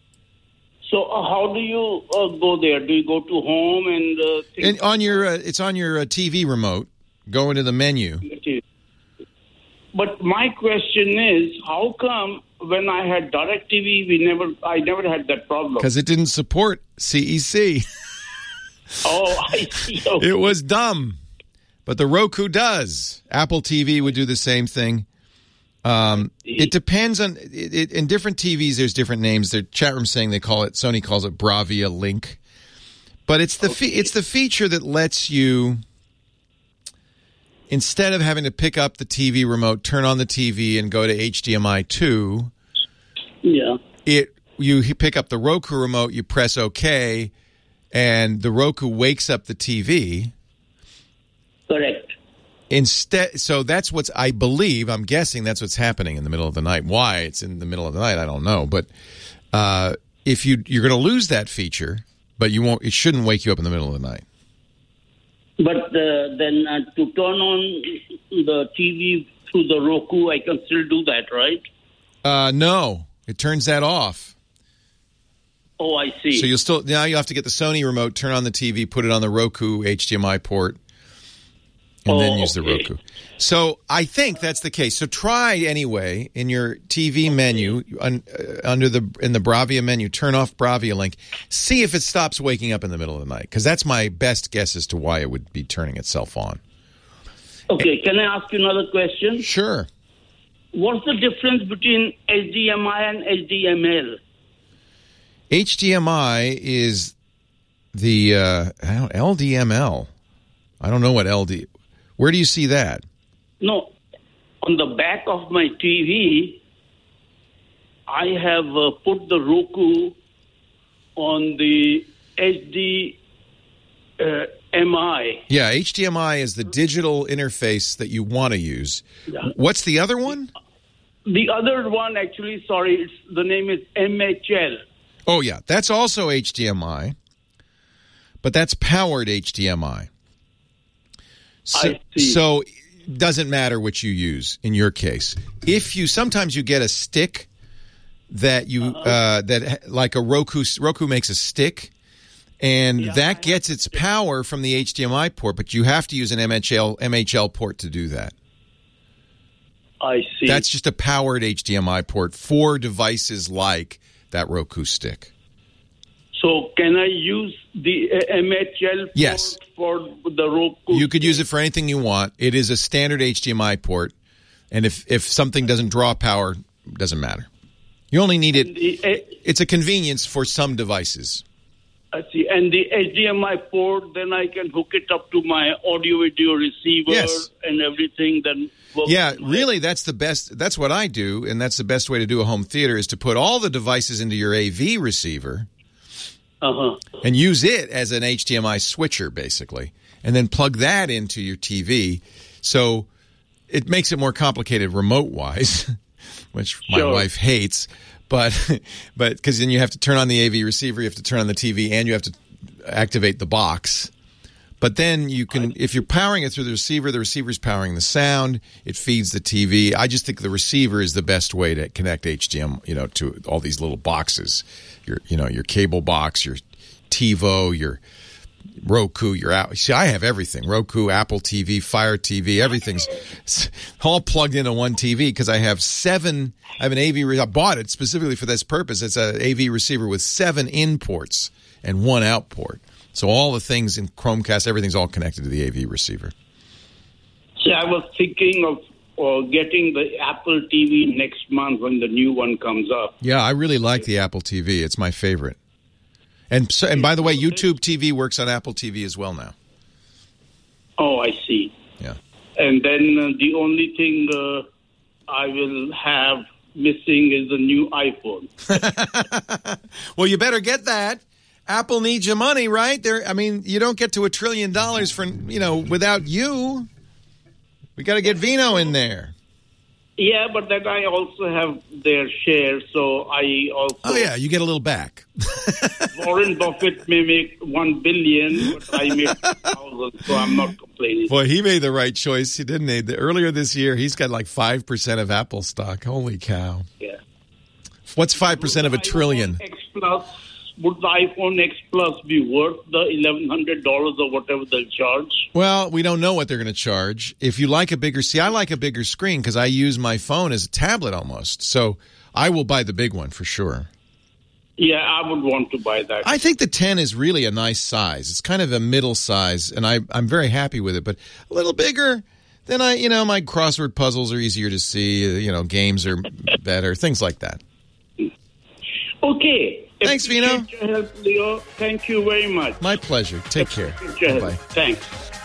So uh, how do you uh, go there? Do you go to home and... Uh, And on your, uh, it's on your uh, T V remote. Go into the menu. But my question is, how come when I had DirecTV, we never, I never had that problem? Because it didn't support C E C. Oh, I see. Okay. It was dumb. But the Roku does. Apple T V would do the same thing. Um, it depends on, it, it, in different T Vs, there's different names. The chat room saying they call it, Sony calls it Bravia Link. But it's the, fe- it's the feature that lets you, instead of having to pick up the T V remote, turn on the T V and go to H D M I two, yeah. it you pick up the Roku remote, you press OK, and the Roku wakes up the T V. Correct. Instead, so that's what's, I believe, I'm guessing that's what's happening in the middle of the night. Why it's in the middle of the night, I don't know. But uh, if you you're going to lose that feature, but you won't, it shouldn't wake you up in the middle of the night. But uh, then uh, to turn on the T V through the Roku, I can still do that, right? Uh, no, it turns that off. Oh, I see. So you'll still, now you have to get the Sony remote, turn on the T V, put it on the Roku H D M I port, and oh, then use the okay. Roku. So I think that's the case. So try anyway in your T V menu un, uh, under the in the Bravia menu, turn off Bravia Link. See if it stops waking up in the middle of the night, because that's my best guess as to why it would be turning itself on. Okay, can I ask you another question? Sure. What's the difference between H D M I and H D M L? H D M I is the uh, I don't, L D M L. I don't know what L D. Where do you see that? No, on the back of my T V, I have uh, put the Roku on the H D M I. Yeah, H D M I is the digital interface that you want to use. Yeah. What's the other one? The other one, actually, sorry, it's, the name is M H L. Oh, yeah, that's also H D M I, but that's powered H D M I. So, I see. So it doesn't matter which you use in your case. If you sometimes you get a stick that you Uh-huh. uh, that like a Roku Roku makes a stick, and Yeah, that gets its power from the H D M I port, but you have to use an M H L M H L port to do that. I see. That's just a powered H D M I port for devices like that Roku stick. So can I use the uh, M H L Yes. for the Roku? You could use it for anything you want. It is a standard H D M I port, and if, if something doesn't draw power, doesn't matter. You only need it. The, uh, it's a convenience for some devices. I see. And the H D M I port, then I can hook it up to my audio-video receiver Yes. and everything. Then works. Yeah, really, that's the best. That's what I do, and that's the best way to do a home theater is to put all the devices into your A V receiver Uh-huh. and use it as an H D M I switcher, basically, and then plug that into your T V. So it makes it more complicated remote-wise, which my Sure. wife hates. But but because then you have to turn on the A V receiver, you have to turn on the T V, and you have to activate the box. But then you can, if you're powering it through the receiver, the receiver's powering the sound. It feeds the T V. I just think the receiver is the best way to connect H D M I, you know, to all these little boxes. Your, you know, your cable box, your TiVo, your Roku, your Apple. See, I have everything: Roku, Apple T V, Fire T V. Everything's all plugged into one T V because I have seven. I have an A V. Re- I bought it specifically for this purpose. It's an A V receiver with seven in ports and one out port. So all the things in Chromecast, everything's all connected to the A V receiver. See, I was thinking of uh, getting the Apple T V next month when the new one comes up. Yeah, I really like the Apple T V. It's my favorite. And so, and by the way, YouTube T V works on Apple T V as well now. Oh, I see. Yeah. And then uh, the only thing uh, I will have missing is the new iPhone. Well, you better get that. Apple needs your money, right? There, I mean, you don't get to a trillion dollars for you know without you. We got to get Vino in there. Yeah, but then I also have their share, so I also... Oh, yeah, you get a little back. Warren Buffett may make one billion dollars, but I made one thousand, so I'm not complaining. Boy, he made the right choice, didn't he? Earlier this year, he's got like five percent of Apple stock. Holy cow. Yeah. What's five percent of a trillion? X Plus, would the iPhone X Plus be worth the eleven hundred dollars or whatever they'll charge? Well, we don't know what they're going to charge. If you like a bigger... See, I like a bigger screen because I use my phone as a tablet almost. So I will buy the big one for sure. Yeah, I would want to buy that. I think the ten is really a nice size. It's kind of a middle size, and I, I'm very happy with it. But a little bigger, then I, you know, my crossword puzzles are easier to see. You know, games are better, things like that. Okay. Thanks, Vino. Appreciate your help, Leo. Thank you very much. My pleasure. Take care. Appreciate your help. Bye. Thanks.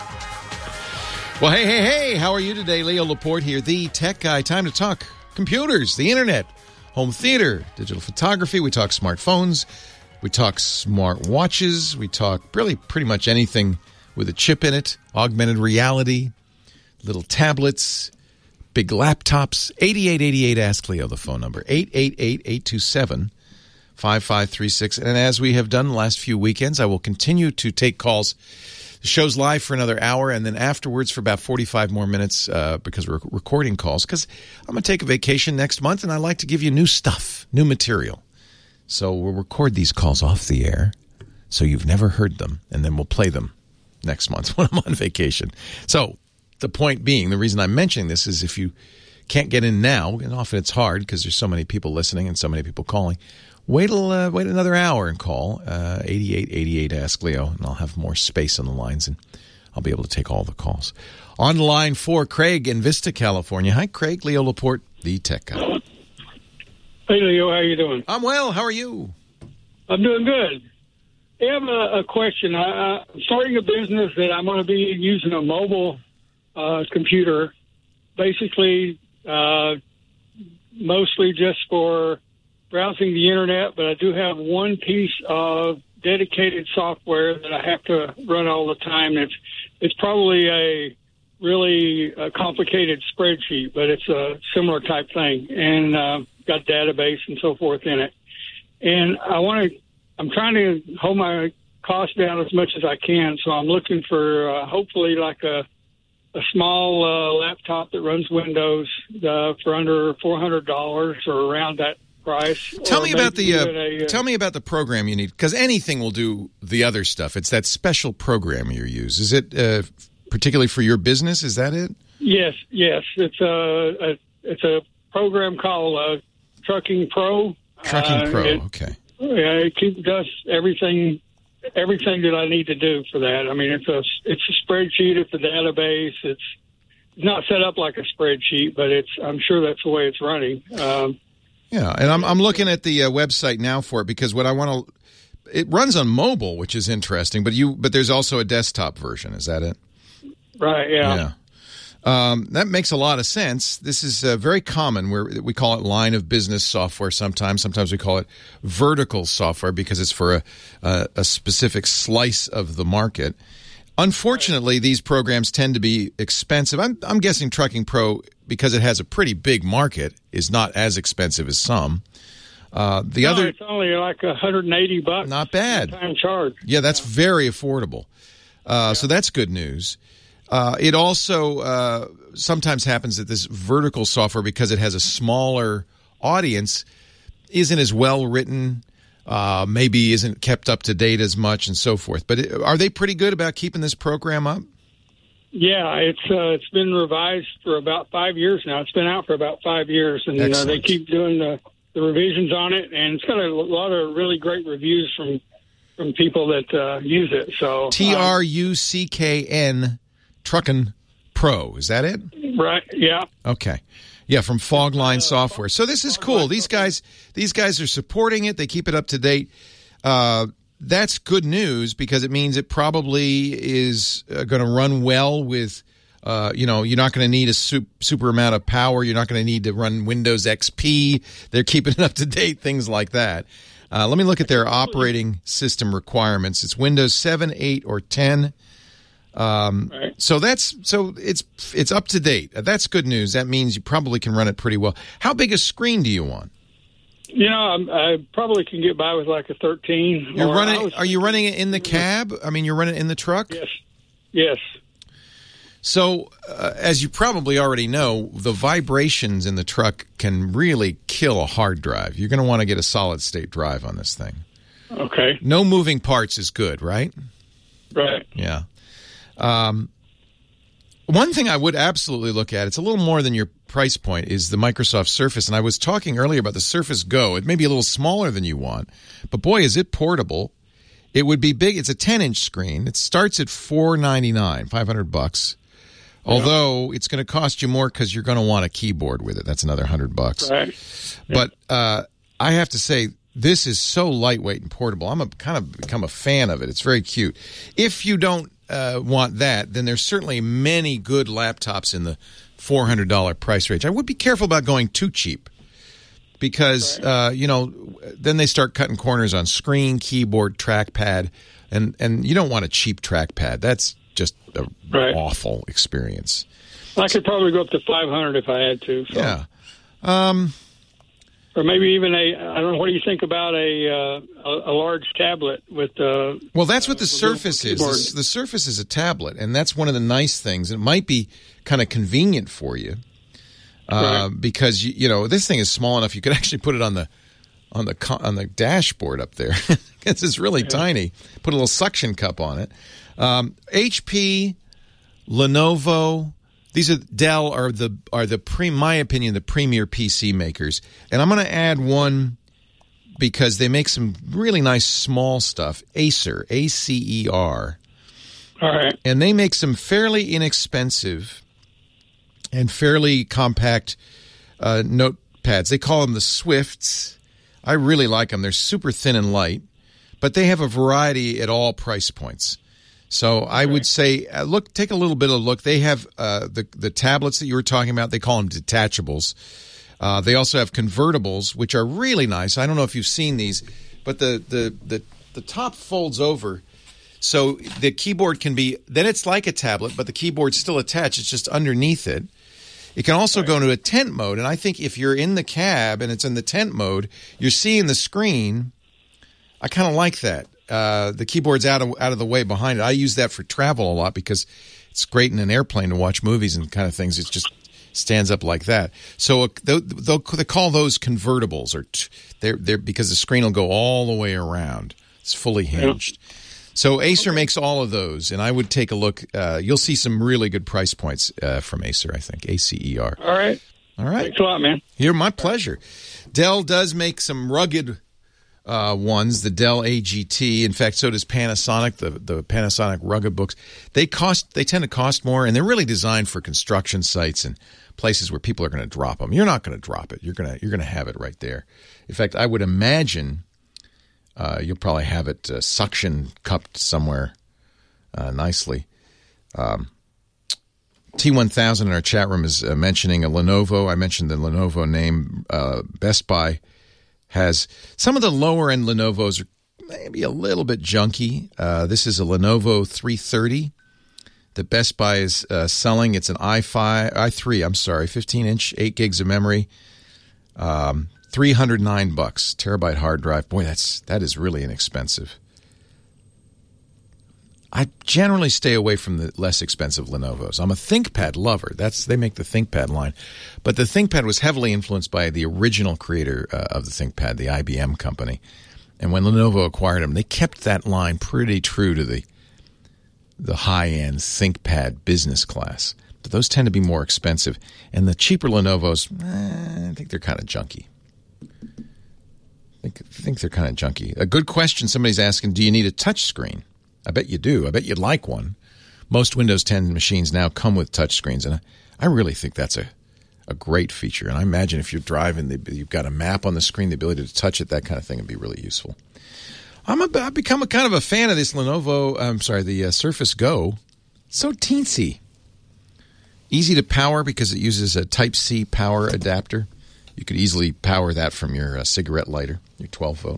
Well, hey, hey, hey. How are you today? Leo Laporte here, the tech guy. Time to talk computers, the internet, home theater, digital photography. We talk smartphones. We talk smart watches. We talk really pretty much anything with a chip in it, augmented reality, little tablets, big laptops. eighty-eight eighty-eight Ask Leo, the phone number. eight eight eight, eight two seven, five five three six. And as we have done the last few weekends, I will continue to take calls. The show's live for another hour, and then afterwards for about forty-five more minutes uh, because we're recording calls. Because I'm going to take a vacation next month, and I like to give you new stuff, new material. So we'll record these calls off the air so you've never heard them, and then we'll play them next month when I'm on vacation. So the point being, the reason I'm mentioning this is if you can't get in now, and often it's hard because there's so many people listening and so many people calling, wait, till, uh, wait another hour and call uh, eighty-eight eighty-eight Ask Leo, and I'll have more space on the lines, and I'll be able to take all the calls. On the line for Craig in Vista, California. Hi, Craig. Leo Laporte, the tech guy. Hey, Leo. How you doing? I'm well. How are you? I'm doing good. I have a, a question. I, I'm starting a business that I'm going to be using a mobile uh, computer, basically uh, mostly just for browsing the internet, but I do have one piece of dedicated software that I have to run all the time. It's it's probably a really uh, complicated spreadsheet, but it's a similar type thing, and uh, got database and so forth in it. And I want to, I'm trying to hold my costs down as much as I can, so I'm looking for uh, hopefully like a a small uh, laptop that runs Windows uh, for under four hundred dollars or around that price. Tell me about the uh, a, uh, tell me about the program you need, because anything will do the other stuff. It's that special program you use. Is it uh, particularly for your business? Is that it? Yes, yes. It's a, a it's a program called uh, Trucking Pro. Trucking uh, Pro. It, okay. Yeah, it keep, does everything everything that I need to do for that. I mean, it's a it's a spreadsheet. It's a database. It's not set up like a spreadsheet, but it's I'm sure that's the way it's running. Um, Yeah, and I'm I'm looking at the uh, website now for it because what I want to it runs on mobile, which is interesting, but you but there's also a desktop version. Is that it? Right. Yeah. Yeah. Um, that makes a lot of sense. This is uh, very common. Where we call it line of business software sometimes. Sometimes we call it vertical software because it's for a, a, a specific slice of the market. Unfortunately, these programs tend to be expensive. I'm, I'm guessing Trucking Pro, because it has a pretty big market, is not as expensive as some. Uh, the no, other, it's only like one hundred eighty bucks. Not bad. Time charge. Yeah, that's yeah. very affordable. Uh, yeah. So that's good news. Uh, it also uh, sometimes happens that this vertical software, because it has a smaller audience, isn't as well written, uh, maybe isn't kept up to date as much, and so forth. But it, are they pretty good about keeping this program up? Yeah, it's uh, it's been revised for about five years now. It's been out for about five years, and uh, they keep doing the, the revisions on it, and it's got a lot of really great reviews from from people that uh, use it. So T R U C K N. Truckin' Pro, is that it? Right. Yeah. Okay. Yeah, from Fogline Software. So this is cool. These guys, these guys are supporting it. They keep it up to date. Uh, that's good news because it means it probably is uh, going to run well with. Uh, you know, you're not going to need a super, super amount of power. You're not going to need to run Windows X P. They're keeping it up to date. Things like that. Uh, let me look at their operating system requirements. It's Windows seven, eight, or ten. Um, right. So that's so it's it's up to date. That's good news. That means you probably can run it pretty well. How big a screen do you want? You know, I'm, I probably can get by with like a thirteen. You're running? Was, are you running it in the cab? I mean, you're running it in the truck? Yes. Yes. So, uh, as you probably already know, the vibrations in the truck can really kill a hard drive. You're going to want to get a solid state drive on this thing. Okay. No moving parts is good, right? Right. Yeah. Um, one thing I would absolutely look at, it's a little more than your price point, is the Microsoft Surface. And I was talking earlier about the Surface Go. It may be a little smaller than you want, but boy, is it portable. It would be big. It's a ten-inch screen. It starts at four ninety-nine, five hundred bucks. Yeah. Although it's going to cost you more because you're going to want a keyboard with it. That's another one hundred bucks. Right. Yeah. But uh, I have to say, this is so lightweight and portable. I'm a, kind of become a fan of it. It's very cute. If you don't Uh, want that, then there's certainly many good laptops in the four hundred dollars price range. I would be careful about going too cheap because, right. uh, you know, then they start cutting corners on screen, keyboard, trackpad, and, and you don't want a cheap trackpad. That's just an right. awful experience. I could probably go up to five hundred if I had to. So. Yeah. Um, Or maybe even a, I don't know, what do you think about a uh, a, a large tablet with uh Well, that's what the uh, Surface is. The, the Surface is a tablet, and that's one of the nice things. It might be kind of convenient for you uh, right. because, you, you know, this thing is small enough you could actually put it on the on the, on the dashboard up there. It's just really yeah. tiny. Put a little suction cup on it. Um, H P, Lenovo... These are Dell are the are the pre, my opinion, the premier P C makers, and I'm going to add one because they make some really nice small stuff. Acer, A C E R, all right, and they make some fairly inexpensive and fairly compact uh, notepads. They call them the Swifts. I really like them. They're super thin and light, but they have a variety at all price points. So I would say, uh, look, take a little bit of a look. They have uh, the the tablets that you were talking about. They call them detachables. Uh, they also have convertibles, which are really nice. I don't know if you've seen these, but the the the, the top folds over, so the keyboard can be. Then it's like a tablet, but the keyboard's still attached. It's just underneath it. It can also go into a tent mode, and I think if you're in the cab and it's in the tent mode, you're seeing the screen. I kind of like that. Uh, the keyboard's out of out of the way behind it. I use that for travel a lot because it's great in an airplane to watch movies and kind of things. It just stands up like that. So uh, they'll, they'll, they call those convertibles, or t- they're they're because the screen will go all the way around. It's fully hinged. Yeah. So Acer okay. makes all of those, and I would take a look. Uh, you'll see some really good price points uh, from Acer. I think A C E R. All right. All right. Thanks a lot, man. You're my pleasure. Dell does make some rugged uh, ones, the Dell A G T. In fact, so does Panasonic, the, the Panasonic rugged books. They cost. They tend to cost more, and they're really designed for construction sites and places where people are going to drop them. You're not going to drop it. You're going to you're going to have it right there. In fact, I would imagine uh, you'll probably have it uh, suction cupped somewhere uh, nicely. Um, T one thousand in our chat room is uh, mentioning a Lenovo. I mentioned the Lenovo name. Uh, Best Buy has some of the lower-end Lenovos are maybe a little bit junky. Uh, this is a Lenovo three thirty that Best Buy is uh, selling. It's an i five, i three, I'm sorry, fifteen inch, eight gigs of memory, um, three hundred nine bucks, terabyte hard drive. Boy, that's that is really inexpensive. I generally stay away from the less expensive Lenovo's. I'm a ThinkPad lover. That's they make the ThinkPad line. But the ThinkPad was heavily influenced by the original creator uh, of the ThinkPad, the I B M company. And when Lenovo acquired them, they kept that line pretty true to the the high-end ThinkPad business class. But those tend to be more expensive. And the cheaper Lenovo's, eh, I think they're kind of junky. I think, I think they're kind of junky. A good question somebody's asking, do you need a touch screen? I bet you do. I bet you'd like one. Most Windows ten machines now come with touchscreens, and I really think that's a, a great feature. And I imagine if you're driving, you've got a map on the screen, the ability to touch it, that kind of thing would be really useful. I'm a, I've become a kind of a fan of this Lenovo, I'm sorry, the uh, Surface Go. So teensy. Easy to power because it uses a Type-C power adapter. You could easily power that from your uh, cigarette lighter, your twelve volt.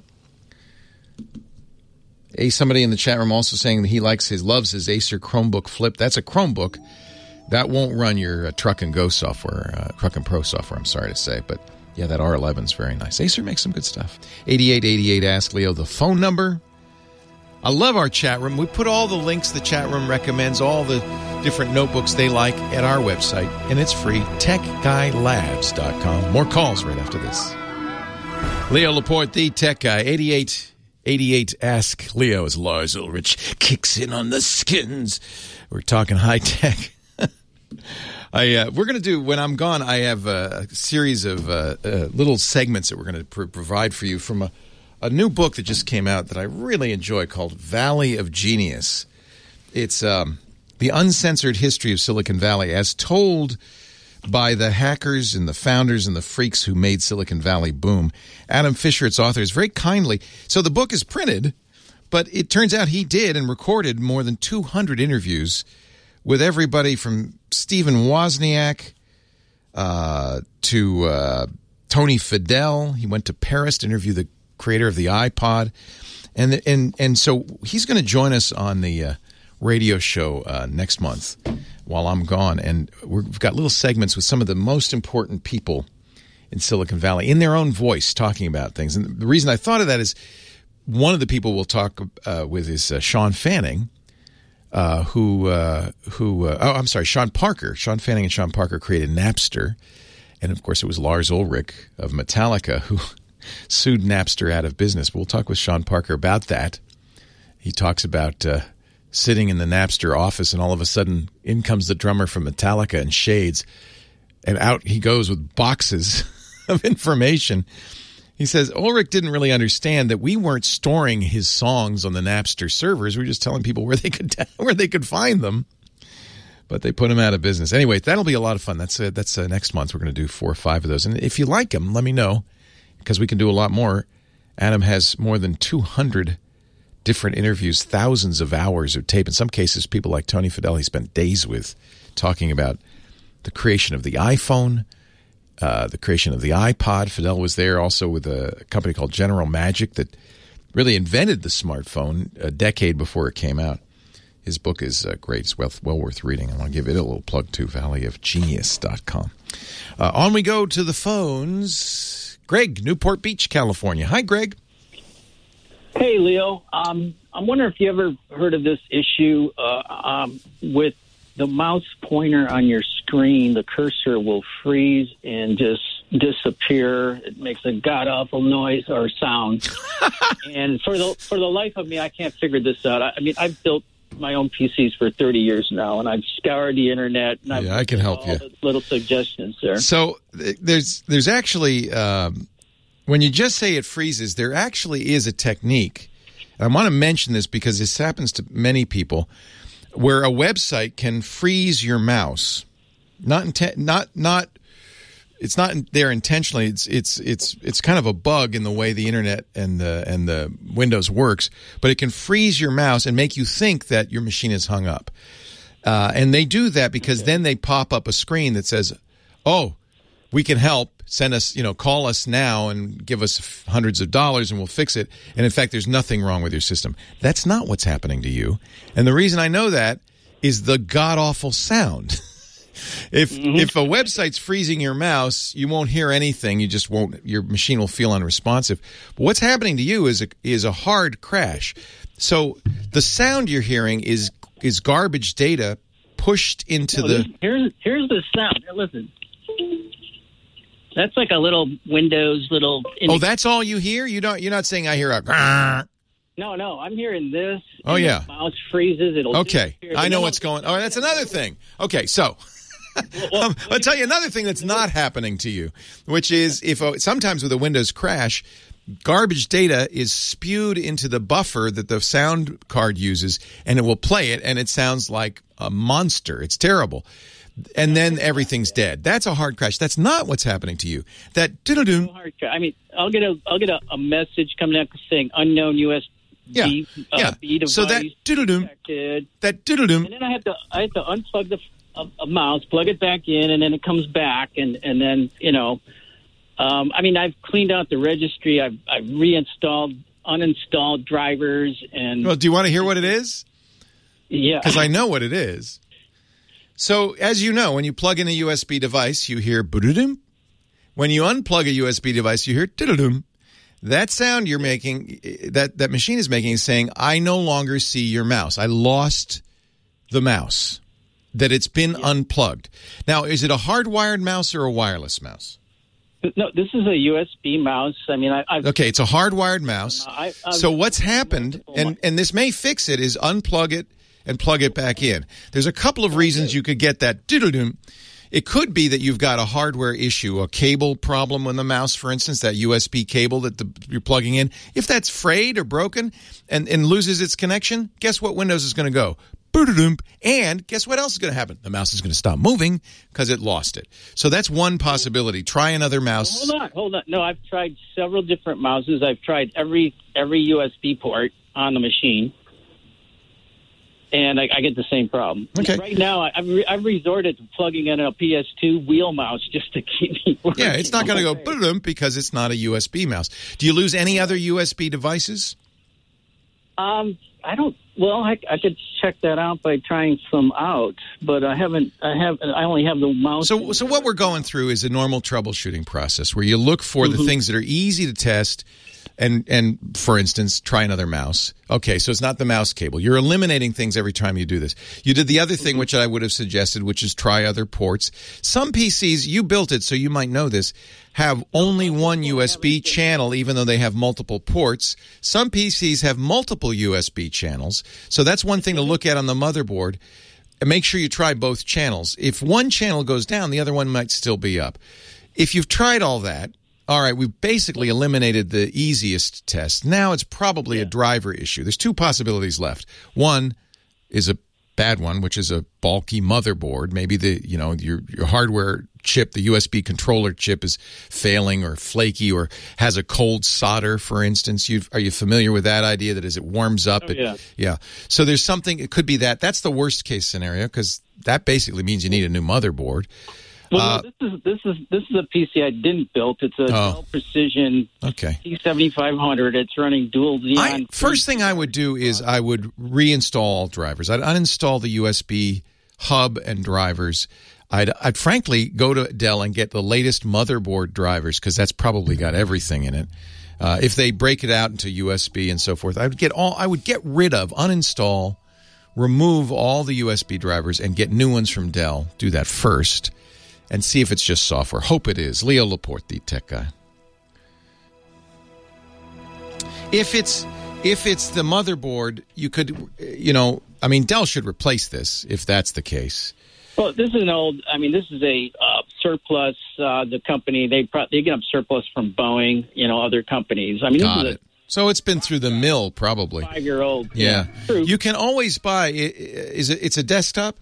A somebody in the chat room also saying that he likes his loves his Acer Chromebook Flip. That's a Chromebook that won't run your uh, Truck and Go software, uh, Truck and Pro software. I'm sorry to say, but yeah, that R eleven is very nice. Acer makes some good stuff. eighty-eight eighty-eight Ask Leo, the phone number. I love our chat room. We put all the links the chat room recommends, all the different notebooks they like at our website, and it's free. tech guy labs dot com. More calls right after this. Leo Laporte, the Tech Guy, eighty-eight eighty-eight Ask Leo as Lars Ulrich kicks in on the skins. We're talking high tech. I uh, we're going to do, when I'm gone, I have a, a series of uh, uh, little segments that we're going to pr- provide for you from a, a new book that just came out that I really enjoy called Valley of Genius. It's um, the uncensored history of Silicon Valley as told by the hackers and the founders and the freaks who made Silicon Valley boom. Adam Fisher, its author, is very kindly. So the book is printed, but it turns out he did and recorded more than two hundred interviews with everybody from Stephen Wozniak uh, to uh, Tony Fadell. He went to Paris to interview the creator of the iPod. And the, and and so he's going to join us on the uh, radio show uh, next month while I'm gone. And we've got little segments with some of the most important people in Silicon Valley in their own voice talking about things. And the reason I thought of that is one of the people we'll talk uh, with is uh, Sean Fanning, uh, who, uh, who uh, oh, I'm sorry, Sean Parker. Sean Fanning and Sean Parker created Napster. And, of course, it was Lars Ulrich of Metallica who sued Napster out of business. We'll talk with Sean Parker about that. He talks about uh, sitting in the Napster office, and all of a sudden, in comes the drummer from Metallica in shades, and out he goes with boxes of information. He says Ulrich didn't really understand that we weren't storing his songs on the Napster servers. We were just telling people where they could where they could find them. But they put him out of business. Anyway, that'll be a lot of fun. That's uh, that's uh, next month. We're going to do four or five of those. And if you like them, let me know, because we can do a lot more. Adam has more than two hundred different interviews, thousands of hours of tape. In some cases, people like Tony Fadell he spent days with talking about the creation of the iPhone, uh, the creation of the iPod. Fadell was there also with a company called General Magic that really invented the smartphone a decade before it came out. His book is uh, great. It's well, well worth reading. I want to give it a little plug too, valley of genius dot com. Uh, on we go to the phones. Greg, Newport Beach, California. Hi, Greg. Hey, Leo. Um, I'm wondering if you ever heard of this issue uh, um, with the mouse pointer on your screen. The cursor will freeze and just disappear. It makes a god-awful noise or sound. And for the for the life of me, I can't figure this out. I, I mean, I've built my own P Cs for thirty years now, and I've scoured the internet. And I've yeah, I can help all you. The little suggestions there. So there's there's actually um, when you just say it freezes, there actually is a technique. I want to mention this because this happens to many people, where a website can freeze your mouse. Not inten- not not it's not there intentionally. It's it's it's it's kind of a bug in the way the internet and the and the Windows works, but it can freeze your mouse and make you think that your machine is hung up. Uh, and they do that because okay. then they pop up a screen that says, "Oh, we can help. Send us, you know, call us now and give us hundreds of dollars and we'll fix it." And in fact, there's nothing wrong with your system. That's not what's happening to you. And the reason I know that is the god-awful sound. If mm-hmm. if a website's freezing your mouse, you won't hear anything. You just won't. Your machine will feel unresponsive. But what's happening to you is a, is a hard crash. So the sound you're hearing is is garbage data pushed into no, the. This, here's here's the sound. Here, listen. That's like a little Windows little. Oh, that's all you hear? You don't. You're not saying I hear a. Grrr. No, no, I'm hearing this. Oh yeah. The mouse freezes. It'll. Okay, I know what's going. Oh, that's another thing. Okay, so. well, well, um, I'll tell you another thing that's not happening to you, which is if a, sometimes with a Windows crash, garbage data is spewed into the buffer that the sound card uses, and it will play it, and it sounds like a monster. It's terrible. And then everything's dead. That's a hard crash. That's not what's happening to you. That diddle-doo. I mean, I'll get a I'll get a, a message coming out saying unknown U S B yeah, uh, yeah. B device. So that diddle-doo, that diddle-doo. And then I have to I have to unplug the a, a mouse, plug it back in, and then it comes back, and and then you know, um, I mean, I've cleaned out the registry. I've I've reinstalled, uninstalled drivers, and. Well, do you want to hear what it is? Yeah, because I know what it is. So, as you know, when you plug in a U S B device, you hear boodoo-doom. When you unplug a U S B device, you hear diddle-doom. That sound you're making, that, that machine is making, is saying, I no longer see your mouse. I lost the mouse, that it's been yeah. unplugged. Now, is it a hardwired mouse or a wireless mouse? No, this is a U S B mouse. I mean, I, I've... Okay, it's a hardwired mouse. I, I've, so what's happened, and, and this may fix it, is unplug it and plug it back in. There's a couple of reasons you could get that diddle-doom. It could be that you've got a hardware issue, a cable problem with the mouse, for instance, that U S B cable that the, you're plugging in. If that's frayed or broken and, and loses its connection, guess what Windows is going to go? Boot-a-doom. And guess what else is going to happen? The mouse is going to stop moving because it lost it. So that's one possibility. Try another mouse. Hold on, hold on. No, I've tried several different mouses. I've tried every every U S B port on the machine. And I, I get the same problem. Okay. Right now, I've, re- I've resorted to plugging in a P S two wheel mouse just to keep me working. Yeah, it's not going to go boom because it's not a U S B mouse. Do you lose any other U S B devices? Um, I don't. Well, I, I could check that out by trying some out, but I haven't. I have. I only have the mouse. So, so what we're going through is a normal troubleshooting process where you look for mm-hmm. the things that are easy to test. And, and for instance, try another mouse. Okay, so it's not the mouse cable. You're eliminating things every time you do this. You did the other thing, which I would have suggested, which is try other ports. Some P Cs, you built it, so you might know this, have only one U S B channel, even though they have multiple ports. Some P Cs have multiple U S B channels. So that's one thing to look at on the motherboard. And make sure you try both channels. If one channel goes down, the other one might still be up. If you've tried all that, all right, we've basically eliminated the easiest test. Now it's probably yeah. a driver issue. There's two possibilities left. One is a bad one, which is a bulky motherboard. Maybe the you know your your hardware chip, the U S B controller chip, is failing or flaky or has a cold solder, for instance. You are you familiar with that idea? That as it warms up, oh, yeah. it yeah. So there's something. It could be that. That's the worst case scenario because that basically means you need a new motherboard. Well, uh, no, this is this is this is a P C I didn't build. It's a oh, Dell Precision okay. T seventy-five hundred. It's running dual Xeon. I, first thing I would do is I would reinstall all drivers. I'd uninstall the U S B hub and drivers. I'd, I'd frankly go to Dell and get the latest motherboard drivers because that's probably got everything in it. Uh, if they break it out into U S B and so forth, I would get all. I would get rid of, uninstall, remove all the U S B drivers and get new ones from Dell. Do that first. And see if it's just software. Hope it is. Leo Laporte, the tech guy. If it's if it's the motherboard, you could, you know, I mean, Dell should replace this if that's the case. Well, this is an old. I mean, this is a uh, surplus. Uh, the company they pro- they get up surplus from Boeing, you know, other companies. I mean, Got this is it. So it's been through the mill, probably. a five-year-old. Yeah. True. You can always buy. Is it? It's a desktop.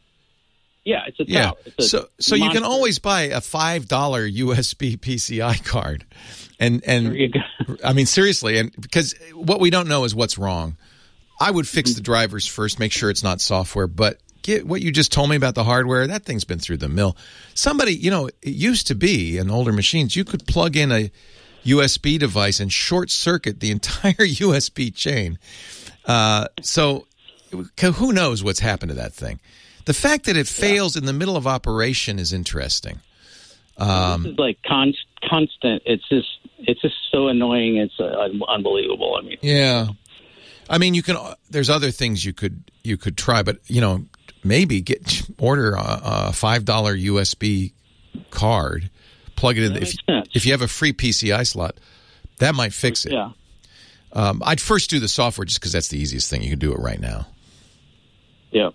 Yeah, it's a Yeah. tower. It's a So so you can monster. always buy a five dollar U S B P C I card, and and There you go. I mean seriously, and because what we don't know is what's wrong. I would fix the drivers first, make sure it's not software, but. Get what you just told me about the hardware. That thing's been through the mill. Somebody, you know, it used to be in older machines, you could plug in a U S B device and short circuit the entire U S B chain. Uh, so who knows what's happened to that thing? The fact that it fails in the middle of operation is interesting. Um, this is like con- constant. It's just it's just so annoying. It's uh, unbelievable. I mean, yeah. I mean, you can. There's other things you could you could try, but you know. Maybe get order a, a five dollar U S B card, plug it in. If, if you have a free P C I slot, that might fix it. Yeah. Um, I'd first do the software just because that's the easiest thing. You can do it right now. Yep.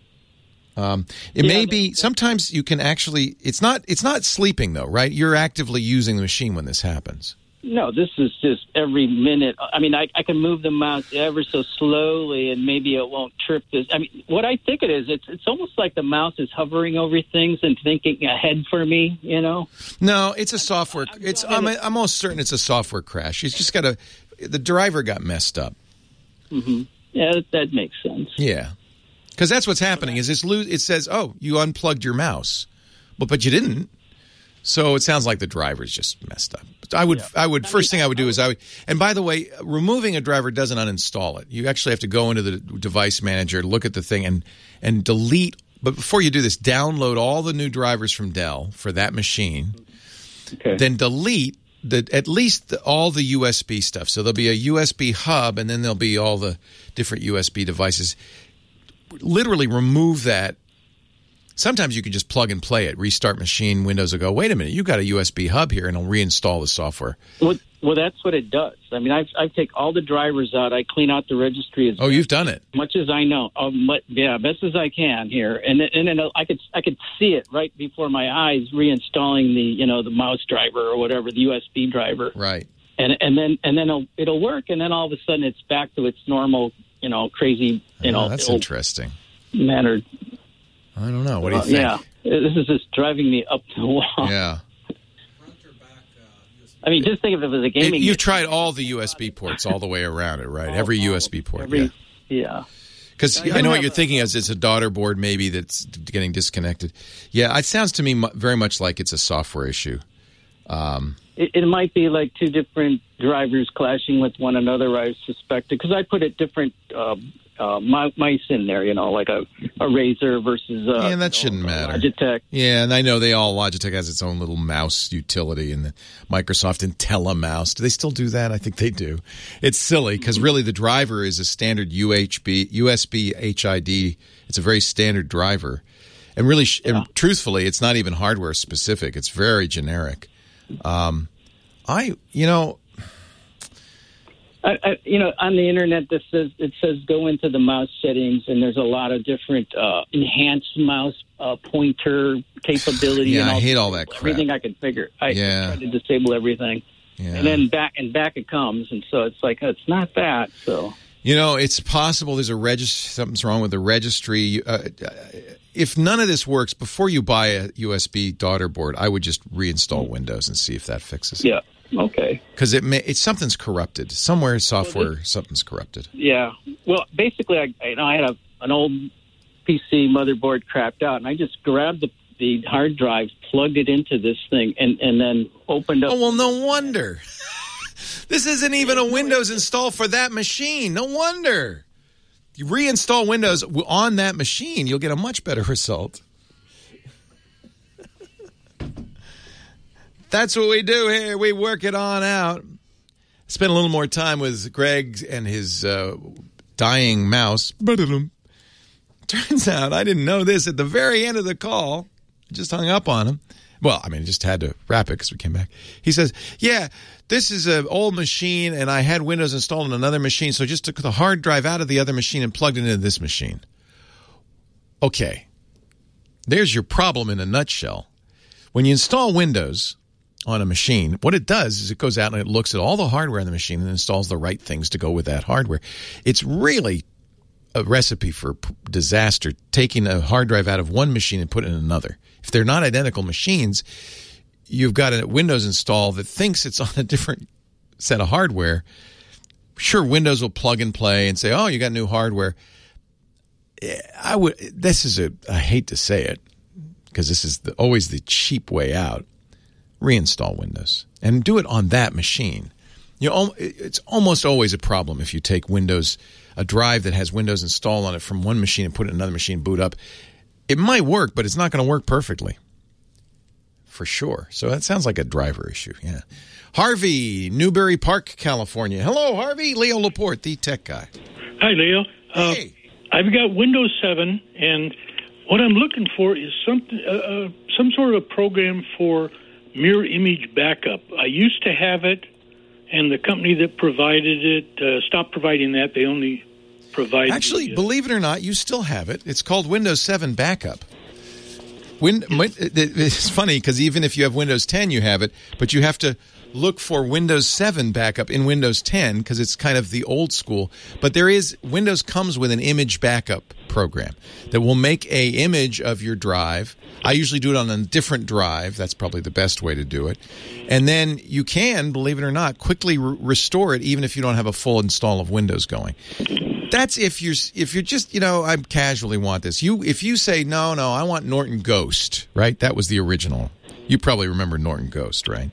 Um, it Yeah, may be sometimes you can actually. It's not. It's not sleeping though, right? You're actively using the machine when this happens. No, this is just every minute. I mean, I, I can move the mouse ever so slowly, and maybe it won't trip this. I mean, what I think it is, it's it's almost like the mouse is hovering over things and thinking ahead for me. You know? No, it's a software. It's. I'm. I'm almost certain it's a software crash. It's just got a. The driver got messed up. Mm-hmm. Yeah, that, that makes sense. Yeah, because that's what's happening. Is it's lo- it says, "Oh, you unplugged your mouse," well, but you didn't. So it sounds like the driver's just messed up. I would, yeah. I would. First thing I would do is I would. And by the way, removing a driver doesn't uninstall it. You actually have to go into the device manager, look at the thing, and and delete. But before you do this, download all the new drivers from Dell for that machine. Okay. Then delete the at least the, all the U S B stuff. So there'll be a U S B hub, and then there'll be all the different U S B devices. Literally remove that. Sometimes you can just plug and play it, restart machine, Windows will go, wait a minute, you got a U S B hub here, and it'll reinstall the software. Well, well that's what it does. I mean, I I take all the drivers out. I clean out the registry as oh, you've done it. much as I know. Um, but, yeah, best as I can here, and then, and then I could I could see it right before my eyes, reinstalling the you know the mouse driver or whatever, the U S B driver. Right. And and then and then it'll, it'll work, and then all of a sudden it's back to its normal, you know, crazy, you know, oh, that's interesting. manner. I don't know. What do you uh, think? Yeah, this is just driving me up the wall. Yeah. I mean, just think if it was a gaming. It, you've tried all the U S B ports all the way around it, right? All, Every all U S B port. every, yeah. Yeah. Because I know what you're thinking is it's a daughter board maybe that's getting disconnected. Yeah, it sounds to me mu- very much like it's a software issue. Um, it, it might be like two different drivers clashing with one another, I suspect, because I put a different uh, uh, mice in there, you know, like a, a Razer versus uh, yeah, that shouldn't know, matter. Logitech. Yeah, and I know they all, Logitech has its own little mouse utility, and the Microsoft IntelliMouse. Do they still do that? I think they do. It's silly because really the driver is a standard U H B, U S B H I D. It's a very standard driver. And really, yeah. and truthfully, it's not even hardware specific. It's very generic. Um, I, you know... I, I, you know, on the internet, this says it says go into the mouse settings, and there's a lot of different uh, enhanced mouse uh, pointer capability. Yeah, and all I hate all that crap. Everything I can figure. I yeah. try to disable everything, yeah. and then back and back it comes, and so it's like it's not that. So you know, it's possible there's a registry. Something's wrong with the registry. Uh, if none of this works, before you buy a U S B daughter board, I would just reinstall Windows and see if that fixes it. Yeah. Okay. Because it may, it's something's corrupted somewhere. Software, well, this, something's corrupted. Yeah. Well, basically, I, I, you know, I had a, an old P C motherboard crapped out, and I just grabbed the, the hard drive, plugged it into this thing, and, and then opened up. Oh well, no wonder. This isn't even a Windows install for that machine. No wonder. You reinstall Windows on that machine, you'll get a much better result. That's what we do here. We work it on out. Spend a little more time with Greg and his uh, dying mouse. Turns out I didn't know this at the very end of the call. I just hung up on him. Well, I mean, just had to wrap it because we came back. He says, yeah, this is an old machine, and I had Windows installed on another machine, so I just took the hard drive out of the other machine and plugged it into this machine. Okay. there's your problem in a nutshell. When you install Windows on a machine, what it does is it goes out and it looks at all the hardware on the machine and installs the right things to go with that hardware. It's really a recipe for disaster, taking a hard drive out of one machine and putting it in another. If they're not identical machines, you've got a Windows install that thinks it's on a different set of hardware. Sure, Windows will plug and play and say, oh, you got new hardware. I would. This is a, I hate to say it, because this is the, always the cheap way out. Reinstall Windows and do it on that machine. You know, it's almost always a problem if you take Windows, a drive that has Windows installed on it from one machine and put it in another machine, boot up. It might work, but it's not going to work perfectly. For sure. So that sounds like a driver issue. Yeah. Harvey, Newbury Park, California. Hello, Harvey. Leo Laporte, the tech guy. Hi, Leo. Uh, hey. I've got Windows seven, and what I'm looking for is something, uh, uh, some sort of program for mirror image backup. I used to have it, and the company that provided it uh, stopped providing that. They only provide. Actually, the, uh, believe it or not, you still have it. It's called Windows seven Backup. Win- it's funny because even if you have Windows ten, you have it, but you have to look for Windows seven backup in Windows ten because it's kind of the old school. But there is Windows comes with an image backup program that will make a image of your drive. I usually do it on a different drive. That's probably the best way to do it. And then you can, believe it or not, quickly re- restore it even if you don't have a full install of Windows going. That's if you're if you're just, you know, I casually want this. You if you say no, no, I want Norton Ghost, right? That was the original. You probably remember Norton Ghost, right?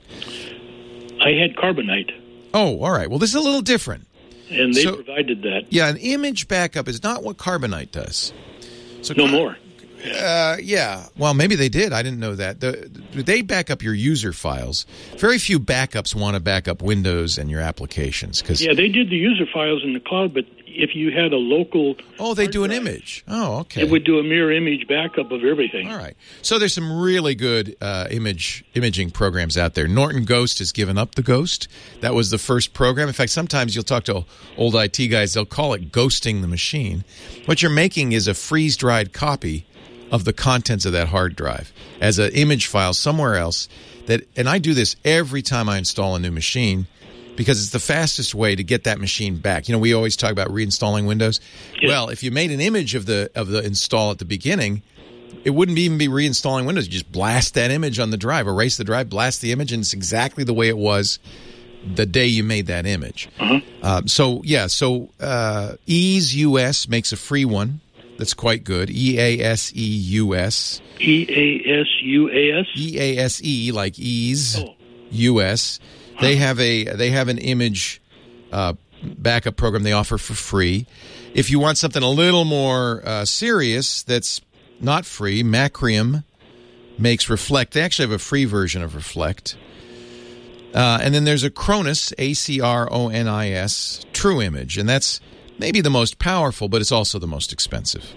I had Carbonite. Oh, all right. Well, this is a little different. And they so, provided that. Yeah, an image backup is not what Carbonite does. So no Car- more. Uh, yeah. Well, maybe they did. I didn't know that. The, they back up your user files. Very few backups want to back up Windows and your applications. Cause, yeah, they did the user files in the cloud, but if you had a local... Oh, they do an image. Oh, okay. It would do a mirror image backup of everything. All right. So there's some really good uh, image imaging programs out there. Norton Ghost has given up the Ghost. That was the first program. In fact, sometimes you'll talk to old I T guys. They'll call it ghosting the machine. What you're making is a freeze-dried copy of the contents of that hard drive as an image file somewhere else. That, and I do this every time I install a new machine because it's the fastest way to get that machine back. You know, we always talk about reinstalling Windows. Yeah. Well, if you made an image of the of the install at the beginning, it wouldn't even be reinstalling Windows. You just blast that image on the drive, erase the drive, blast the image, and it's exactly the way it was the day you made that image. Uh-huh. Uh, so, yeah, so uh, Ease U S makes a free one. That's quite good. E A S E U S. E A S U A S? E A S E, like ease, oh. U S. They have a they have an image uh, backup program they offer for free. If you want something a little more uh, serious that's not free, Macrium makes Reflect. They actually have a free version of Reflect. Uh, and then there's a Acronis, A C R O N I S, True Image. And that's maybe the most powerful, but it's also the most expensive.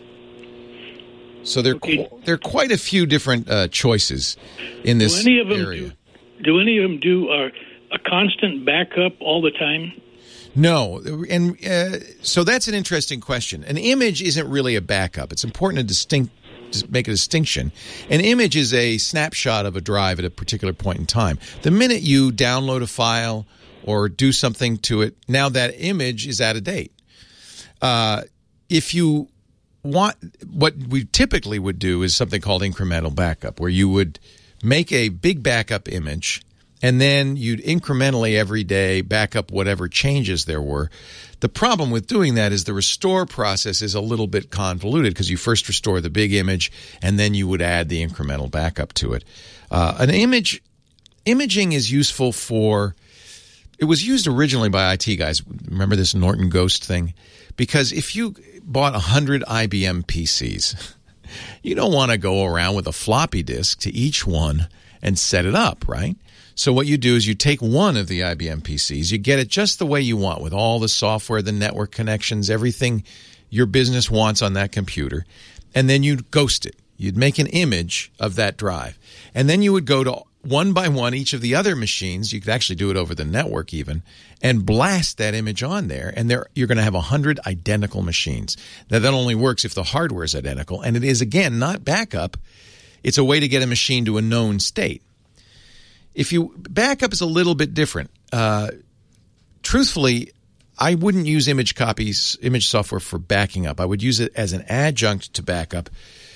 So there, okay. qu- there are quite a few different uh, choices in this do any of them area. Do, do any of them do uh, a constant backup all the time? No. And uh, so that's an interesting question. An image isn't really a backup. It's important to distinct, to make a distinction. An image is a snapshot of a drive at a particular point in time. The minute you download a file or do something to it, now that image is out of date. Uh, if you want, what we typically would do is something called incremental backup, where you would make a big backup image, and then you'd incrementally every day back up whatever changes there were. The problem with doing that is the restore process is a little bit convoluted because you first restore the big image, and then you would add the incremental backup to it. Uh, an image, imaging is useful for... It was used originally by I T guys. Remember this Norton Ghost thing? Because if you bought one hundred I B M P Cs, you don't want to go around with a floppy disk to each one and set it up, right? So what you do is you take one of the I B M P Cs, you get it just the way you want with all the software, the network connections, everything your business wants on that computer, and then you'd ghost it. You'd make an image of that drive. And then you would go to one by one each of the other machines. You could actually do it over the network even, and blast that image on there, and there you're going to have one hundred identical machines. Now, that only works if the hardware is identical, and it is, again, not backup. It's a way to get a machine to a known state. If you backup is a little bit different. Uh, truthfully, I wouldn't use image copies, image software for backing up. I would use it as an adjunct to backup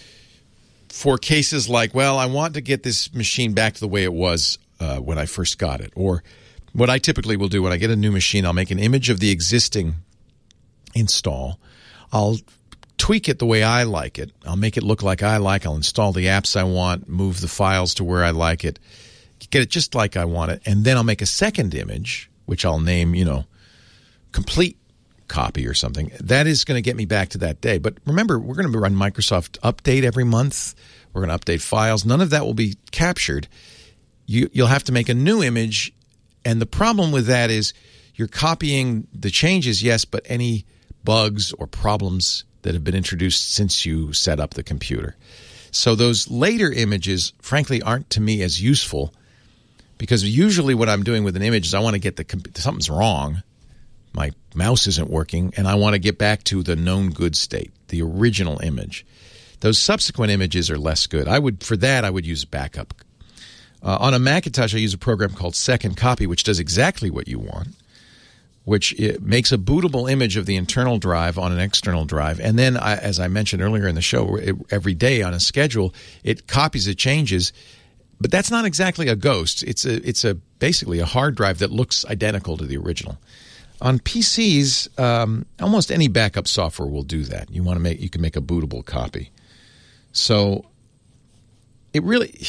for cases like, well, I want to get this machine back to the way it was uh, when I first got it. Or what I typically will do when I get a new machine, I'll make an image of the existing install. I'll tweak it the way I like it. I'll make it look like I like. I'll install the apps I want, move the files to where I like it, get it just like I want it, and then I'll make a second image, which I'll name, you know, complete copy or something. That is going to get me back to that day. But remember, we're going to run Microsoft Update every month. We're going to update files. None of that will be captured. You, you'll have to make a new image, and the problem with that is you're copying the changes, yes, but any bugs or problems that have been introduced since you set up the computer. So those later images, frankly, aren't to me as useful, because usually what I'm doing with an image is I want to get the something's wrong. My mouse isn't working, and I want to get back to the known good state, the original image. Those subsequent images are less good. I would, for that, I would use backup. Uh, on a Macintosh, I use a program called Second Copy, which does exactly what you want, which it makes a bootable image of the internal drive on an external drive. And then, I, as I mentioned earlier in the show, it, every day on a schedule, it copies the changes. But that's not exactly a ghost. It's a it's a basically a hard drive that looks identical to the original. On P Cs, um, almost any backup software will do that. You want to make you can make a bootable copy. So it really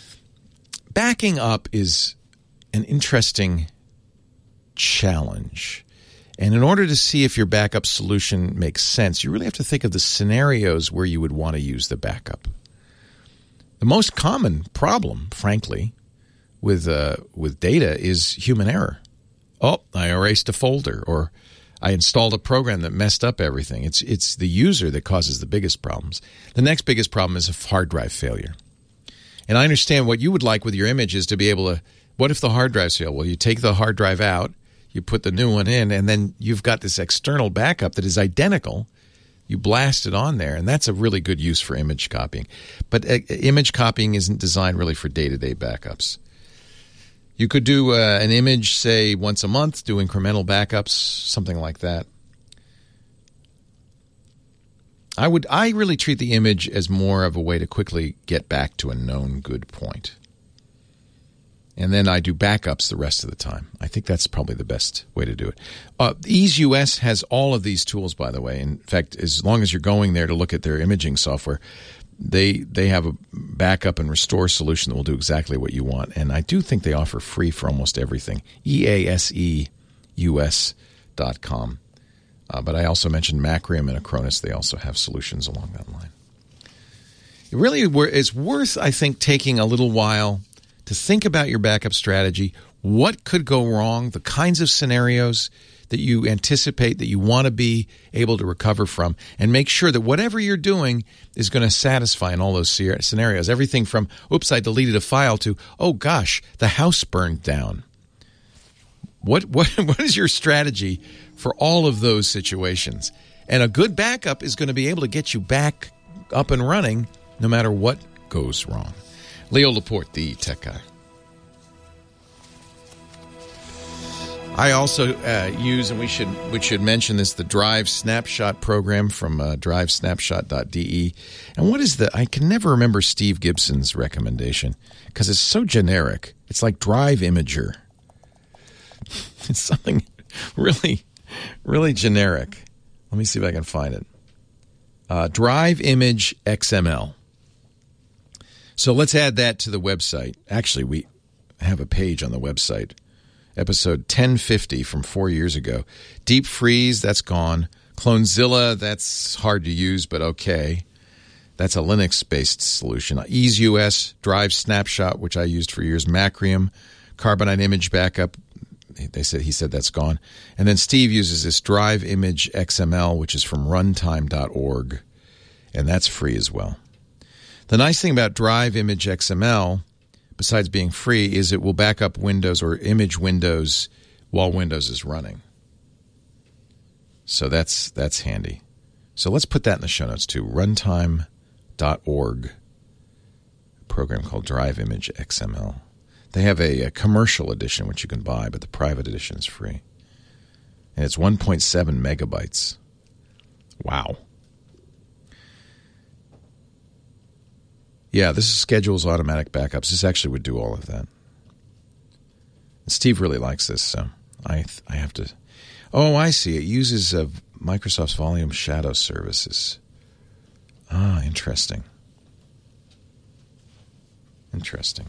backing up is an interesting challenge. And in order to see if your backup solution makes sense, you really have to think of the scenarios where you would want to use the backup. The most common problem, frankly, with uh, with data is human error. Oh, I erased a folder, or I installed a program that messed up everything. It's it's the user that causes the biggest problems. The next biggest problem is a hard drive failure. And I understand what you would like with your image is to be able to, what if the hard drives fail? Well, you take the hard drive out, you put the new one in, and then you've got this external backup that is identical. You blast it on there, and that's a really good use for image copying. But uh, image copying isn't designed really for day-to-day backups. You could do uh, an image, say, once a month, do incremental backups, something like that. I would. I really treat the image as more of a way to quickly get back to a known good point. And then I do backups the rest of the time. I think that's probably the best way to do it. Uh, EaseUS has all of these tools, by the way. In fact, as long as you're going there to look at their imaging software, they they have a backup and restore solution that will do exactly what you want. And I do think they offer free for almost everything. E A S E U S dot com. Uh, but I also mentioned Macrium and Acronis. They also have solutions along that line. It really is worth, I think, taking a little while to think about your backup strategy, what could go wrong, the kinds of scenarios that you anticipate that you want to be able to recover from, and make sure that whatever you're doing is going to satisfy in all those scenarios. Everything from, oops, I deleted a file, to, oh gosh, the house burned down. What what what is your strategy for all of those situations? And a good backup is going to be able to get you back up and running no matter what goes wrong. Leo Laporte, the tech guy. I also uh, use, and we should we should mention this, the Drive Snapshot program from uh, drive snapshot dot d e. And what is the, I can never remember Steve Gibson's recommendation because it's so generic. It's like Drive Imager. It's something really, really generic. Let me see if I can find it. Uh, Drive Image X M L. So let's add that to the website. Actually, we have a page on the website. Episode ten fifty from four years ago. Deep Freeze, that's gone. Clonezilla, that's hard to use, but okay. That's a Linux-based solution. EaseUS, Drive Snapshot, which I used for years. Macrium, Carbonite Image Backup. They said he said that's gone. And then Steve uses this Drive Image X M L, which is from runtime dot org, and that's free as well. The nice thing about Drive Image X M L, besides being free, is it will back up Windows or image Windows while Windows is running. So that's that's handy. So let's put that in the show notes too. runtime dot org, a program called Drive Image X M L. They have a, a commercial edition which you can buy, but the private edition is free. And it's one point seven megabytes. Wow. Yeah, this schedules automatic backups. This actually would do all of that. Steve really likes this, so I I have to... Oh, I see. It uses uh, Microsoft's Volume Shadow services. Ah, interesting. Interesting.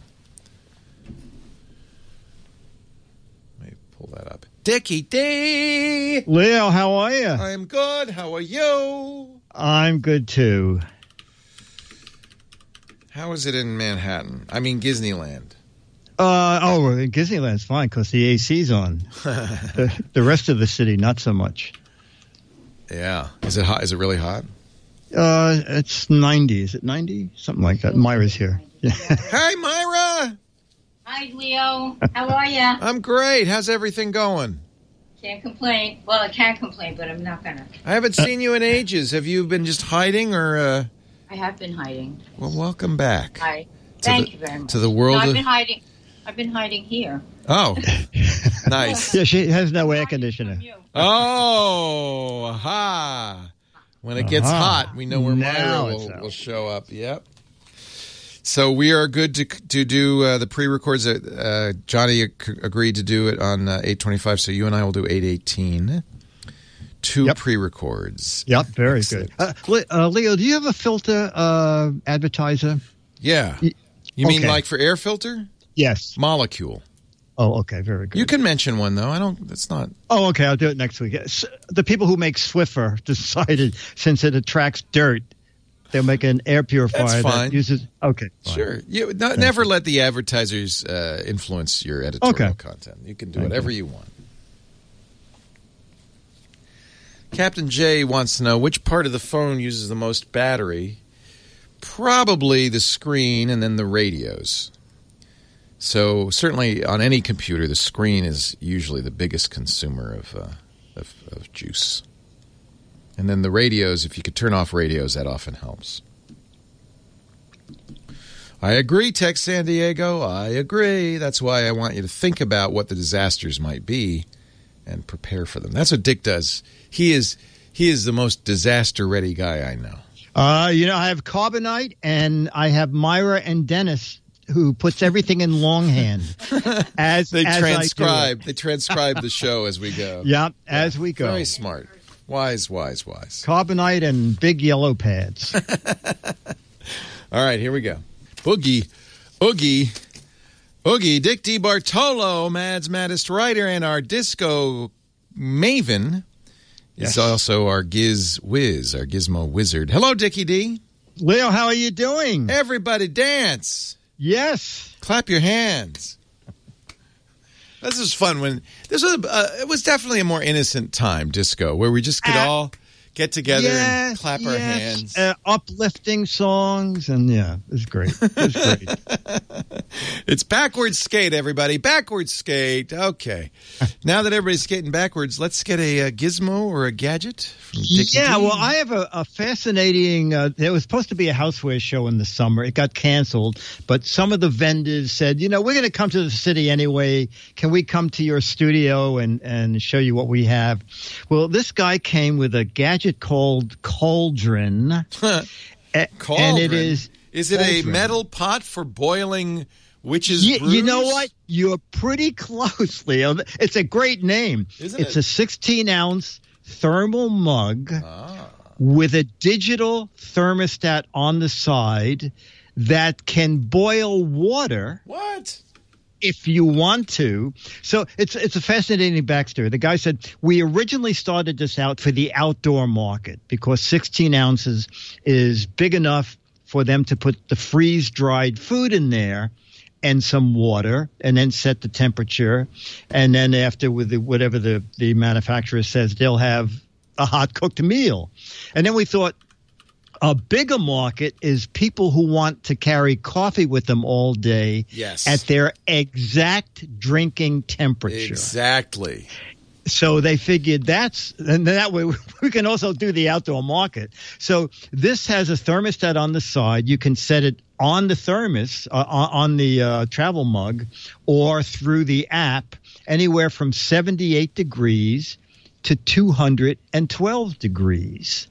Let me pull that up. Dickie D! Leo, how are you? I'm good. How are you? I'm good, too. How is it in Manhattan? I mean, Disneyland. Uh, oh, Disneyland's fine because the A C's on. the, the rest of the city, not so much. Yeah. Is it hot? Is it really hot? Uh, it's ninety. Is it ninety? Something like that. Myra's here. Yeah. Hey, Myra. Hi, Leo. How are you? I'm great. How's everything going? Can't complain. Well, I can't complain, but I'm not going to. I haven't seen you in ages. Have you been just hiding or... Uh... I have been hiding. Well, welcome back. Hi. Thank the, you very much. To the world no, I've of... been hiding. I've been hiding here. Oh, nice. Yeah, she has no air conditioner. Oh, ha. When it gets uh-huh. hot, we know where now Myra will, will show up. Yep. So we are good to to do uh, the pre-records. Uh, Johnny ac- agreed to do it on uh, eight twenty-five, so you and I will do eight eighteen. Two yep. pre-records. Yep, very Excellent. good. Uh, uh, Leo, do you have a filter uh, advertiser? Yeah. Y- you okay. mean like for air filter? Yes. Molecule. Oh, okay, very good. You can mention one, though. I don't, that's not... Oh, okay, I'll do it next week. The people who make Swiffer decided since it attracts dirt, they'll make an air purifier That's fine. that uses... Okay, fine. Sure. You, no, never you. let the advertisers uh, influence your editorial okay. content. You can do Thank whatever you. you want. Captain J wants to know which part of the phone uses the most battery. Probably the screen and then the radios. So certainly on any computer, the screen is usually the biggest consumer of, uh, of, of juice. And then the radios, if you could turn off radios, that often helps. I agree, Tech San Diego. I agree. That's why I want you to think about what the disasters might be and prepare for them. That's what Dick does. He is he is the most disaster-ready guy I know. Uh, you know, I have Carbonite, and I have Myra and Dennis, who puts everything in longhand. As they as transcribe, they transcribe the show as we go. Yep, yeah, as we go. Very smart, wise, wise, wise. Carbonite and big yellow pads. All right, here we go. Boogie, Oogie, Oogie, Dick DeBartolo, Mad's maddest writer, and our disco maven. Yes. Is also our Giz Wiz, our Gizmo wizard. Hello, Dickie D. Leo, how are you doing? Everybody dance. Yes. Clap your hands. This is fun. When this was, uh, it was definitely a more innocent time, disco, where we just could uh, all get together yes, and clap yes. our hands. Uh, uplifting songs, and yeah, it was great. It was great. It's backwards skate, everybody. Backwards skate. Okay. Now that everybody's skating backwards, let's get a, a gizmo or a gadget from Dickie Yeah, D. well, I have a, a fascinating uh, – there was supposed to be a houseware show in the summer. It got canceled, but some of the vendors said, you know, we're going to come to the city anyway. Can we come to your studio and, and show you what we have? Well, this guy came with a gadget called Cauldron. Cauldron? And it is – Is it Cauldron. a metal pot for boiling witches' You, brews? you know what? You're pretty close, Leo. It's a great name. Isn't it's it? a sixteen-ounce thermal mug ah. with a digital thermostat on the side that can boil water. What? If you want to. So it's it's a fascinating backstory. The guy said, we originally started this out for the outdoor market because sixteen ounces is big enough for them to put the freeze-dried food in there and some water and then set the temperature. And then after with the, whatever the, the manufacturer says, they'll have a hot-cooked meal. And then we thought, A bigger market is people who want to carry coffee with them all day Yes. at their exact drinking temperature. Exactly. So they figured that's, and that way we can also do the outdoor market. So this has a thermostat on the side. You can set it on the thermos, uh, on the uh, travel mug, or through the app, anywhere from seventy-eight degrees to two hundred twelve degrees.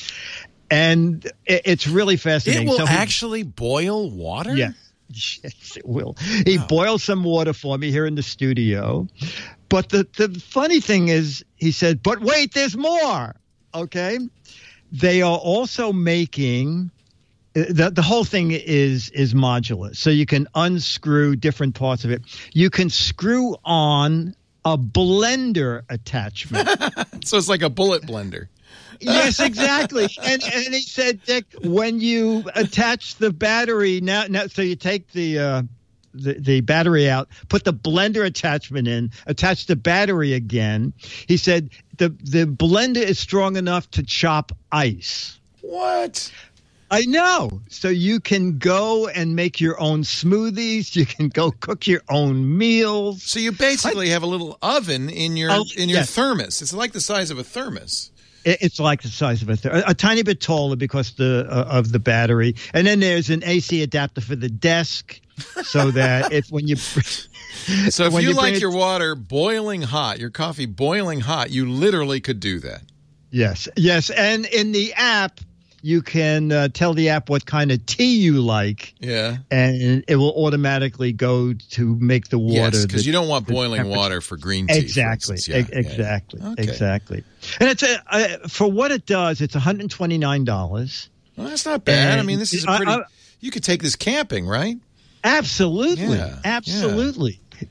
And it, it's really fascinating. It will So he- actually boil water? Yeah. Yes, it will. He boiled some water for me here in the studio. But the, the funny thing is, he said, but wait, there's more. Okay. They are also making the, the whole thing is is modular. So you can unscrew different parts of it. You can screw on a blender attachment. So it's like a bullet blender. Yes, exactly. And and he said, Dick, when you attach the battery now, now so you take the uh, the the battery out, put the blender attachment in, attach the battery again. He said the the blender is strong enough to chop ice. What? I know. So you can go and make your own smoothies. You can go cook your own meals. So you basically I, have a little oven in your oh, in your yes. thermos. It's like the size of a thermos. It's like the size of a, th- a tiny bit taller because the uh, of the battery. And then there's an A C adapter for the desk so that if when you So if when you, you like it, your water boiling hot, your coffee boiling hot, you literally could do that. Yes. Yes, and in the app you can uh, tell the app what kind of tea you like. Yeah. And it will automatically go to make the water. Yes, because you don't want boiling water for green tea. Exactly. Yeah, e- exactly. Yeah. Okay. Exactly. And it's a, uh, for what it does, it's one hundred twenty-nine dollars. Well, that's not bad. And I mean, this is a pretty. I, I, you could take this camping, right? Absolutely. Yeah, absolutely. Yeah.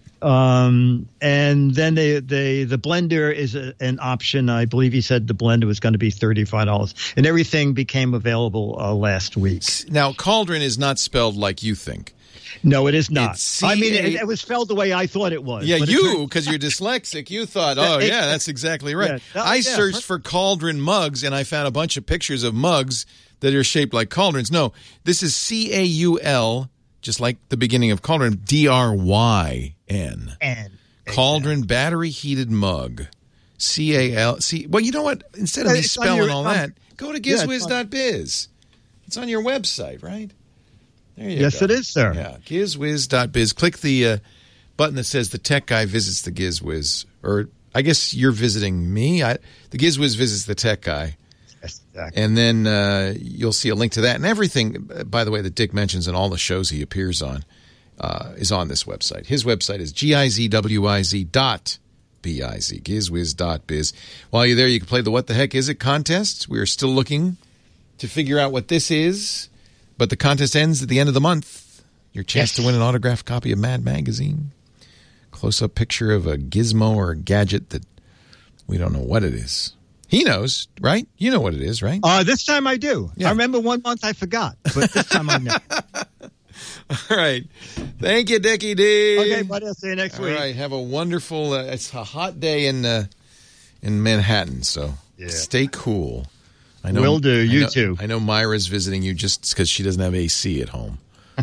Um, and then they, they, the blender is a, an option. I believe he said the blender was going to be thirty-five dollars, and everything became available uh, last week. Now, cauldron is not spelled like you think. No, it is not. C A I mean, it, it was spelled the way I thought it was. Yeah, but you, because you're dyslexic, you thought, oh, yeah, that's exactly right. Yeah. Oh, I yeah. searched for cauldron mugs, and I found a bunch of pictures of mugs that are shaped like cauldrons. No, this is C A U L, just like the beginning of cauldron, D R Y N. N. Cauldron exactly. Battery heated mug. C A L. C. Well, you know what? Instead of me it's spelling your, all um, that, go to gizwiz dot biz. It's on your website, right? There you yes, go. it is, sir. Yeah, gizwiz dot biz. Click the uh, button that says the tech guy visits the Gizwiz. Or I guess you're visiting me. I, the Gizwiz visits the tech guy. Yes, exactly. And then uh, you'll see a link to that. And everything, by the way, that Dick mentions in all the shows he appears on uh, is on this website. His website is gizwiz dot biz, gizwiz dot biz. While you're there, you can play the What the Heck Is It contest. We are still looking to figure out what this is. But the contest ends at the end of the month. Your chance yes. to win an autographed copy of Mad Magazine. Close-up picture of a gizmo or a gadget that we don't know what it is. He knows, right? You know what it is, right? Uh, this time I do. Yeah. I remember one month I forgot, but this time I know. All right. Thank you, Dickie D. Okay, buddy. I'll see you next All week. All right. Have a wonderful, uh, it's a hot day in uh, in Manhattan, so yeah. stay cool. I know, Will do. You I know, too. I know Myra's visiting you just because she doesn't have A C at home.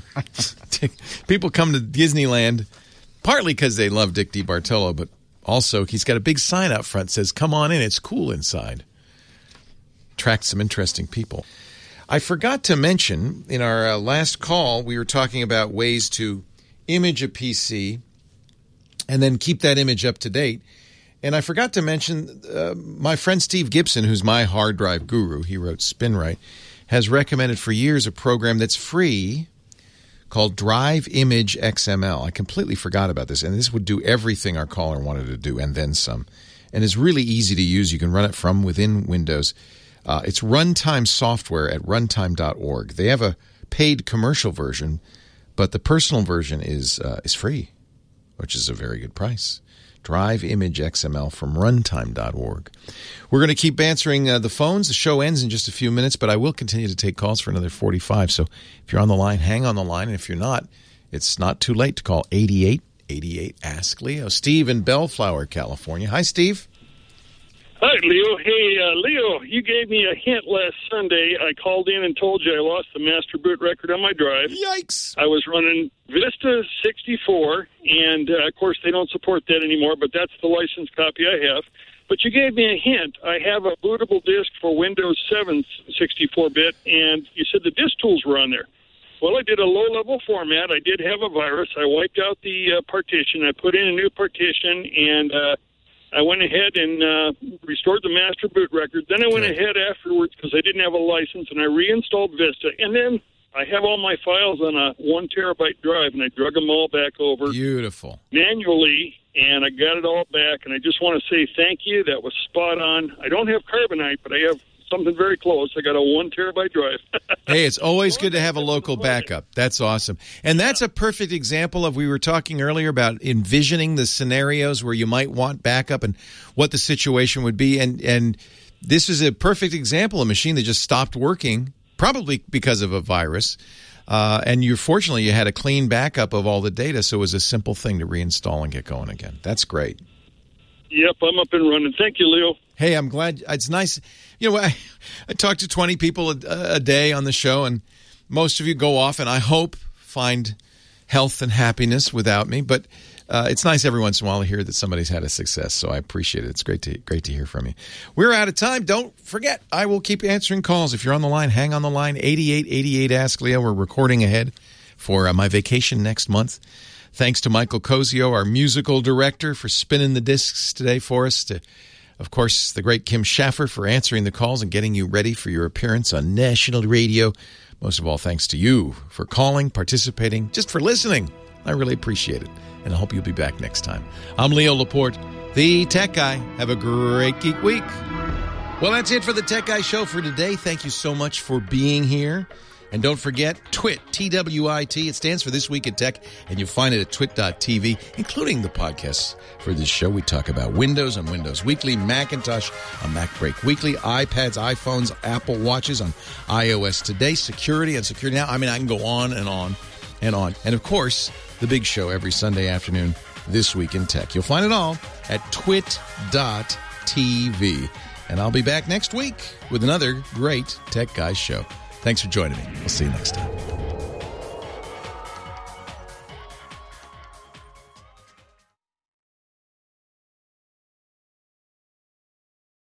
People come to Disneyland partly because they love Dick DeBartolo, but also he's got a big sign out front that says, come on in, it's cool inside. Attracts some interesting people. I forgot to mention in our uh, last call, we were talking about ways to image a P C and then keep that image up to date. And I forgot to mention uh, my friend Steve Gibson, who's my hard drive guru, he wrote SpinRite, has recommended for years a program that's free called Drive Image X M L. I completely forgot about this, and this would do everything our caller wanted to do and then some. And it's really easy to use. You can run it from within Windows. Uh, it's runtime software at runtime dot org. They have a paid commercial version, but the personal version is uh, is free, which is a very good price. Drive Image X M L from runtime dot org. We're going to keep answering uh, the phones. The show ends in just a few minutes, but I will continue to take calls for another forty-five. So if you're on the line, hang on the line. And if you're not, it's not too late to call eighty-eight eighty-eight Ask Leo. Steve in Bellflower, California. Hi, Steve. Hi, Leo. Hey, uh, Leo, you gave me a hint last Sunday. I called in and told you I lost the master boot record on my drive. Yikes. I was running Vista sixty-four, and, uh, of course, they don't support that anymore, but that's the license copy I have. But you gave me a hint. I have a bootable disk for Windows seven sixty-four bit, and you said the disk tools were on there. Well, I did a low-level format. I did have a virus. I wiped out the uh, partition. I put in a new partition, and uh, I went ahead and uh, restored the master boot record. Then I went Good. ahead afterwards because I didn't have a license, and I reinstalled Vista. And then I have all my files on a one terabyte drive, and I drug them all back over. Beautiful. Manually, and I got it all back. And I just want to say thank you. That was spot on. I don't have Carbonite, but I have something very close. I got a one terabyte drive. Hey, it's always good to have a local backup. That's awesome. And that's a perfect example of, we were talking earlier about envisioning the scenarios where you might want backup and what the situation would be. And, and this is a perfect example, a machine that just stopped working, probably because of a virus. Uh, and you fortunately, you had a clean backup of all the data, so it was a simple thing to reinstall and get going again. That's great. Yep, I'm up and running. Thank you, Leo. Hey, I'm glad. It's nice. You know, I, I talk to twenty people a, a day on the show, and most of you go off and I hope find health and happiness without me. But uh, it's nice every once in a while to hear that somebody's had a success. So I appreciate it. It's great to great to hear from you. We're out of time. Don't forget, I will keep answering calls. If you're on the line, hang on the line. eighty-eight eighty-eight Ask Leo. We're recording ahead for uh, my vacation next month. Thanks to Michael Cozio, our musical director, for spinning the discs today for us. To, of course, the great Kim Schaffer for answering the calls and getting you ready for your appearance on national radio. Most of all, thanks to you for calling, participating, just for listening. I really appreciate it, and I hope you'll be back next time. I'm Leo Laporte, the Tech Guy. Have a great Geek Week. Well, that's it for the Tech Guy Show for today. Thank you so much for being here. And don't forget, Twit, T W I T. It stands for This Week in Tech, and you'll find it at twit dot t v, including the podcasts for this show. We talk about Windows on Windows Weekly, Macintosh on Mac Break Weekly, iPads, iPhones, Apple Watches on iOS Today, security on Security Now. I mean, I can go on and on and on. And, of course, the big show every Sunday afternoon, This Week in Tech. You'll find it all at twit dot t v. And I'll be back next week with another great Tech Guys show. Thanks for joining me. We'll see you next time.